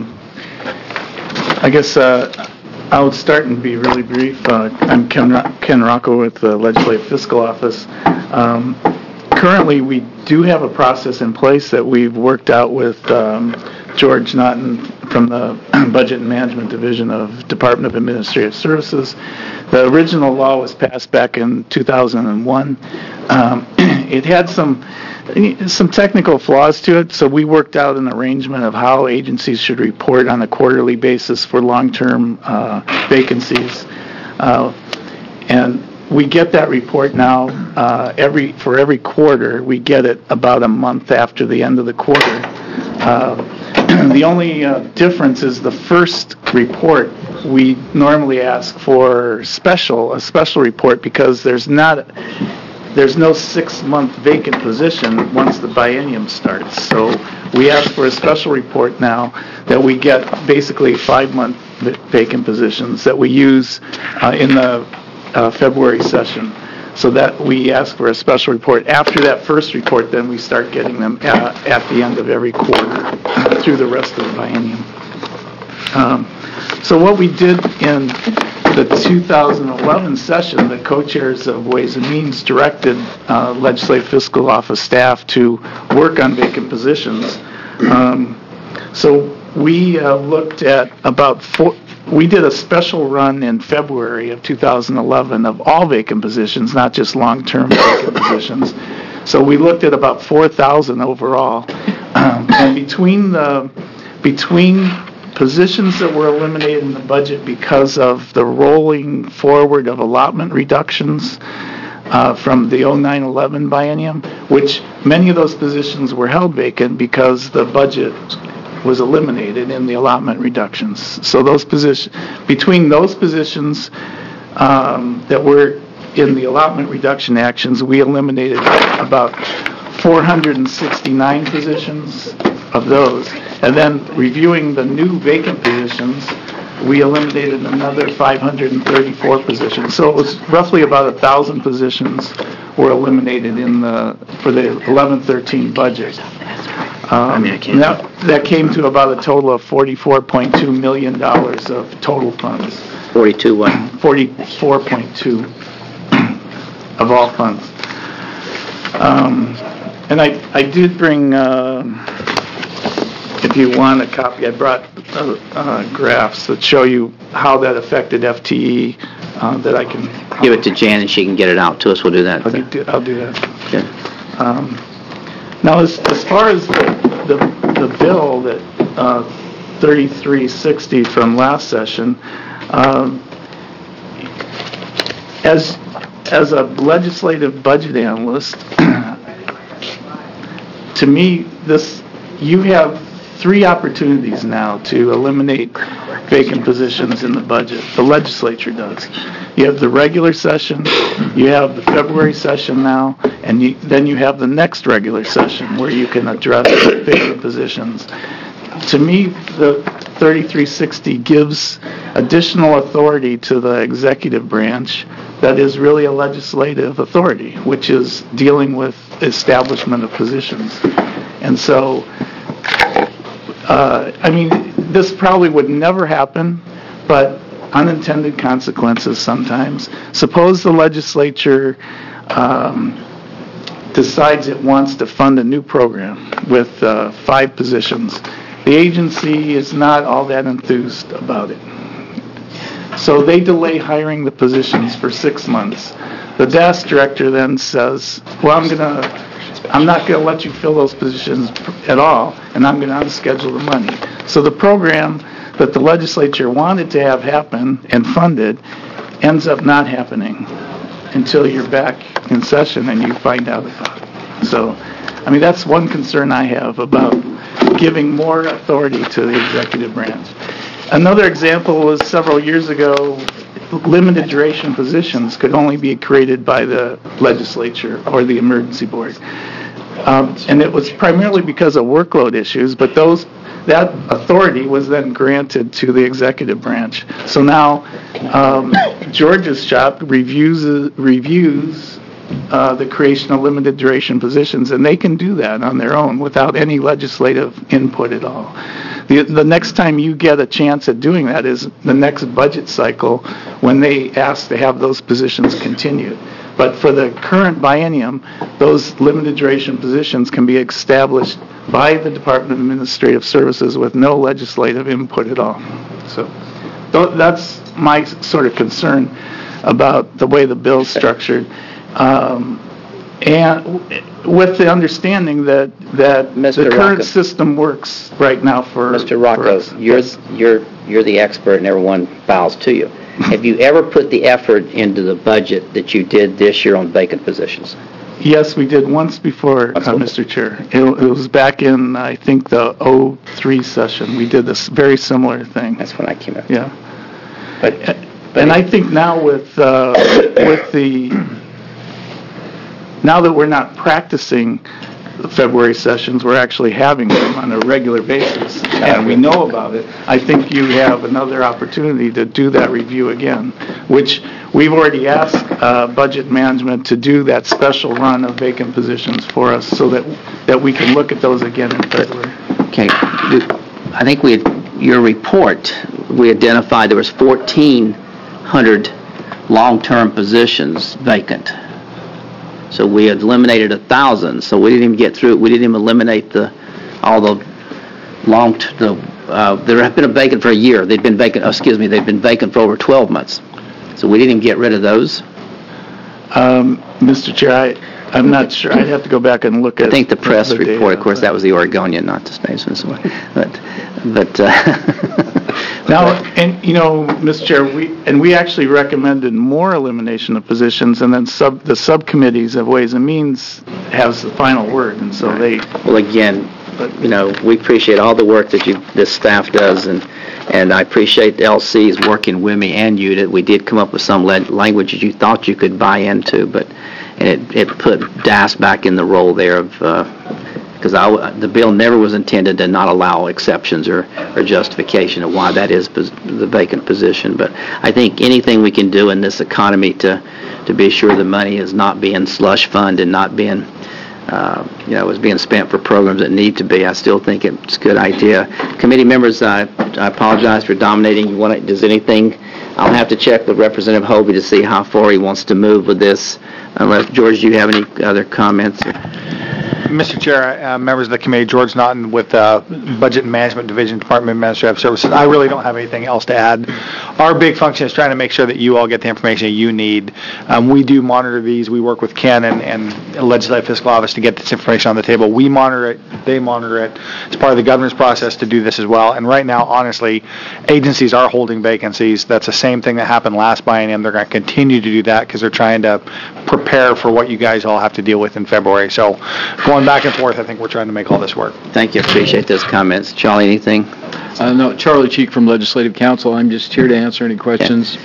I guess I would start and be really brief. I'm Ken Rocco with the Legislative Fiscal Office. Currently, we do have a process in place that we've worked out with George Naughton from the Budget and Management Division of Department of Administrative Services. The original law was passed back in 2001. It had some technical flaws to it, so we worked out an arrangement of how agencies should report on a quarterly basis for long-term vacancies. And we get that report now for every quarter. We get it about a month after the end of the quarter. The only difference is the first report. We normally ask for a special report because there's no 6-month vacant position once the biennium starts. So we ask for a special report now that we get basically 5-month vacant positions that we use in the February session. So that we ask for a special report. After that first report, then we start getting them at the end of every quarter through the rest of the biennium. So what we did in the 2011 session, the co-chairs of Ways and Means directed Legislative Fiscal Office staff to work on vacant positions. So we looked at we did a special run in February of 2011 of all vacant positions, not just long-term vacant positions. So we looked at about 4,000 overall. And between positions that were eliminated in the budget because of the rolling forward of allotment reductions from the 09-11 biennium, which many of those positions were held vacant because the budget was eliminated in the allotment reductions. So between those positions that were in the allotment reduction actions, we eliminated about 469 positions of those. And then reviewing the new vacant positions, we eliminated another 534 positions. So it was roughly about 1,000 positions were eliminated for the 11-13 budget. That came to about a total of $44.2 million of total funds. 44.2 of all funds. And I did bring, if you want a copy, I brought graphs that show you how that affected FTE that I can... Give it to Jan and she can get it out to us. We'll do that. I'll do that. Okay. Now, as far as the bill that 3360 from last session, as a legislative budget analyst, to me, you have 3 opportunities now to eliminate vacant positions in the budget. The legislature does. You have the regular session, you have the February session now, and then you have the next regular session where you can address vacant positions. To me, the 3360 gives additional authority to the executive branch that is really a legislative authority, which is dealing with establishment of positions. And so, this probably would never happen, but unintended consequences sometimes. Suppose the legislature decides it wants to fund a new program with 5 positions. The agency is not all that enthused about it. So they delay hiring the positions for 6 months. The desk director then says, well, I'm not going to let you fill those positions at all, and I'm going to unschedule the money. So the program that the legislature wanted to have happen and funded ends up not happening until you're back in session and you find out about it. So, I mean, that's one concern I have about giving more authority to the executive branch. Another example was several years ago, limited duration positions could only be created by the legislature or the emergency board. And it was primarily because of workload issues, but that authority was then granted to the executive branch. So now George's shop reviews the creation of limited duration positions, and they can do that on their own without any legislative input at all. The next time you get a chance at doing that is the next budget cycle when they ask to have those positions continued. But for the current biennium, those limited duration positions can be established by the Department of Administrative Services with no legislative input at all. So that's my sort of concern about the way the bill's structured. And with the understanding that the current system works right now for Mr. Rocco, you're the expert and everyone bows to you. Have you ever put the effort into the budget that you did this year on vacant positions? Yes, we did once before, Mr. Chair. It was back in, I think, the 03 session. We did this very similar thing. That's when I came up. Yeah. And I think now now that we're not practicing the February sessions, we're actually having them on a regular basis, and we know about it. I think you have another opportunity to do that review again, which we've already asked Budget Management to do that special run of vacant positions for us so that we can look at those again in February. Okay. I think your report, we identified there was 1,400 long-term positions vacant. So we had eliminated 1,000. So we didn't even get through. We didn't even eliminate there have been vacant for a year. They've been vacant. They've been vacant for over 12 months. So we didn't even get rid of those. Mr. Chair, I'm not sure. I'd have to go back and look at. I think the press report. Of course, that was the Oregonian, not the Statesman. But. Now, and Mr. Chair, we actually recommended more elimination of positions, and then the subcommittees of Ways and Means has the final word, and so they. Well, again, we appreciate all the work that this staff does, and I appreciate LC's working with me and you that we did come up with some language that you thought you could buy into, but it put DAS back in the role there of. Because the bill never was intended to not allow exceptions or justification of why that is the vacant position. But I think anything we can do in this economy to be sure the money is not being slush fund and not being, is being spent for programs that need to be, I still think it's a good idea. Committee members, I apologize for dominating. Does anything? I'll have to check with Representative Hovey to see how far he wants to move with this. Unless, George, do you have any other comments? Mr. Chair, members of the committee, George Naughton with Budget and Management Division, Department of Administrative Services. I really don't have anything else to add. Our big function is trying to make sure that you all get the information you need. We do monitor these. We work with Ken and the Legislative Fiscal Office to get this information on the table. We monitor it. They monitor it. It's part of the governor's process to do this as well. And right now, honestly, agencies are holding vacancies. That's the same thing that happened last biennium. They're going to continue to do that because they're trying to prepare for what you guys all have to deal with in February. So going back and forth, I think we're trying to make all this work. Thank you. Appreciate those comments. Charlie, anything? No, Charlie Cheek from Legislative Council. I'm just here to answer any questions.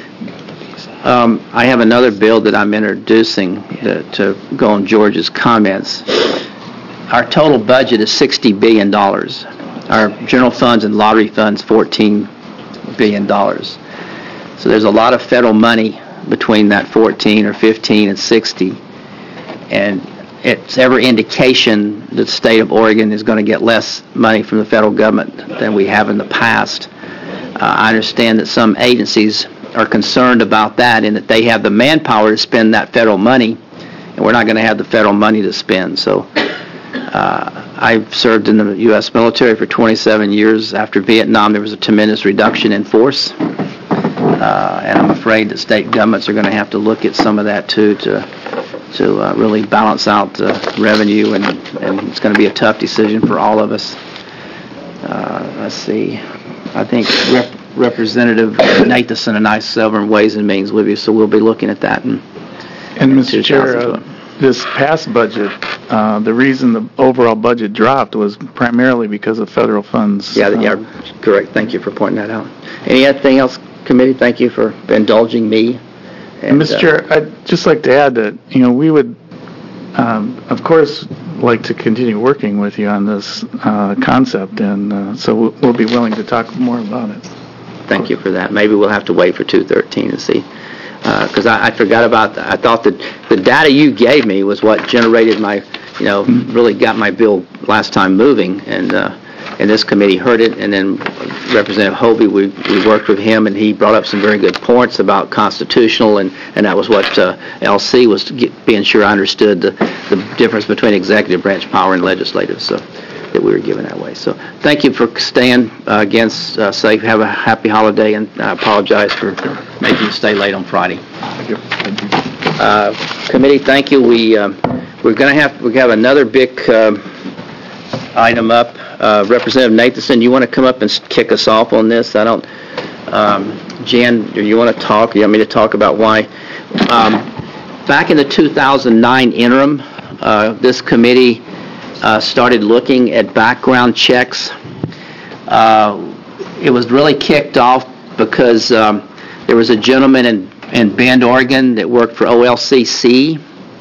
I have another bill that I'm introducing to go on George's comments. Our total budget is $60 billion. Our general funds and lottery funds, $14 billion. So there's a lot of federal money between that 14 or 15 and 60. And it's every indication that the state of Oregon is going to get less money from the federal government than we have in the past. I understand that some agencies are concerned about that and that they have the manpower to spend that federal money, and we're not going to have the federal money to spend. So I've served in the U.S. military for 27 years. After Vietnam, there was a tremendous reduction in force, and I'm afraid that state governments are going to have to look at some of that too to really balance out revenue, and it's going to be a tough decision for all of us. Let's see. I think Representative Nathanson and I several Ways and Means with you, so we'll be looking at that. And Mr. Chair, this past budget, the reason the overall budget dropped was primarily because of federal funds. Yeah, correct. Thank you for pointing that out. Anything else, committee? Thank you for indulging me. And Mr. Chair, I'd just like to add that, we would, of course, like to continue working with you on this concept, and so we'll be willing to talk more about it. Thank you for that. Maybe we'll have to wait for 213 to see. Because I forgot about that. I thought that the data you gave me was what generated my, really got my bill last time moving, and this committee heard it, and then Representative Hovey, we worked with him, and he brought up some very good points about constitutional, and that was what LC was being sure I understood the difference between executive branch power and legislative, so that we were given that way. So thank you for staying against safe. Have a happy holiday, and I apologize for making you stay late on Friday. Thank you. Committee, thank you. We have another big item up. Representative Nathanson, you want to come up and kick us off on this? I don't. Jan, do you want to talk? Do you want me to talk about why? Back in the 2009 interim, this committee started looking at background checks. It was really kicked off because there was a gentleman in Bend, Oregon that worked for OLCC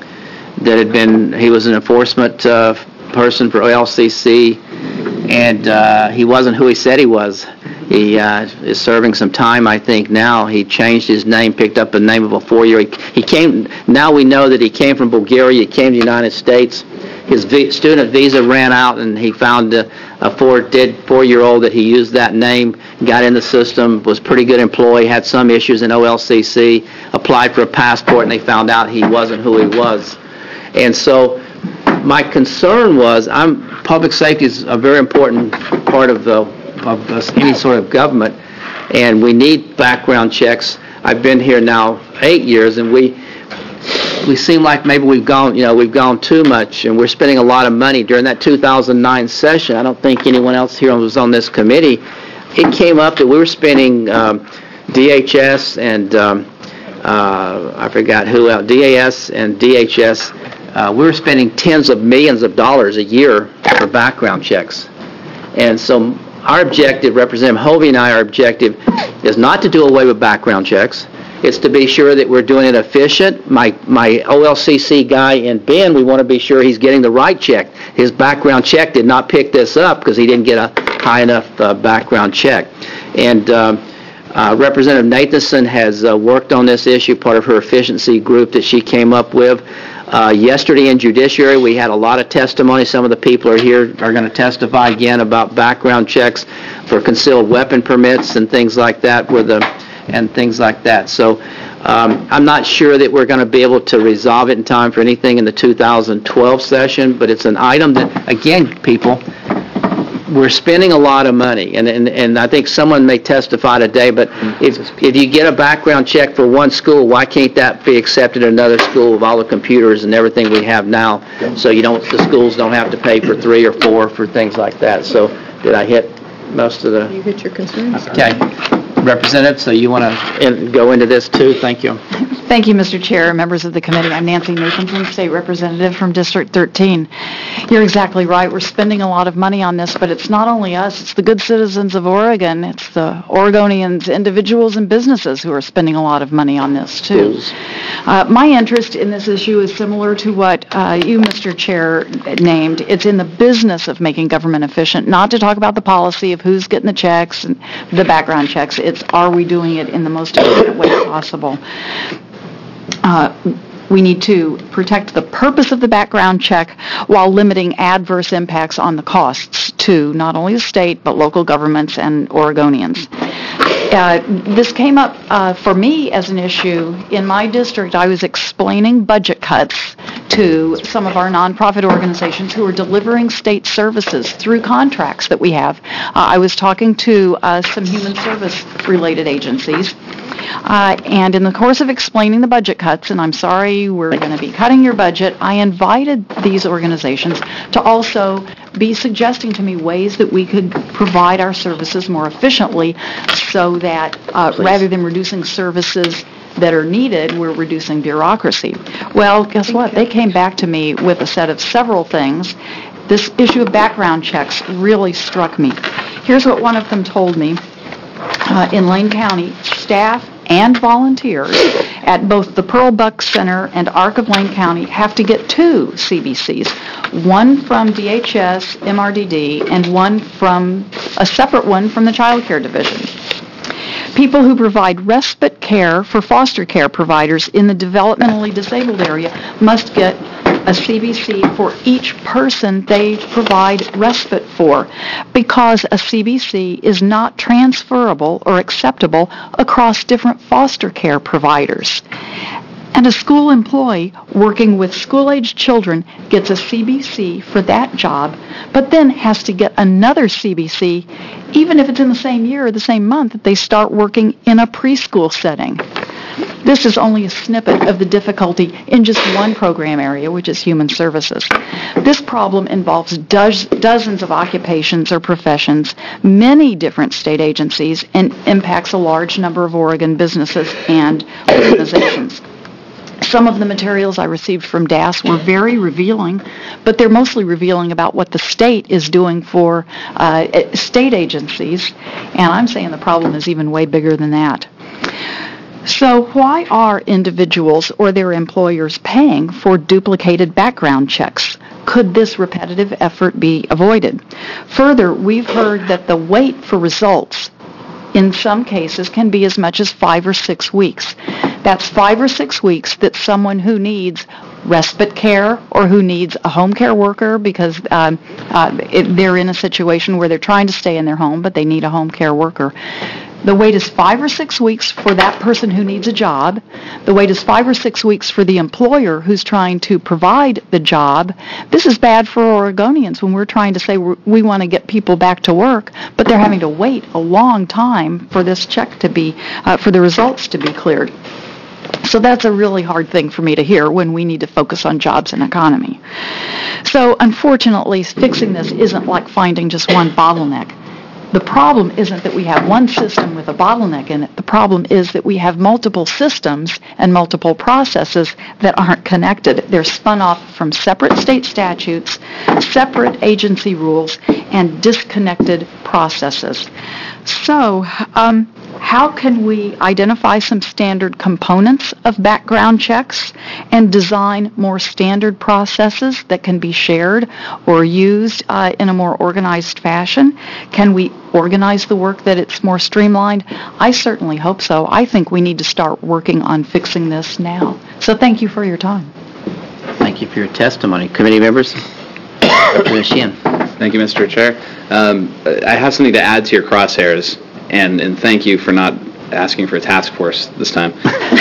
he was an enforcement person for OLCC, and he wasn't who he said he was. He is serving some time, I think, now. He changed his name, picked up the name of a 4-year. He came, now we know that he came from Bulgaria, he came to the United States. His student visa ran out, and he found a 4-year-old that he used that name, got in the system, was a pretty good employee, had some issues in OLCC, applied for a passport, and they found out he wasn't who he was. And so my concern was, public safety is a very important part of any sort of government, and we need background checks. I've been here now 8 years, and we seem like maybe we've gone too much, and we're spending a lot of money. During that 2009 session, I don't think anyone else here was on this committee, it came up that we were spending DHS and I forgot who else, DAS and DHS, we were spending tens of millions of dollars a year for background checks. And so our objective, Representative Hovey and I, our objective is not to do away with background checks. It's to be sure that we're doing it efficient. My OLCC guy in Bend, we want to be sure he's getting the right check. His background check did not pick this up because he didn't get a high enough background check. And Representative Nathanson has worked on this issue, part of her efficiency group that she came up with. Yesterday in Judiciary, we had a lot of testimony. Some of the people are going to testify again about background checks for concealed weapon permits and things like that So I'm not sure that we're going to be able to resolve it in time for anything in the 2012 session, but it's an item that, again, people, we're spending a lot of money, and I think someone may testify today, but if you get a background check for one school, why can't that be accepted in another school with all the computers and everything we have now, so the schools don't have to pay for 3 or 4 for things like that? So did I hit most of the... You hit your concerns. Okay. Representative, so you want to go into this too? Thank you. Thank you, Mr. Chair, members of the committee. I'm Nancy Nathanson, State Representative from District 13. You're exactly right. We're spending a lot of money on this, but it's not only us. It's the good citizens of Oregon. It's the Oregonians, individuals and businesses who are spending a lot of money on this, too. My interest in this issue is similar to what you, Mr. Chair, named. It's in the business of making government efficient, not to talk about the policy of who's getting the checks and the background checks. It's are we doing it in the most efficient way possible. We need to protect the purpose of the background check while limiting adverse impacts on the costs to not only the state but local governments and Oregonians. This came up for me as an issue. In my district, I was explaining budget cuts to some of our nonprofit organizations who are delivering state services through contracts that we have. I was talking to some human service-related agencies. And in the course of explaining the budget cuts, and I'm sorry we're going to be cutting your budget, I invited these organizations to also be suggesting to me ways that we could provide our services more efficiently so that rather than reducing services that are needed, we're reducing bureaucracy. Well, guess what? They came back to me with a set of several things. This issue of background checks really struck me. Here's what one of them told me. In Lane County, staff and volunteers at both the Pearl Buck Center and ARC of Lane County have to get 2 CBCs, one from DHS, MRDD, and a separate one from the Child Care Division. People who provide respite care for foster care providers in the developmentally disabled area must get a CBC for each person they provide respite for, because a CBC is not transferable or acceptable across different foster care providers. And a school employee working with school-aged children gets a CBC for that job, but then has to get another CBC, even if it's in the same year or the same month that they start working in a preschool setting. This is only a snippet of the difficulty in just one program area, which is human services. This problem involves dozens of occupations or professions, many different state agencies, and impacts a large number of Oregon businesses and organizations. Some of the materials I received from DAS were very revealing, but they're mostly revealing about what the state is doing for state agencies, and I'm saying the problem is even way bigger than that. So why are individuals or their employers paying for duplicated background checks? Could this repetitive effort be avoided? Further, we've heard that the wait for results in some cases can be as much as 5 or 6 weeks. That's 5 or 6 weeks that someone who needs respite care or who needs a home care worker because they're in a situation where they're trying to stay in their home but they need a home care worker. The wait is 5 or 6 weeks for that person who needs a job. The wait is 5 or 6 weeks for the employer who's trying to provide the job. This is bad for Oregonians when we're trying to say we want to get people back to work, but they're having to wait a long time for this check to be, for the results to be cleared. So that's a really hard thing for me to hear when we need to focus on jobs and economy. So unfortunately, fixing this isn't like finding just one bottleneck. The problem isn't that we have one system with a bottleneck in it. The problem is that we have multiple systems and multiple processes that aren't connected. They're spun off from separate state statutes, separate agency rules, and disconnected processes. So, how can we identify some standard components of background checks and design more standard processes that can be shared or used in a more organized fashion? Can we organize the work that it's more streamlined? I certainly hope so. I think we need to start working on fixing this now. So thank you for your time. Thank you for your testimony. Committee members? Representative Sheehan. Thank you, Mr. Chair. I have something to add to your crosshairs, and thank you for not asking for a task force this time.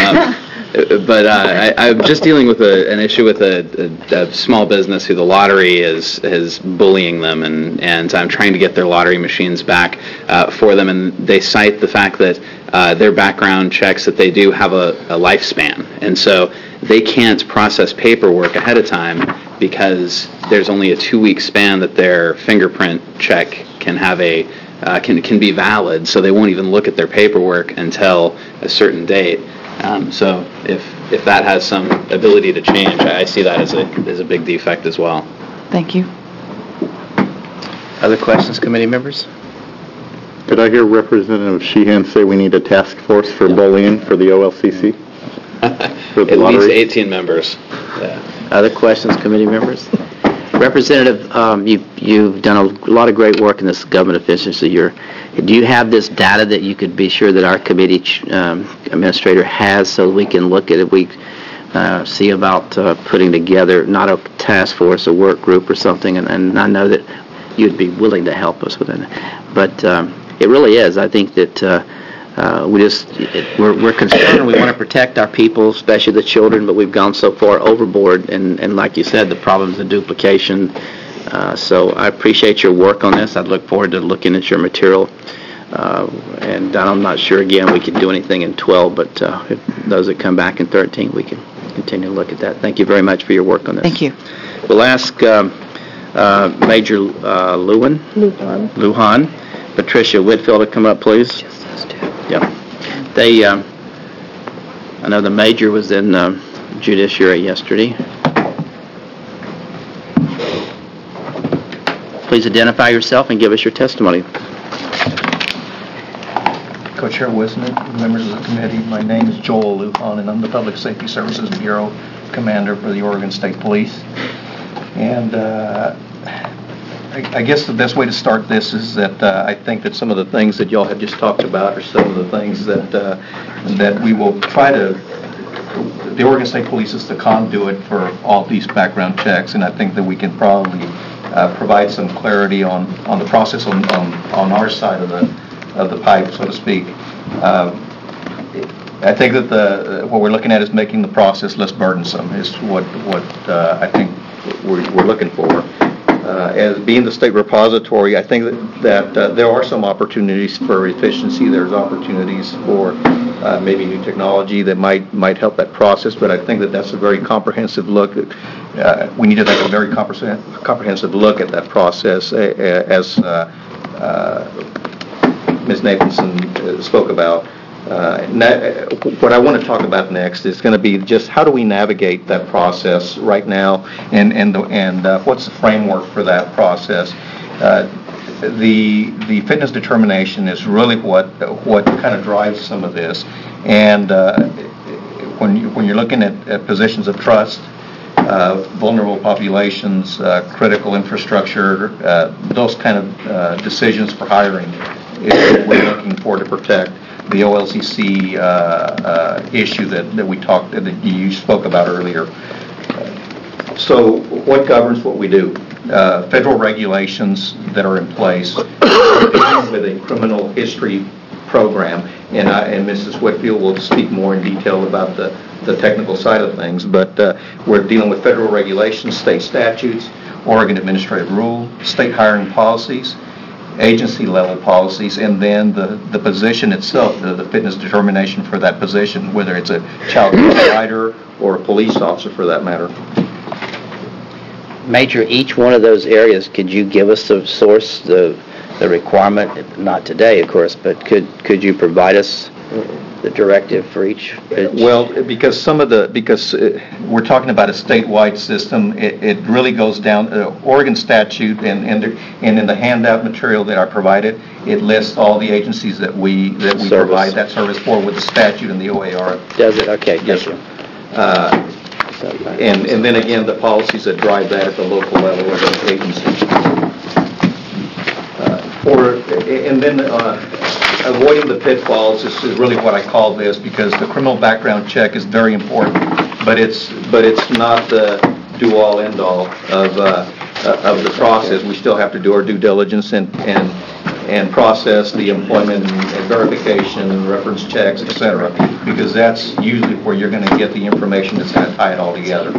But I'm just dealing with an issue with a small business who the lottery is bullying them, and I'm trying to get their lottery machines back for them, and they cite the fact that their background checks that they do have a lifespan, and so they can't process paperwork ahead of time because there's only a 2-week span that their fingerprint check can have can be valid, so they won't even look at their paperwork until a certain date. So if that has some ability to change, I see that as a big defect as well. Thank you. Other questions, committee members? Did I hear Representative Sheehan say we need a task force for bullying for the OLCC? For the At lottery? least 18 members. Yeah. Other questions, committee members? Representative, you've done a lot of great work in this government efficiency. Do you have this data that you could be sure that our committee administrator has so we can look at it? We see about putting together not a task force, a work group or something, and I know that you'd be willing to help us with it. But it really is. I think that we're concerned. We want to protect our people, especially the children, but we've gone so far overboard. And like you said, the problem's the duplication. So I appreciate your work on this. I'd look forward to looking at your material. And I'm not sure, again, we can do anything in 12, but if those that come back in 13, we can continue to look at that. Thank you very much for your work on this. Thank you. We'll ask Major Lujan, Patricia Whitfield to come up, please. Just those two. Yeah. They, I know the major was in judiciary yesterday. Please identify yourself and give us your testimony. Co-Chair Wisnick, members of the committee, my name is Joel Lujan, and I'm the Public Safety Services Bureau Commander for the Oregon State Police. And I guess the best way to start this is that I think that some of the things that y'all have just talked about are some of the things that that we will try to. The Oregon State Police is the conduit for all these background checks, and I think that we can probably provide some clarity on the process on our side of the pipe, so to speak. I think that what we're looking at is making the process less burdensome. Is what I think we're looking for. As being the state repository, I think that there are some opportunities for efficiency. There's opportunities for maybe new technology that might help that process. But I think that that's a very comprehensive look. We need to take a very comprehensive look at that process, as Ms. Nathanson spoke about. What I want to talk about next is going to be just how do we navigate that process right now, and what's the framework for that process. The fitness determination is really what kind of drives some of this, and when you're looking at positions of trust, vulnerable populations, critical infrastructure, those kind of decisions for hiring is what we're looking for to protect. The OLCC issue that you spoke about earlier. So what governs what we do? Federal regulations that are in place with a criminal history program, and Mrs. Whitfield will speak more in detail about the technical side of things, but we're dealing with federal regulations, state statutes, Oregon administrative rule, state hiring policies, agency level policies, and then the position itself, the fitness determination for that position, whether it's a child provider or a police officer for that matter. Major, each one of those areas, could you give us the source, the requirement, not today of course, but could you provide us the directive for each? Well, because we're talking about a statewide system, it really goes down Oregon statute, and in the handout material that I provided, it lists all the agencies that we provide that service for with the statute and the OAR. Does it? Okay. Yes, sir. And then again, the policies that drive that at the local level of those agencies. Avoiding the pitfalls is really what I call this, because the criminal background check is very important, but it's not the do-all, end-all of the process. We still have to do our due diligence and process the employment and verification and reference checks, etc., because that's usually where you're going to get the information that's going to tie it all together.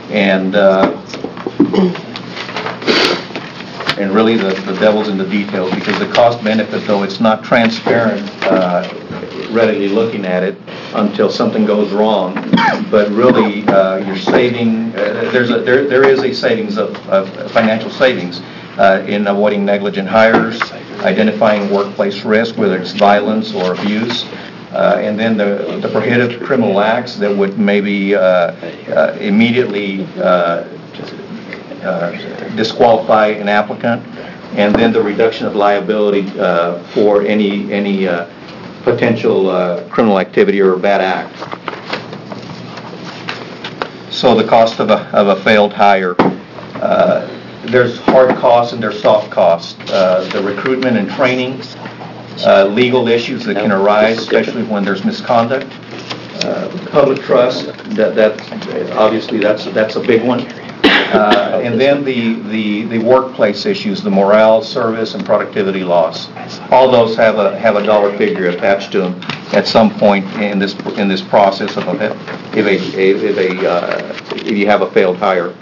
And really the devil's in the details, because the cost benefit, though it's not transparent readily looking at it until something goes wrong, but really you're saving, there is a savings of financial savings in avoiding negligent hires, identifying workplace risk, whether it's violence or abuse, and then the prohibited criminal acts that would maybe immediately disqualify an applicant, and then the reduction of liability for any potential criminal activity or bad act. So the cost of a failed hire. There's hard costs and there's soft costs. The recruitment and training, legal issues that can arise, especially when there's misconduct. Public trust, that obviously that's a big one. And then the workplace issues, the morale, service, and productivity loss. All those have a dollar figure attached to them at some point in this process of if you have a failed hire.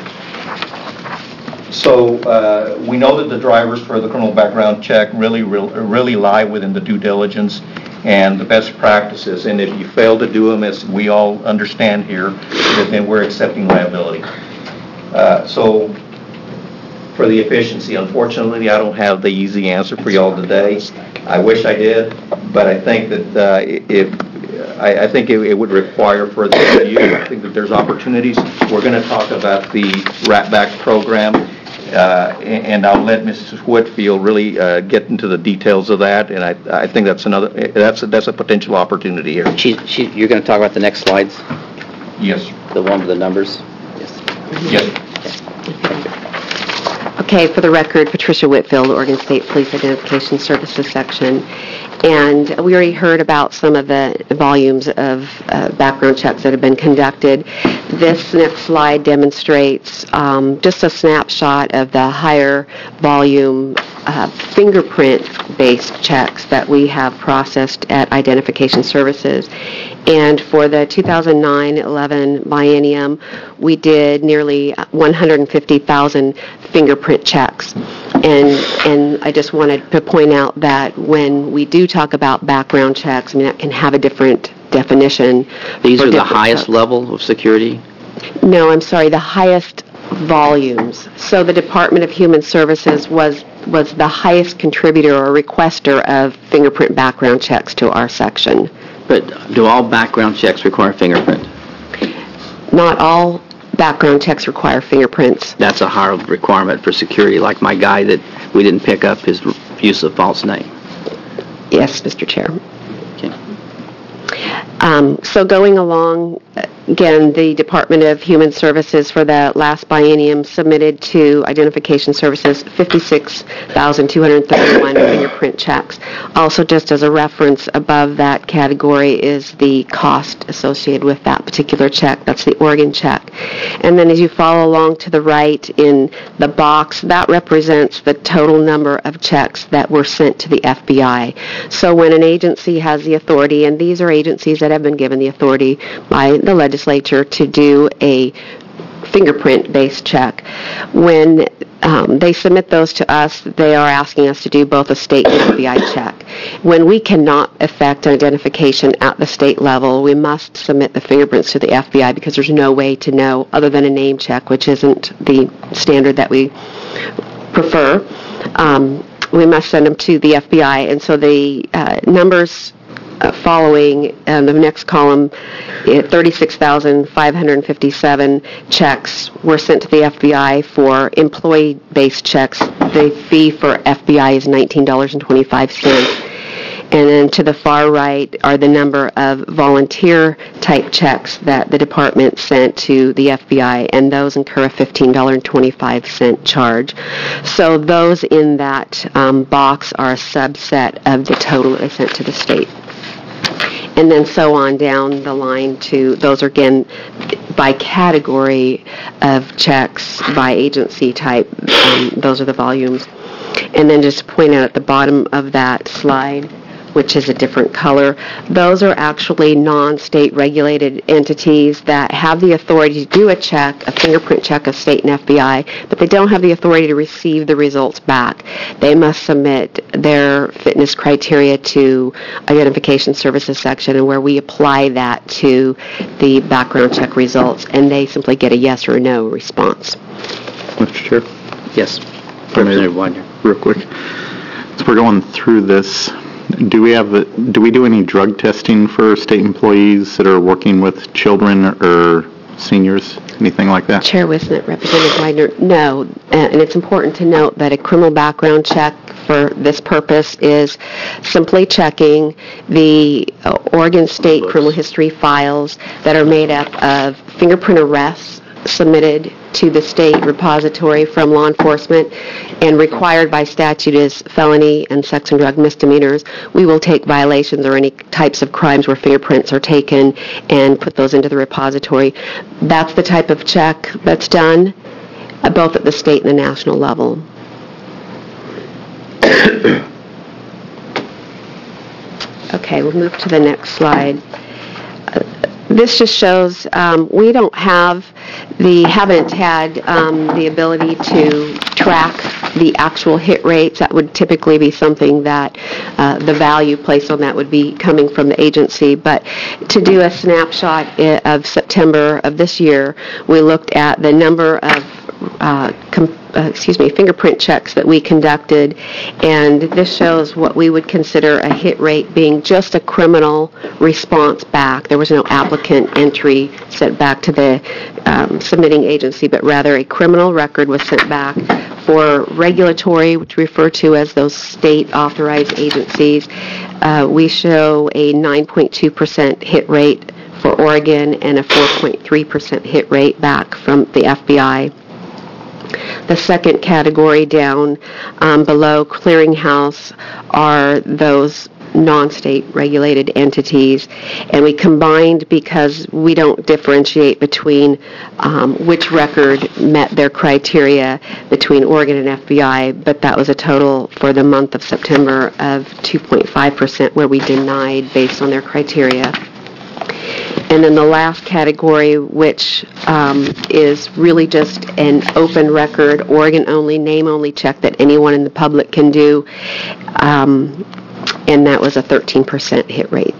So we know that the drivers for the criminal background check really lie within the due diligence and the best practices. And if you fail to do them, as we all understand here, then we're accepting liability. So for the efficiency. Unfortunately, I don't have the easy answer for y'all today. I wish I did, but I think that I think it would require further review. I think that there's opportunities. We're going to talk about the RATBAC program, and I'll let Mrs. Whitfield really get into the details of that. And I think that's a potential opportunity here. You're going to talk about the next slides? Yes. The one with the numbers? Yes. Okay, for the record, Patricia Whitfield, Oregon State Police Identification Services Section. And we already heard about some of the volumes of background checks that have been conducted. This next slide demonstrates just a snapshot of the higher volume fingerprint-based checks that we have processed at Identification Services. And for the 2009-11 biennium, we did nearly 150,000 fingerprint checks. And I just wanted to point out that when we do talk about background checks, I mean, that can have a different definition. These are the highest level of security? No, I'm sorry, the highest volumes. So the Department of Human Services was the highest contributor or requester of fingerprint background checks to our section. But do all background checks require fingerprint? Not all background checks require fingerprints. That's a higher requirement for security, like my guy that we didn't pick up his use of false name. Yes, Mr. Chair. Okay. So going along, again, the Department of Human Services for the last biennium submitted to Identification Services 56,231 fingerprint checks. Also, just as a reference, above that category is the cost associated with that particular check. That's the Oregon check. And then as you follow along to the right in the box, that represents the total number of checks that were sent to the FBI. So when an agency has the authority, and these are agencies that have been given the authority by the legislature to do a fingerprint-based check. When they submit those to us, they are asking us to do both a state and FBI check. When we cannot effect identification at the state level, we must submit the fingerprints to the FBI because there's no way to know other than a name check, which isn't the standard that we prefer. We must send them to the FBI, and so the numbers following the next column, 36,557 checks were sent to the FBI for employee-based checks. The fee for FBI is $19.25. And then to the far right are the number of volunteer-type checks that the department sent to the FBI, and those incur a $15.25 charge. So those in that box are a subset of the total that they sent to the state. And then so on down the line to, those are again by category of checks, by agency type, those are the volumes. And then just to point out at the bottom of that slide, which is a different color, those are actually non-state regulated entities that have the authority to do a check, a fingerprint check of state and FBI, but they don't have the authority to receive the results back. They must submit their fitness criteria to Identification Services section, and where we apply that to the background check results, and they simply get a yes or a no response. Mr. Chair? Yes. Representative Widener. Real quick. So we're going through this. Do we do any drug testing for state employees that are working with children or seniors, anything like that? Chair Wisnett, Representative Widener, no. And it's important to note that a criminal background check for this purpose is simply checking the Oregon State criminal history files that are made up of fingerprint arrests submitted to the state repository from law enforcement, and required by statute is felony and sex and drug misdemeanors. We will take violations or any types of crimes where fingerprints are taken and put those into the repository. That's the type of check that's done both at the state and the national level. Okay, we'll move to the next slide. This just shows we haven't had the ability to track the actual hit rates. That would typically be something that the value placed on that would be coming from the agency. But to do a snapshot of September of this year, we looked at the number of fingerprint checks that we conducted, and this shows what we would consider a hit rate being just a criminal response back. There was no applicant entry sent back to the submitting agency, but rather a criminal record was sent back. For regulatory, which we refer to as those state-authorized agencies, we show a 9.2% hit rate for Oregon and a 4.3% hit rate back from the FBI. The second category down below clearinghouse are those non-state regulated entities, and we combined because we don't differentiate between which record met their criteria between Oregon and FBI, but that was a total for the month of September of 2.5% where we denied based on their criteria. And then the last category, which is really just an open record, Oregon-only, name-only check that anyone in the public can do, and that was a 13% hit rate.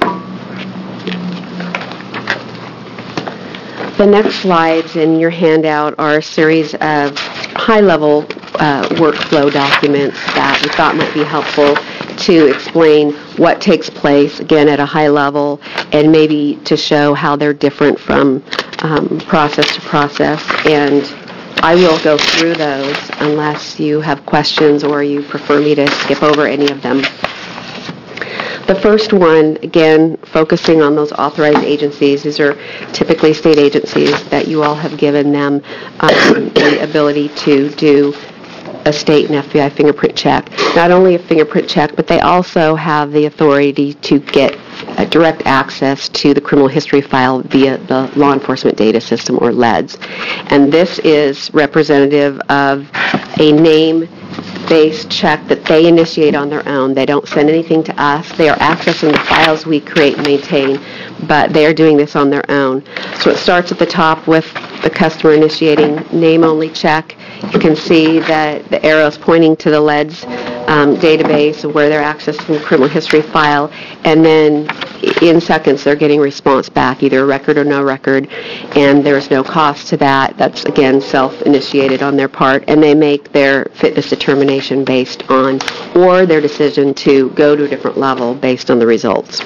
The next slides in your handout are a series of high-level workflow documents that we thought might be helpful to explain what takes place, again, at a high level, and maybe to show how they're different from process to process. And I will go through those unless you have questions or you prefer me to skip over any of them. The first one, again, focusing on those authorized agencies. These are typically state agencies that you all have given them the ability to do a state and FBI fingerprint check. Not only a fingerprint check, but they also have the authority to get direct access to the criminal history file via the Law Enforcement Data System, or LEDS. And this is representative of a name-based check that they initiate on their own. They don't send anything to us. They are accessing the files we create and maintain, but they are doing this on their own. So it starts at the top with the customer initiating name-only check. You can see that the arrows pointing to the LEDS database where they're accessing the criminal history file, and then in seconds they're getting response back, either a record or no record, and there's no cost to that. That's, again, self-initiated on their part, and they make their fitness determination based on, or their decision to go to a different level based on the results.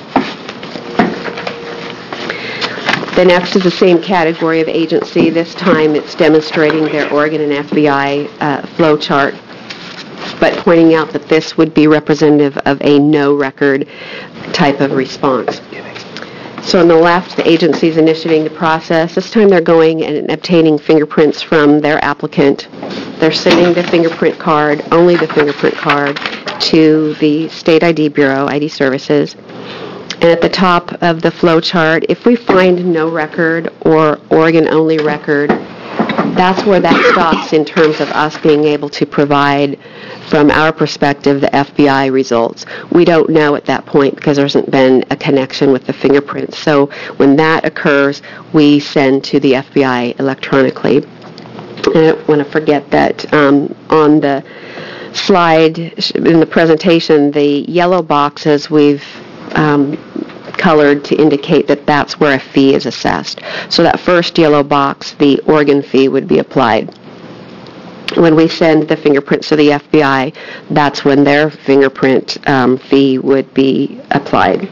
The next is the same category of agency. This time it's demonstrating their Oregon and FBI flow chart, but pointing out that this would be representative of a no record type of response. So on the left, the agency is initiating the process. This time they're going and obtaining fingerprints from their applicant. They're sending the fingerprint card, only the fingerprint card, to the State ID Bureau, ID Services. And at the top of the flow chart, if we find no record or Oregon-only record, that's where that stops in terms of us being able to provide, from our perspective, the FBI results. We don't know at that point because there hasn't been a connection with the fingerprints. So when that occurs, we send to the FBI electronically. And I don't want to forget that on the slide in the presentation, the yellow boxes we've colored to indicate that that's where a fee is assessed. So that first yellow box, the Oregon fee, would be applied. When we send the fingerprints to the FBI, that's when their fingerprint fee would be applied.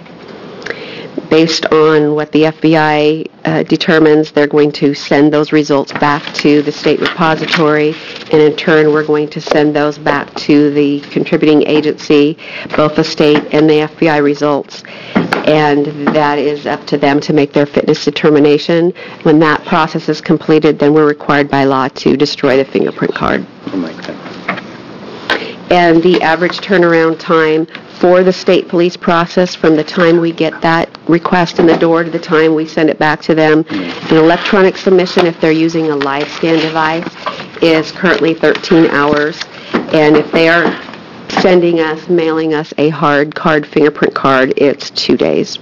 Based on what the FBI determines, they're going to send those results back to the state repository, and in turn we're going to send those back to the contributing agency, both the state and the FBI results, and that is up to them to make their fitness determination. When that process is completed, then we're required by law to destroy the fingerprint card. Oh my God. And the average turnaround time for the state police process from the time we get that request in the door to the time we send it back to them, an electronic submission, if they're using a live scan device, is currently 13 hours. And if they are mailing us a hard card, fingerprint card, it's 2 days.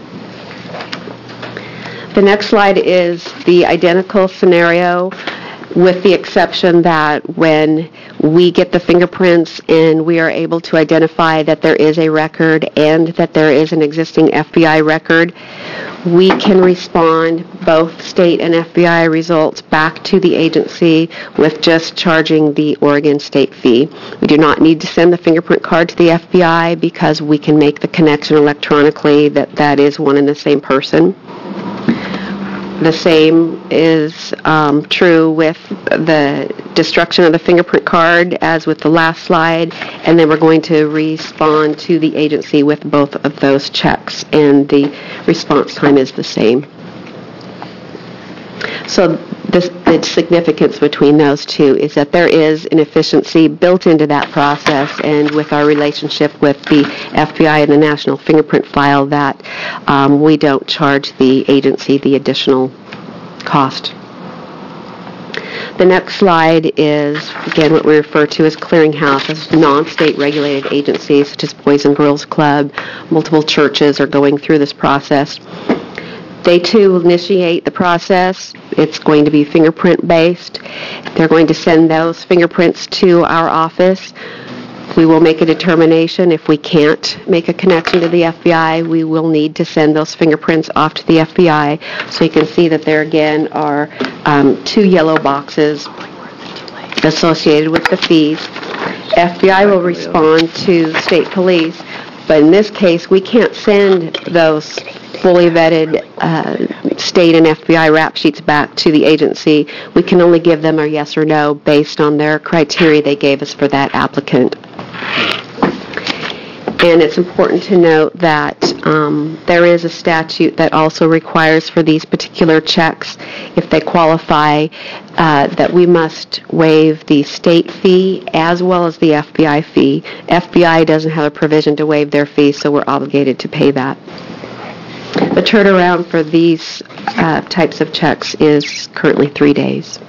The next slide is the identical scenario with the exception that when we get the fingerprints and we are able to identify that there is a record and that there is an existing FBI record, we can respond both state and FBI results back to the agency with just charging the Oregon state fee. We do not need to send the fingerprint card to the FBI because we can make the connection electronically that that is one and the same person. The same is true with the destruction of the fingerprint card as with the last slide, and then we're going to respond to the agency with both of those checks, and the response time is the same. So the significance between those two is that there is an efficiency built into that process, and with our relationship with the FBI and the National Fingerprint File, that we don't charge the agency the additional cost. The next slide is, again, what we refer to as clearinghouses, non-state regulated agencies such as Boys and Girls Club. Multiple churches are going through this process. They too will initiate the process. It's going to be fingerprint based. They're going to send those fingerprints to our office. We will make a determination. If we can't make a connection to the FBI, we will need to send those fingerprints off to the FBI. So you can see that there again are 2 yellow boxes associated with the fees. FBI will respond to state police, but in this case, we can't send those fully vetted state and FBI rap sheets back to the agency. We can only give them a yes or no based on their criteria they gave us for that applicant. And it's important to note that there is a statute that also requires for these particular checks, if they qualify, that we must waive the state fee as well as the FBI fee. FBI doesn't have a provision to waive their fee, so we're obligated to pay that. The turnaround for these types of checks is currently 3 days.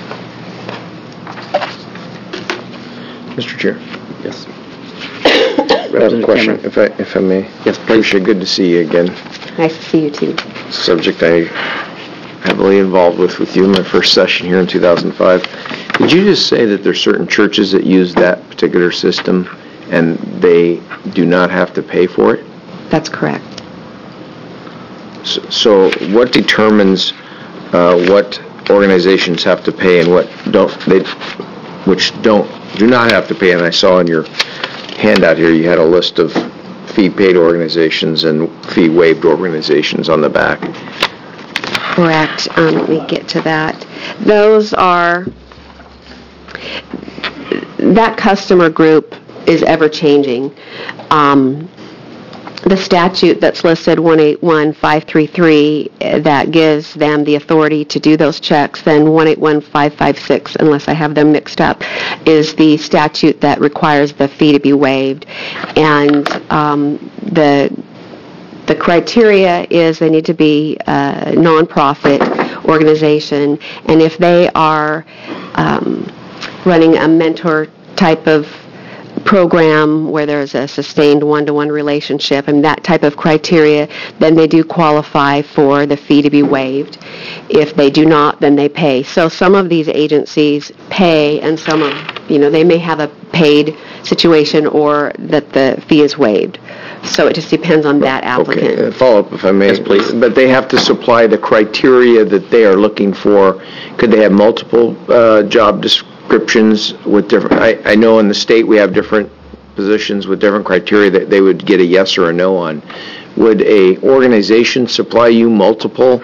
Mr. Chair. Yes. I have a question, if I may. Yes, please. Tricia, good to see you again. Nice to see you too. Subject I heavily involved with you in my first session here in 2005. Did you just say that there's certain churches that use that particular system and they do not have to pay for it? That's correct. So what determines what organizations have to pay and what don't? Which do not have to pay? And I saw in your handout here you had a list of fee-paid organizations and fee-waived organizations on the back. Correct. Let me get to that. Those are, that customer group is ever-changing. The statute that's listed, 181533, that gives them the authority to do those checks, then 181556, unless I have them mixed up, is the statute that requires the fee to be waived. And the criteria is they need to be a nonprofit organization, and if they are running a mentor type of program where there's a sustained one-to-one relationship and that type of criteria, then they do qualify for the fee to be waived. If they do not, then they pay. So some of these agencies pay, and some of, they may have a paid situation or that the fee is waived. So it just depends on that applicant. Okay, follow-up if I may. Yes, please. But they have to supply the criteria that they are looking for. Could they have multiple job descriptions with different, I know in the state we have different positions with different criteria that they would get a yes or a no on. Would a organization supply you multiple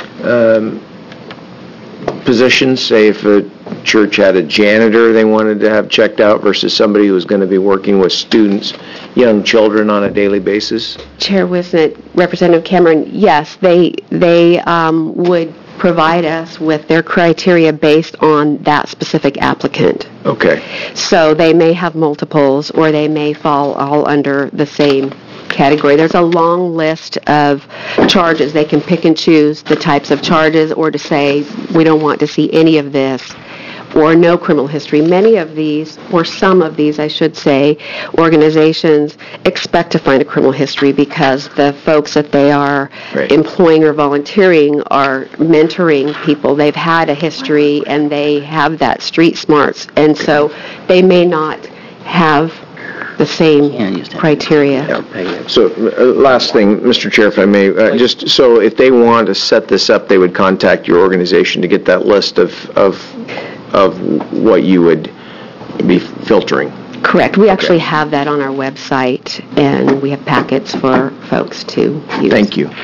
positions? Say if a church had a janitor they wanted to have checked out versus somebody who was going to be working with students, young children on a daily basis? Chair Wisnett, Representative Cameron, yes, they would provide us with their criteria based on that specific applicant. Okay. So they may have multiples, or they may fall all under the same category. There's a long list of charges. They can pick and choose the types of charges, or to say, we don't want to see any of this. or no criminal history. Many of these, or some of these, I should say, organizations expect to find a criminal history because the folks that they are employing or volunteering are mentoring people. They've had a history and they have that street smarts, and so they may not have the same criteria. So, last thing, Mr. Chair, if I may, just so if they want to set this up, they would contact your organization to get that list of what you would be filtering. Correct. We actually have that on our website, and we have packets for folks to use. Thank you.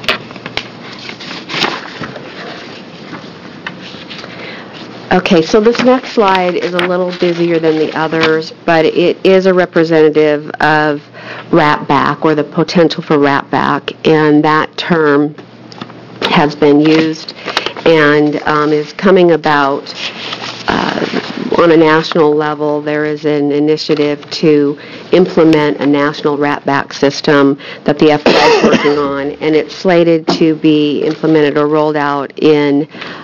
Okay, so this next slide is a little busier than the others, but it is a representative of wrap-back, or the potential for wrap-back, and that term has been used and is coming about on a national level. There is an initiative to implement a national wrap-back system that the FBI is working on, and it's slated to be implemented or rolled out in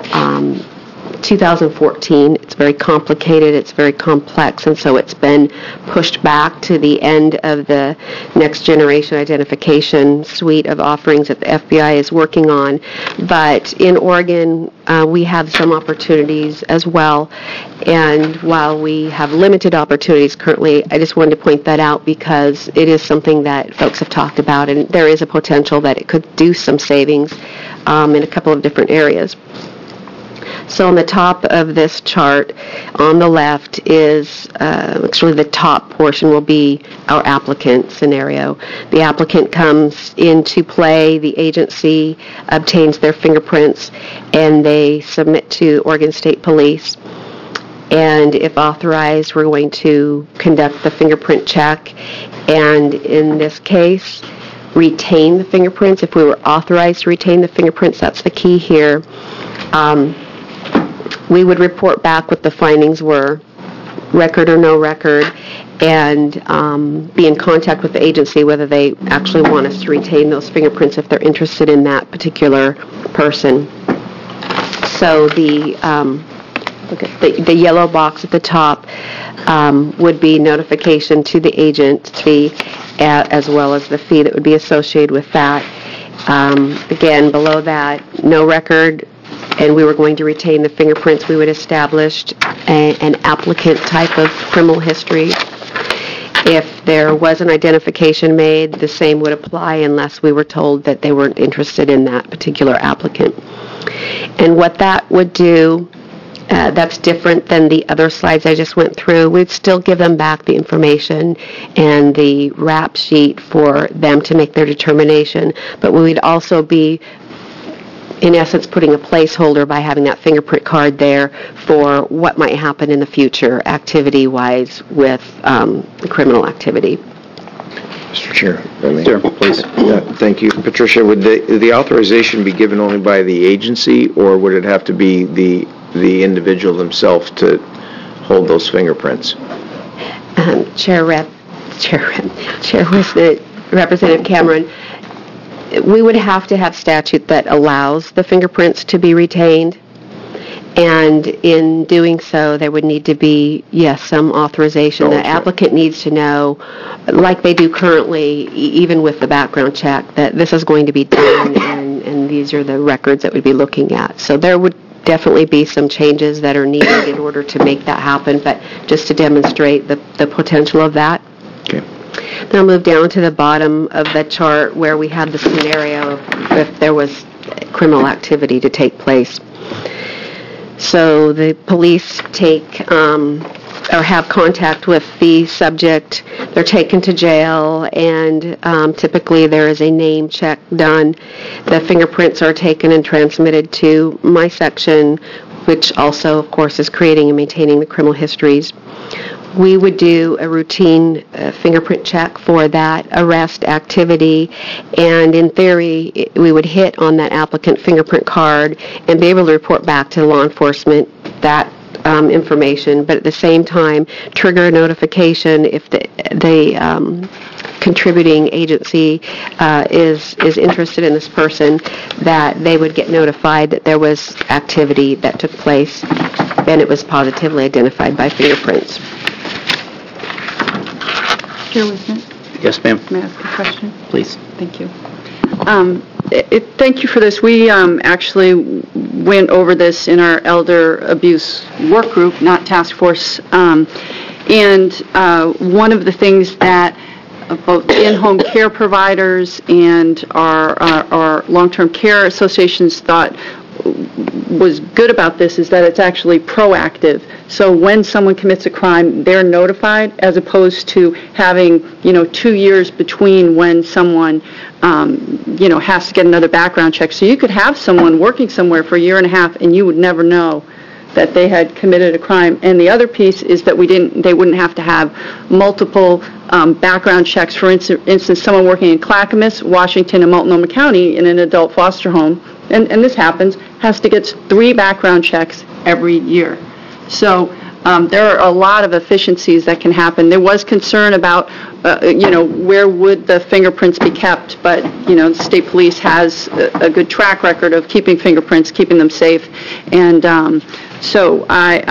2014. It's very complicated, it's very complex, and so it's been pushed back to the end of the next generation identification suite of offerings that the FBI is working on. But in Oregon, we have some opportunities as well, and while we have limited opportunities currently, I just wanted to point that out because it is something that folks have talked about, and there is a potential that it could do some savings in a couple of different areas. So on the top of this chart, on the left is, actually the top portion will be our applicant scenario. The applicant comes into play, the agency obtains their fingerprints, and they submit to Oregon State Police. And if authorized, we're going to conduct the fingerprint check, and in this case, retain the fingerprints. If we were authorized to retain the fingerprints, that's the key here. We would report back what the findings were, record or no record, and be in contact with the agency whether they actually want us to retain those fingerprints if they're interested in that particular person. So the yellow box at the top would be notification to the agency, as well as the fee that would be associated with that. Again, below that, no record, and we were going to retain the fingerprints. We would establish an applicant type of criminal history. If there was an identification made, the same would apply unless we were told that they weren't interested in that particular applicant. And what that would do, that's different than the other slides I just went through. We'd still give them back the information and the rap sheet for them to make their determination, but we would also be, in essence, putting a placeholder by having that fingerprint card there for what might happen in the future activity-wise with criminal activity. Mr. Chair, sure, please. Thank you. Patricia, would the authorization be given only by the agency, or would it have to be the individual themselves to hold those fingerprints? Representative Cameron, we would have to have statute that allows the fingerprints to be retained, and in doing so, there would need to be, yes, some authorization. The applicant needs to know, like they do currently, even with the background check, that this is going to be done, and these are the records that we'd be looking at. So there would definitely be some changes that are needed in order to make that happen, but just to demonstrate the potential of that. Okay. Then I'll move down to the bottom of the chart where we have the scenario of if there was criminal activity to take place. So the police take or have contact with the subject. They're taken to jail, and typically there is a name check done. The fingerprints are taken and transmitted to my section, which also, of course, is creating and maintaining the criminal histories. We would do a routine fingerprint check for that arrest activity, and in theory, we would hit on that applicant fingerprint card and be able to report back to law enforcement that information, but at the same time, trigger a notification if the contributing agency is interested in this person, that they would get notified that there was activity that took place, and it was positively identified by fingerprints. Chairman Smith? Yes, ma'am. May I ask a question? Please. Thank you. Thank you for this. We actually went over this in our elder abuse work group, not task force. And one of the things that both in-home care providers and our long-term care associations thought was good about this is that it's actually proactive. So when someone commits a crime, they're notified, as opposed to having, 2 years between when someone, has to get another background check. So you could have someone working somewhere for a year and a half, and you would never know that they had committed a crime. And the other piece is that they wouldn't have to have multiple background checks. For instance, someone working in Clackamas, Washington, and Multnomah County in an adult foster home, and this happens, has to get 3 background checks every year. So there are a lot of efficiencies that can happen. There was concern about, where would the fingerprints be kept, but, the state police has a good track record of keeping fingerprints, keeping them safe. And so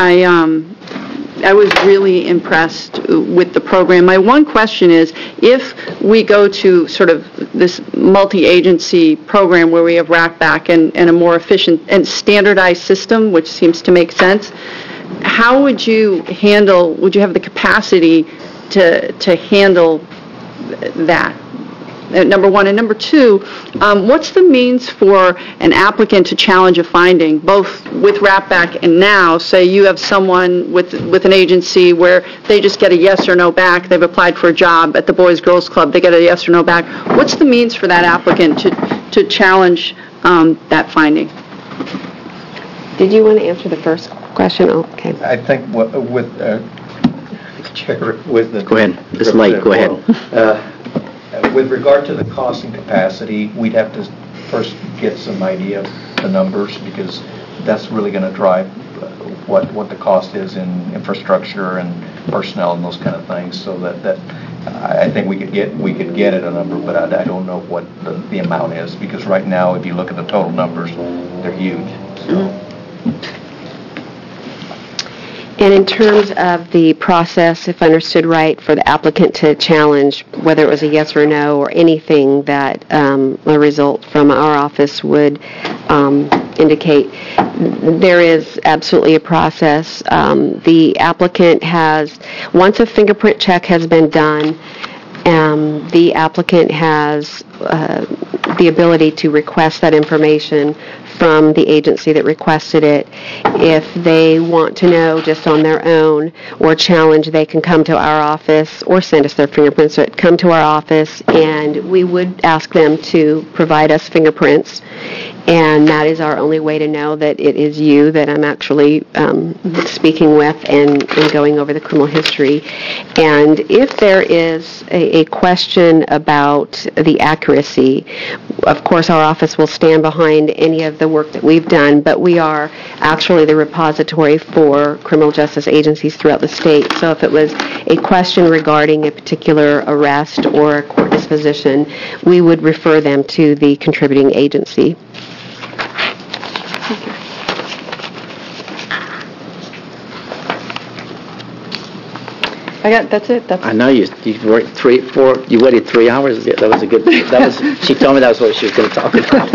I was really impressed with the program. My one question is, if we go to sort of this multi-agency program where we have RACBAC and a more efficient and standardized system, which seems to make sense, how would you have the capacity to handle that? Number one. And number two, what's the means for an applicant to challenge a finding, both with RAPBAC and now? Say you have someone with an agency where they just get a yes or no back. They've applied for a job at the Boys Girls Club. They get a yes or no back. What's the means for that applicant to challenge that finding? Did you want to answer the first question? Oh, okay. I think with Chair, with the... Go ahead. This light, go ahead. With regard to the cost and capacity, we'd have to first get some idea of the numbers, because that's really going to drive what the cost is in infrastructure and personnel and those kind of things. So that I think we could get at a number, but I don't know what the amount is, because right now, if you look at the total numbers, they're huge. So. And in terms of the process, if I understood right, for the applicant to challenge whether it was a yes or no or anything that a result from our office would indicate, there is absolutely a process. The applicant has, once a fingerprint check has been done, the applicant has the ability to request that information from the agency that requested it. If they want to know just on their own or challenge, they can come to our office or send us their fingerprints, or come to our office, and we would ask them to provide us fingerprints. And that is our only way to know that it is you that I'm actually speaking with and going over the criminal history. And if there is a question about the accuracy, of course our office will stand behind any of the work that we've done, but we are actually the repository for criminal justice agencies throughout the state. So if it was a question regarding a particular arrest or a court disposition, we would refer them to the contributing agency. That's it. I know you worked you waited 3 hours. That was a good. She told me that was what she was going to talk about.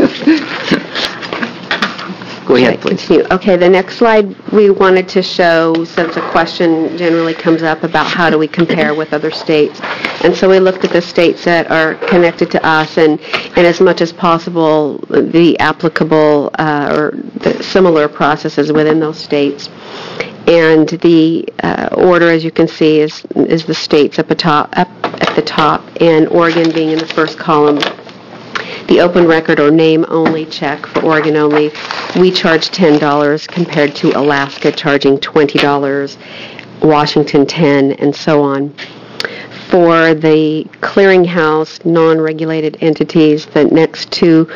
Go ahead, please. Continue. Okay, the next slide we wanted to show, since a question generally comes up about how do we compare with other states. And so we looked at the states that are connected to us, and as much as possible, the applicable or the similar processes within those states. And the order, as you can see, is the states up at the top, and Oregon being in the first column. The open record or name-only check for Oregon only, we charge $10 compared to Alaska charging $20, Washington $10, and so on. For the clearinghouse non-regulated entities, the next two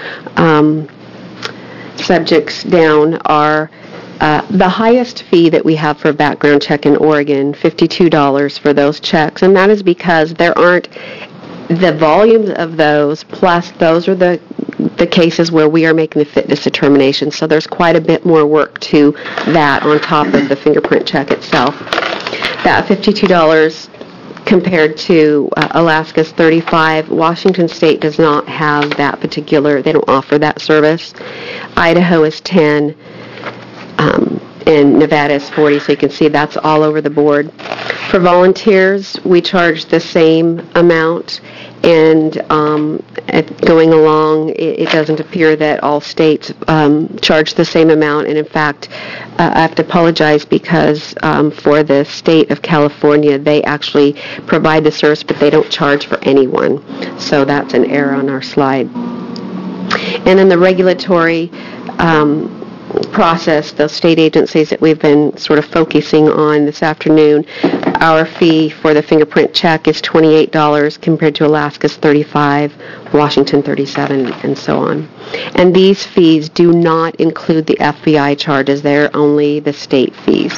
subjects down are the highest fee that we have for a background check in Oregon, $52 for those checks, and that is because there aren't the volumes of those, plus those are the cases where we are making the fitness determination. So there's quite a bit more work to that on top of the fingerprint check itself. That $52 compared to Alaska's $35. Washington State does not have that particular, they don't offer that service. Idaho is $10, and Nevada is $40, so you can see that's all over the board. For volunteers, we charge the same amount, and going along, it doesn't appear that all states charge the same amount, and in fact, I have to apologize because for the state of California, they actually provide the service, but they don't charge for anyone, so that's an error on our slide. And then the regulatory process, those state agencies that we've been sort of focusing on this afternoon, our fee for the fingerprint check is $28 compared to Alaska's $35, Washington $37, and so on. And these fees do not include the FBI charges. They're only the state fees.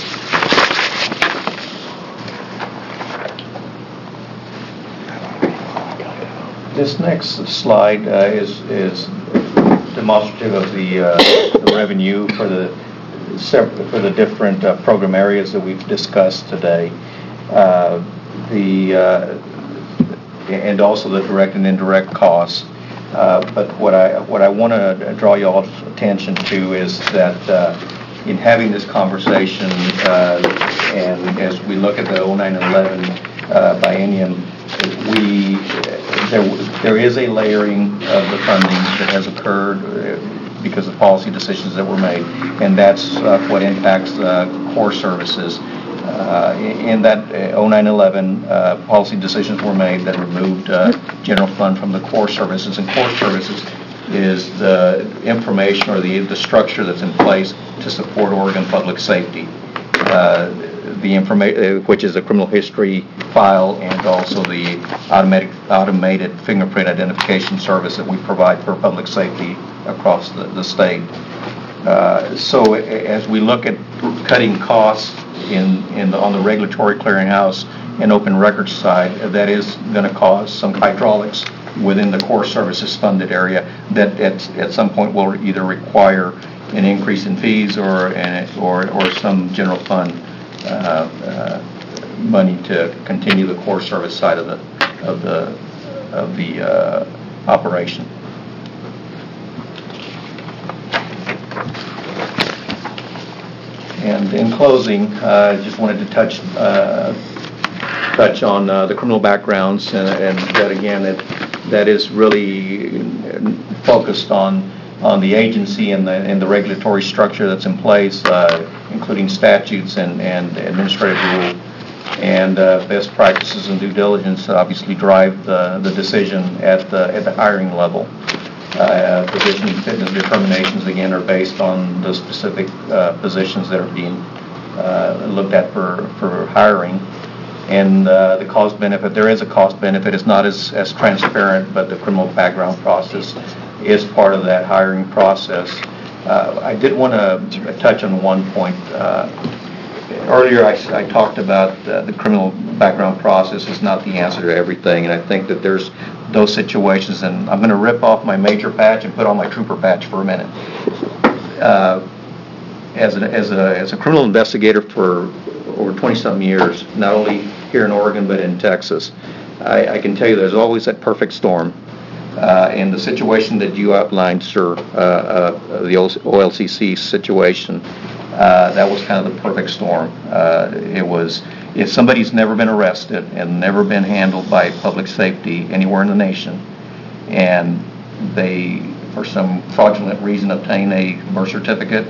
This next slide is demonstrative of the revenue for the different program areas that we've discussed today, and also the direct and indirect costs. But what I want to draw y'all's attention to is that in having this conversation, and as we look at the 09-11 biennium, there is a layering of the funding that has occurred because of policy decisions that were made, and that's what impacts core services. In that 09-11, policy decisions were made that removed general fund from the core services, and core services is the information or the structure that's in place to support Oregon public safety. The information, which is a criminal history file, and also the automated fingerprint identification service that we provide for public safety across the state. So as we look at cutting costs on the regulatory clearinghouse and open records side, that is going to cause some hydraulics within the core services funded area that at some point will either require an increase in fees or some general fund money to continue the core service side of the operation. And in closing, I just wanted to touch on the criminal backgrounds, and that again, that is really focused on the agency and the regulatory structure that's in place, including statutes and administrative rule, and best practices and due diligence obviously drive the decision at the hiring level. Position and fitness determinations again are based on the specific positions that are being looked at for hiring. And the cost benefit, there is a cost benefit. It's not as transparent, but the criminal background process is part of that hiring process. I did want to touch on one point. Earlier I talked about the criminal background process is not the answer to everything, and I think that there's those situations, and I'm going to rip off my major patch and put on my trooper patch for a minute. As a criminal investigator for over 20-some years, not only here in Oregon but in Texas, I can tell you there's always that perfect storm. In the situation that you outlined, sir, the OLCC situation, that was kind of the perfect storm. It was, if somebody's never been arrested and never been handled by public safety anywhere in the nation, and they, for some fraudulent reason, obtain a birth certificate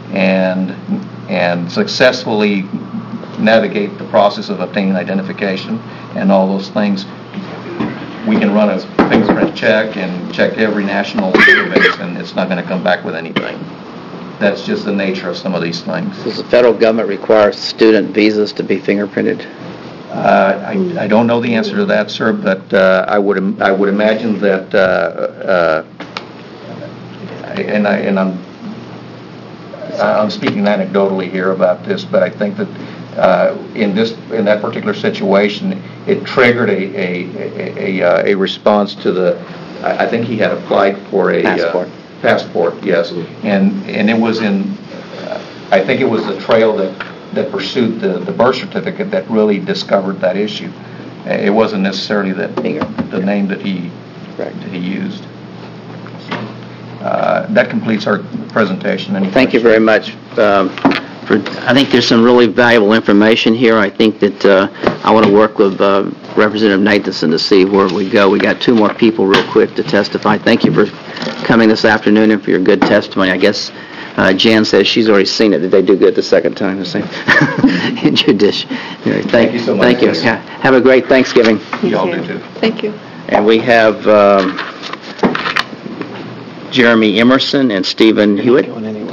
and successfully navigate the process of obtaining identification and all those things, we can run a fingerprint check and check every national database, and it's not going to come back with anything. That's just the nature of some of these things. Does the federal government require student visas to be fingerprinted? I don't know the answer to that, sir, but I would imagine that, and I'm speaking anecdotally here about this, but I think that in that particular situation, it triggered a response to the. I think he had applied for a passport. Yes, and it was in. I think it was the trail that pursued the birth certificate that really discovered that issue. It wasn't necessarily the name that he used. That completes our presentation. Thank you very much. I think there's some really valuable information here. I think that I want to work with Representative Nathanson to see where we go. We got two more people real quick to testify. Thank you for coming this afternoon and for your good testimony. I guess Jan says she's already seen it. Did they do good the second time? The same. Thank you so much. Thank you. Have a great Thanksgiving. You all do too. Thank you. And we have Jeremy Emerson and Stephen Hewitt.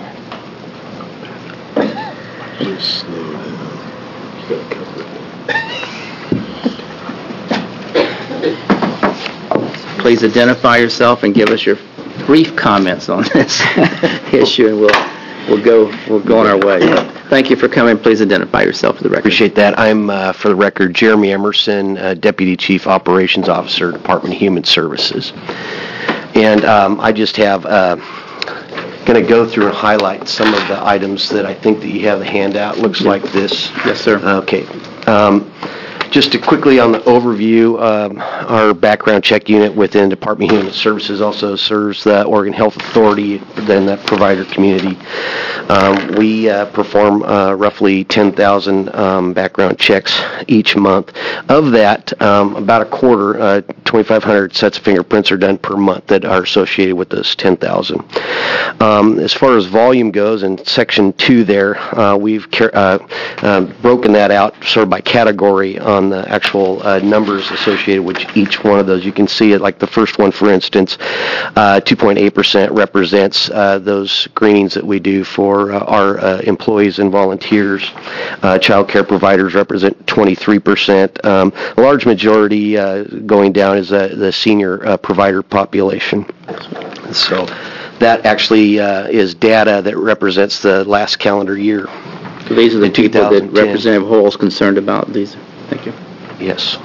Please identify yourself and give us your brief comments on this issue, and we'll go on our way. Thank you for coming. Please identify yourself for the record. Appreciate that. I'm, for the record, Jeremy Emerson, Deputy Chief Operations Officer, Department of Human Services. And I just have going to go through and highlight some of the items that I think that you have the handout. Looks like this. Yes, sir. Okay. Just to quickly on the overview, our background check unit within Department of Human Services also serves the Oregon Health Authority, then that provider community. We perform roughly 10,000 background checks each month. Of that, about a quarter, 2,500 sets of fingerprints are done per month that are associated with those 10,000. As far as volume goes, in Section 2 there, we've broken that out sort of by category on the actual numbers associated with each one of those. You can see it like the first one, for instance, 2.8% represents those screenings that we do for our employees and volunteers. Child care providers represent 23%. A large majority going down is the senior provider population. So that actually is data that represents the last calendar year. So these are the people that Representative Hall is concerned about. These. Thank you. Yes.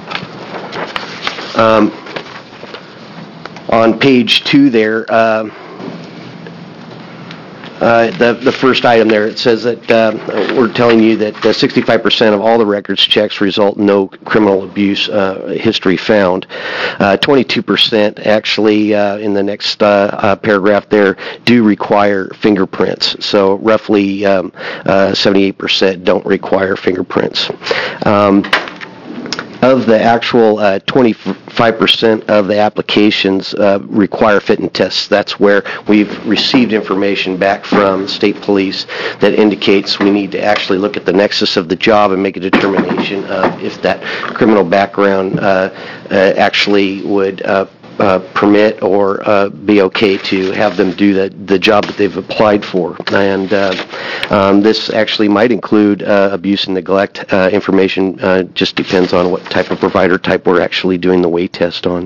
On page 2 there, the first item there, it says that we're telling you that 65% of all the records checks result in no criminal abuse history found. 22% actually, in the next paragraph there, do require fingerprints. So roughly 78% don't require fingerprints. Of the actual 25% of the applications require fitness tests. That's where we've received information back from state police that indicates we need to actually look at the nexus of the job and make a determination of if that criminal background actually would permit or be okay to have them do the job that they've applied for. And this actually might include abuse and neglect information. Just depends on what type of provider type we're actually doing the weight test on.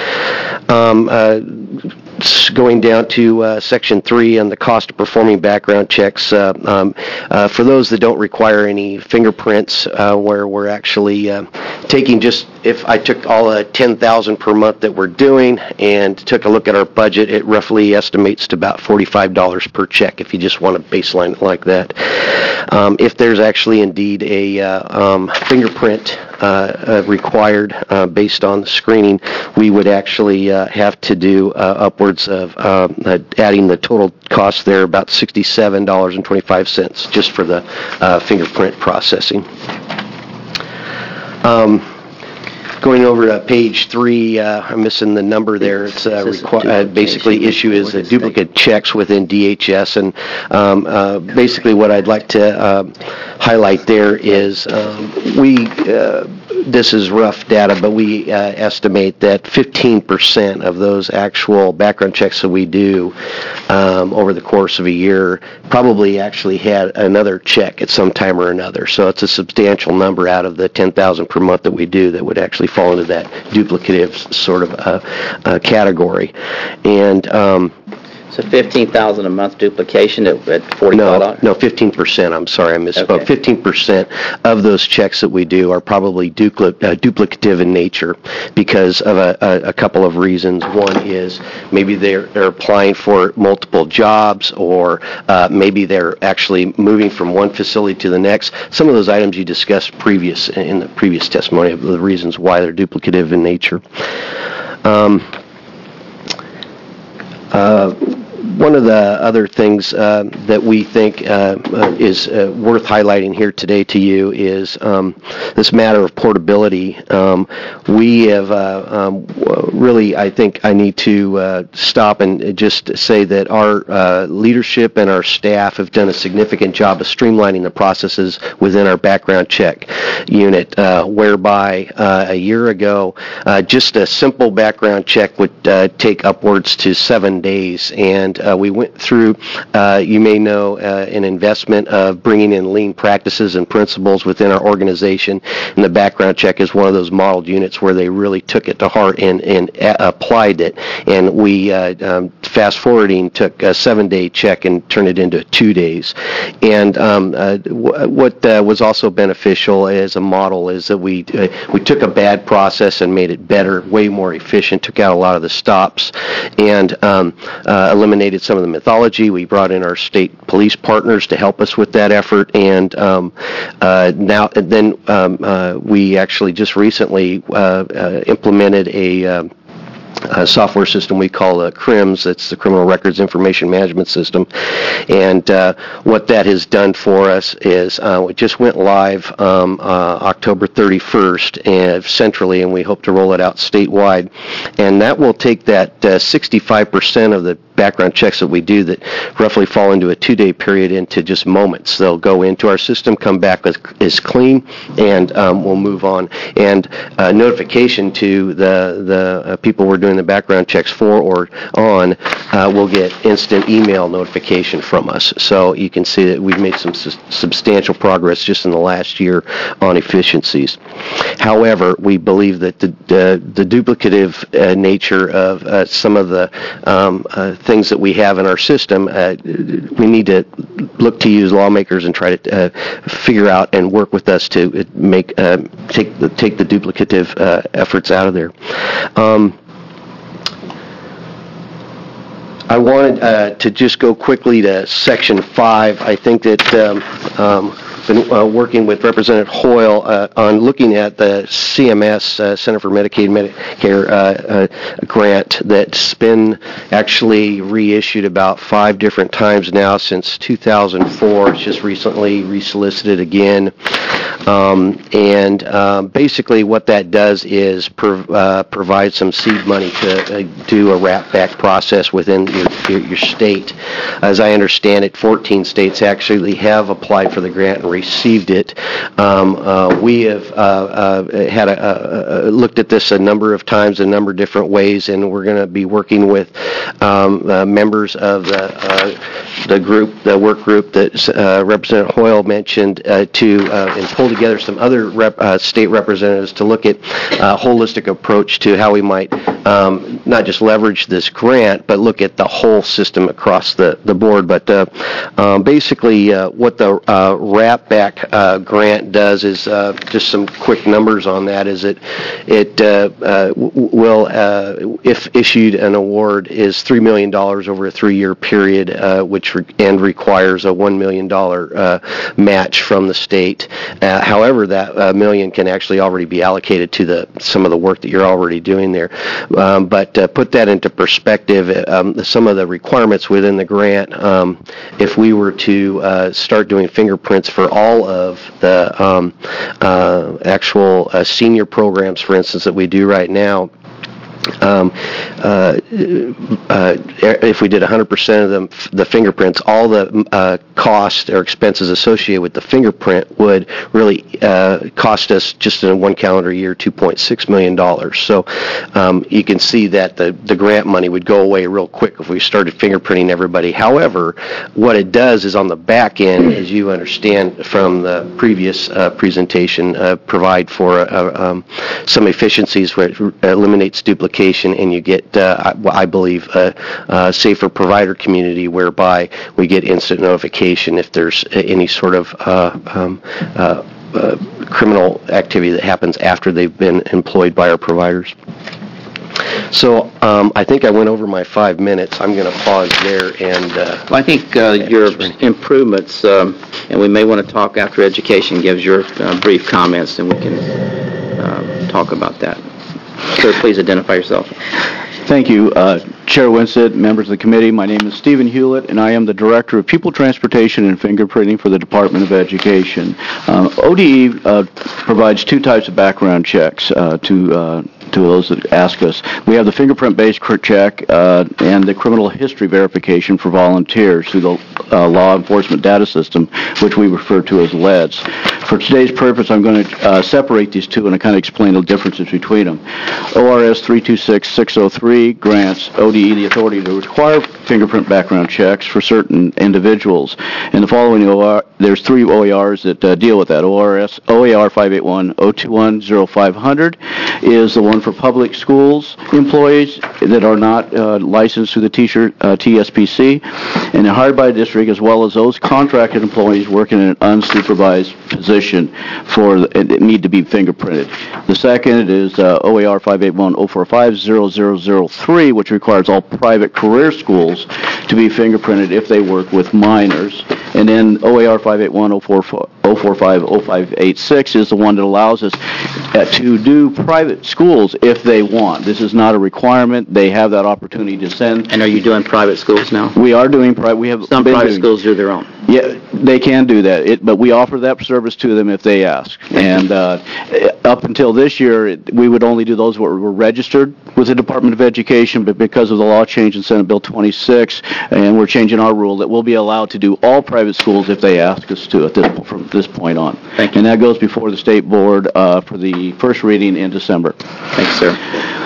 Going down to Section 3 on the cost of performing background checks, for those that don't require any fingerprints, where we're actually taking just, if I took all 10,000 per month that we're doing and took a look at our budget, it roughly estimates to about $45 per check if you just want to baseline it like that. If there's actually indeed a fingerprint required based on the screening, we would actually have to do upwards of adding the total cost there, about $67.25 just for the fingerprint processing. Going over to page 3, I'm missing the number there. It's basically issue is duplicate checks within DHS, and basically what I'd like to highlight there is this is rough data, but we estimate that 15% of those actual background checks that we do over the course of a year probably actually had another check at some time or another. So it's a substantial number out of the 10,000 per month that we do that would actually fall into that duplicative sort of category. And So 15,000 a month duplication at $45? No, 15%, I'm sorry, I misspoke. Okay. 15% of those checks that we do are probably duplicative in nature because of a couple of reasons. One is maybe they're applying for multiple jobs, or maybe they're actually moving from one facility to the next. Some of those items you discussed in the previous testimony of the reasons why they're duplicative in nature. One of the other things that we think is worth highlighting here today to you is this matter of portability. We have really, I think I need to stop and just say that our leadership and our staff have done a significant job of streamlining the processes within our background check unit, whereby a year ago, just a simple background check would take upwards to 7 days, and we went through, you may know, an investment of bringing in lean practices and principles within our organization, and the background check is one of those modeled units where they really took it to heart and applied it. And we, fast forwarding, took a 7-day check and turned it into 2 days. And what was also beneficial as a model is that we took a bad process and made it better, way more efficient, took out a lot of the stops, and eliminated some of the mythology. We brought in our state police partners to help us with that effort, and we actually just recently implemented a software system we call CRIMS. That's the Criminal Records Information Management System. And what that has done for us is it just went live October 31st centrally, and we hope to roll it out statewide. And that will take that 65% of the background checks that we do that roughly fall into a 2-day period into just moments. They'll go into our system, come back as clean, and we'll move on. And notification to the people we're doing the background checks for or on will get instant email notification from us. So you can see that we've made some substantial progress just in the last year on efficiencies. However, we believe that the duplicative nature of some of the things that we have in our system, we need to look to you as lawmakers and try to figure out and work with us to take the duplicative efforts out of there. I wanted to just go quickly to Section 5. I think that been working with Representative Hoyle on looking at the CMS, Center for Medicaid and Medicare grant that's been actually reissued about 5 different times now since 2004. It's just recently resolicited again. Basically what that does is provide some seed money to do a wrap-back process within your state. As I understand it, 14 states actually have applied for the grant and received it. We have looked at this a number of times, a number of different ways, and we're going to be working with members of the work group that Representative Hoyle mentioned and pull together some other state representatives to look at a holistic approach to how we might not just leverage this grant, but look at the whole system across the board. But basically what the wrap-back grant does is just some quick numbers on that is it will, if issued an award, is $3 million over a 3-year period, which requires a $1 million match from the state. However, that $1 million can actually already be allocated to some of the work that you're already doing there. But put that into perspective, some of the requirements within the grant, if we were to start doing fingerprints for all of the actual senior programs, for instance, that we do right now, if we did 100% of them, the fingerprints, all the costs or expenses associated with the fingerprint would really cost us just in one calendar year $2.6 million. So you can see that the grant money would go away real quick if we started fingerprinting everybody. However, what it does is on the back end, as you understand from the previous presentation, provide for some efficiencies where it eliminates duplication application, and you get, I believe, a safer provider community whereby we get instant notification if there's any sort of criminal activity that happens after they've been employed by our providers. So I think I went over my 5 minutes. I'm going to pause there and... I think your improvements, and we may want to talk after education gives your brief comments, and we can talk about that. Sir, please identify yourself. Thank you. Chair Winsett, members of the committee, my name is Stephen Hewlett, and I am the Director of Pupil Transportation and Fingerprinting for the Department of Education. ODE provides two types of background checks to those that ask us. We have the fingerprint-based check and the criminal history verification for volunteers through the law enforcement data system, which we refer to as LEDS. For today's purpose, I'm going to separate these two and kind of explain the differences between them. ORS 326603 grants ODE the authority to require fingerprint background checks for certain individuals. In the following there's three OARs that deal with that. OAR 581-021-0500 is the one for public schools employees that are not licensed through the TSPC and are hired by a district, as well as those contracted employees working in an unsupervised position that need to be fingerprinted. The second is OAR 581-045-0003, which requires all private career schools to be fingerprinted if they work with minors. And then OAR 581-045-0586 is the one that allows us to do private schools if they want. This is not a requirement. They have that opportunity to send. And are you doing private schools now? We are doing private. We have some private schools do their own. Yeah, they can do that, but we offer that service to them if they ask. And up until this year, we would only do those that were registered with the Department of Education, but because of the law change in Senate Bill 26, and we're changing our rule, that we'll be allowed to do all private schools if they ask us to from this point on. Thank you. And that goes before the State Board for the first reading in December. Thanks, sir.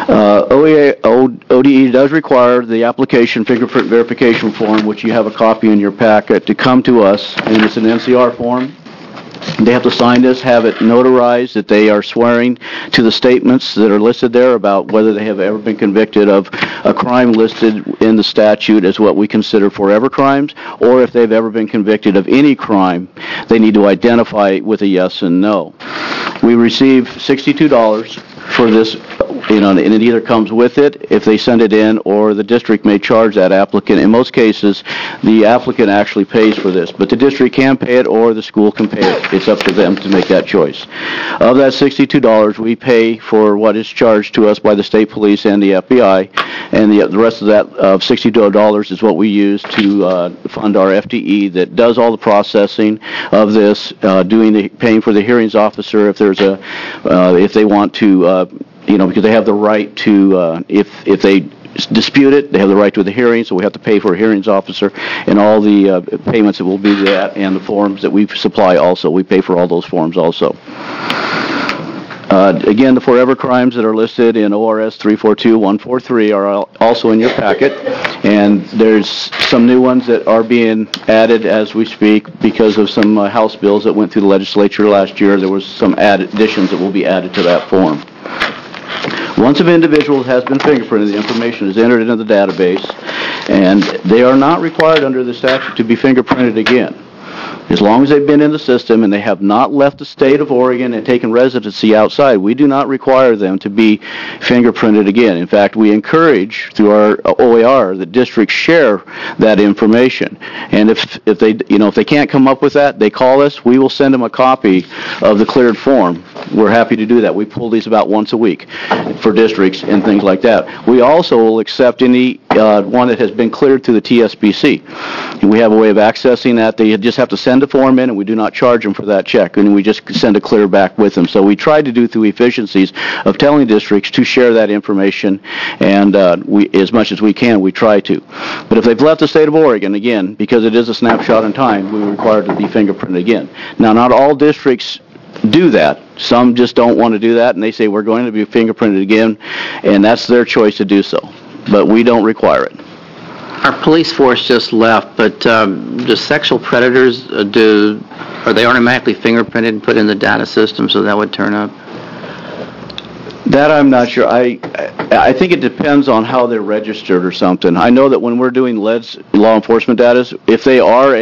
ODE does require the application fingerprint verification form, which you have a copy in your packet, to come to us, and it's an NCR form. They have to sign this, have it notarized that they are swearing to the statements that are listed there about whether they have ever been convicted of a crime listed in the statute as what we consider forever crimes, or if they've ever been convicted of any crime, they need to identify it with a yes and no. We receive $62 for this, and it either comes with it if they send it in, or the district may charge that applicant. In most cases, the applicant actually pays for this, but the district can pay it or the school can pay it. It's up to them to make that choice. Of that $62, we pay for what is charged to us by the state police and the FBI, and the rest of that of $62 is what we use to fund our FTE that does all the processing of this, paying for the hearings officer if there's if they want to. Because they have the right to, if they dispute it, they have the right to the hearing, so we have to pay for a hearings officer, and all the payments that will be that, and the forms that we supply also. We pay for all those forms also. Again, the forever crimes that are listed in ORS 342-143 are also in your packet, and there's some new ones that are being added as we speak because of some House bills that went through the legislature last year. There was some additions that will be added to that form. Once an individual has been fingerprinted, the information is entered into the database, and they are not required under the statute to be fingerprinted again. As long as they've been in the system and they have not left the state of Oregon and taken residency outside, we do not require them to be fingerprinted again. In fact, we encourage through our OAR that districts share that information. And if they can't come up with that, they call us. We will send them a copy of the cleared form. We're happy to do that. We pull these about once a week for districts and things like that. We also will accept any one that has been cleared through the TSPC. And we have a way of accessing that. They just have to send a form in, and we do not charge them for that check, and we just send a clear back with them. So we try to do through efficiencies of telling districts to share that information, and as much as we can, we try to. But if they've left the state of Oregon, again, because it is a snapshot in time, we require to be fingerprinted again. Now, not all districts do that. Some just don't want to do that, and they say we're going to be fingerprinted again, and that's their choice to do so. But we don't require it. Our police force just left, but do sexual predators, are they automatically fingerprinted and put in the data system so that would turn up? That I'm not sure. I think it depends on how they're registered or something. I know that when we're doing LEDS law enforcement data, if they are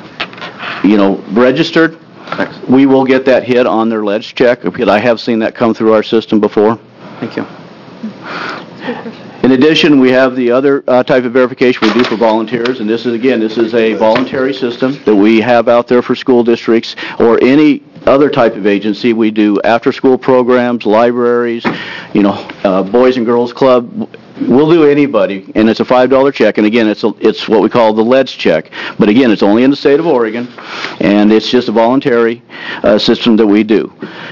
registered, we will get that hit on their LEDS check, because I have seen that come through our system before. Thank you. In addition, we have the other type of verification we do for volunteers, and this is a voluntary system that we have out there for school districts or any other type of agency. We do after-school programs, libraries, Boys and Girls Club. We'll do anybody, and it's a $5 check, and again, it's what we call the LEDS check. But again, it's only in the state of Oregon, and it's just a voluntary system that we do.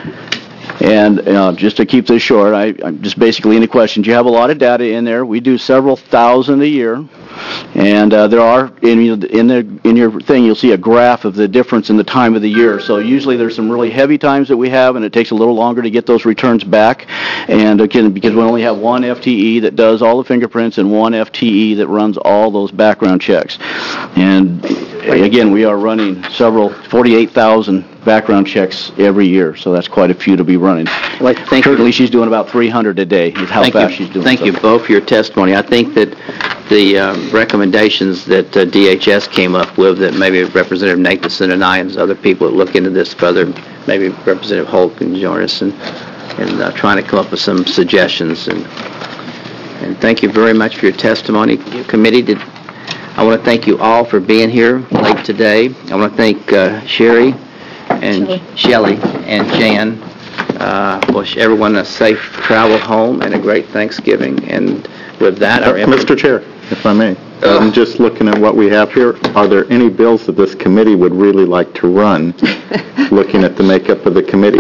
And just to keep this short, I'm just basically any questions. You have a lot of data in there. We do several thousand a year. And there are, in your thing, you'll see a graph of the difference in the time of the year. So usually there's some really heavy times that we have, and it takes a little longer to get those returns back. And again, because we only have one FTE that does all the fingerprints and one FTE that runs all those background checks. And again, we are running 48,000 background checks every year, so that's quite a few to be running. Currently, she's doing about 300 a day, is how fast she's doing. Thank you both for your testimony. I think that the recommendations that DHS came up with, that maybe Representative Nathanson and I and other people that look into this further, maybe Representative Holt can join us in trying to come up with some suggestions. And thank you very much for your testimony. Committee, I want to thank you all for being here late today. I want to thank Sherry and Shelley and Jan. Wish everyone a safe travel home and a great Thanksgiving. And with that, Mr. Chair, if I may, I'm just looking at what we have here. Are there any bills that this committee would really like to run, looking at the makeup of the committee?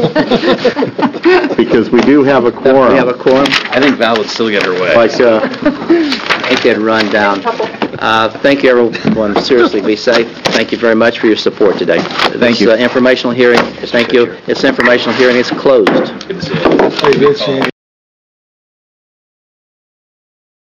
Because we do have a quorum. We have a quorum? I think Val would still get her way. It could run down. Thank you, everyone. Seriously, be safe. Thank you very much for your support today. Thank you. Informational hearing. Thank you. This informational hearing is closed. Good to see you.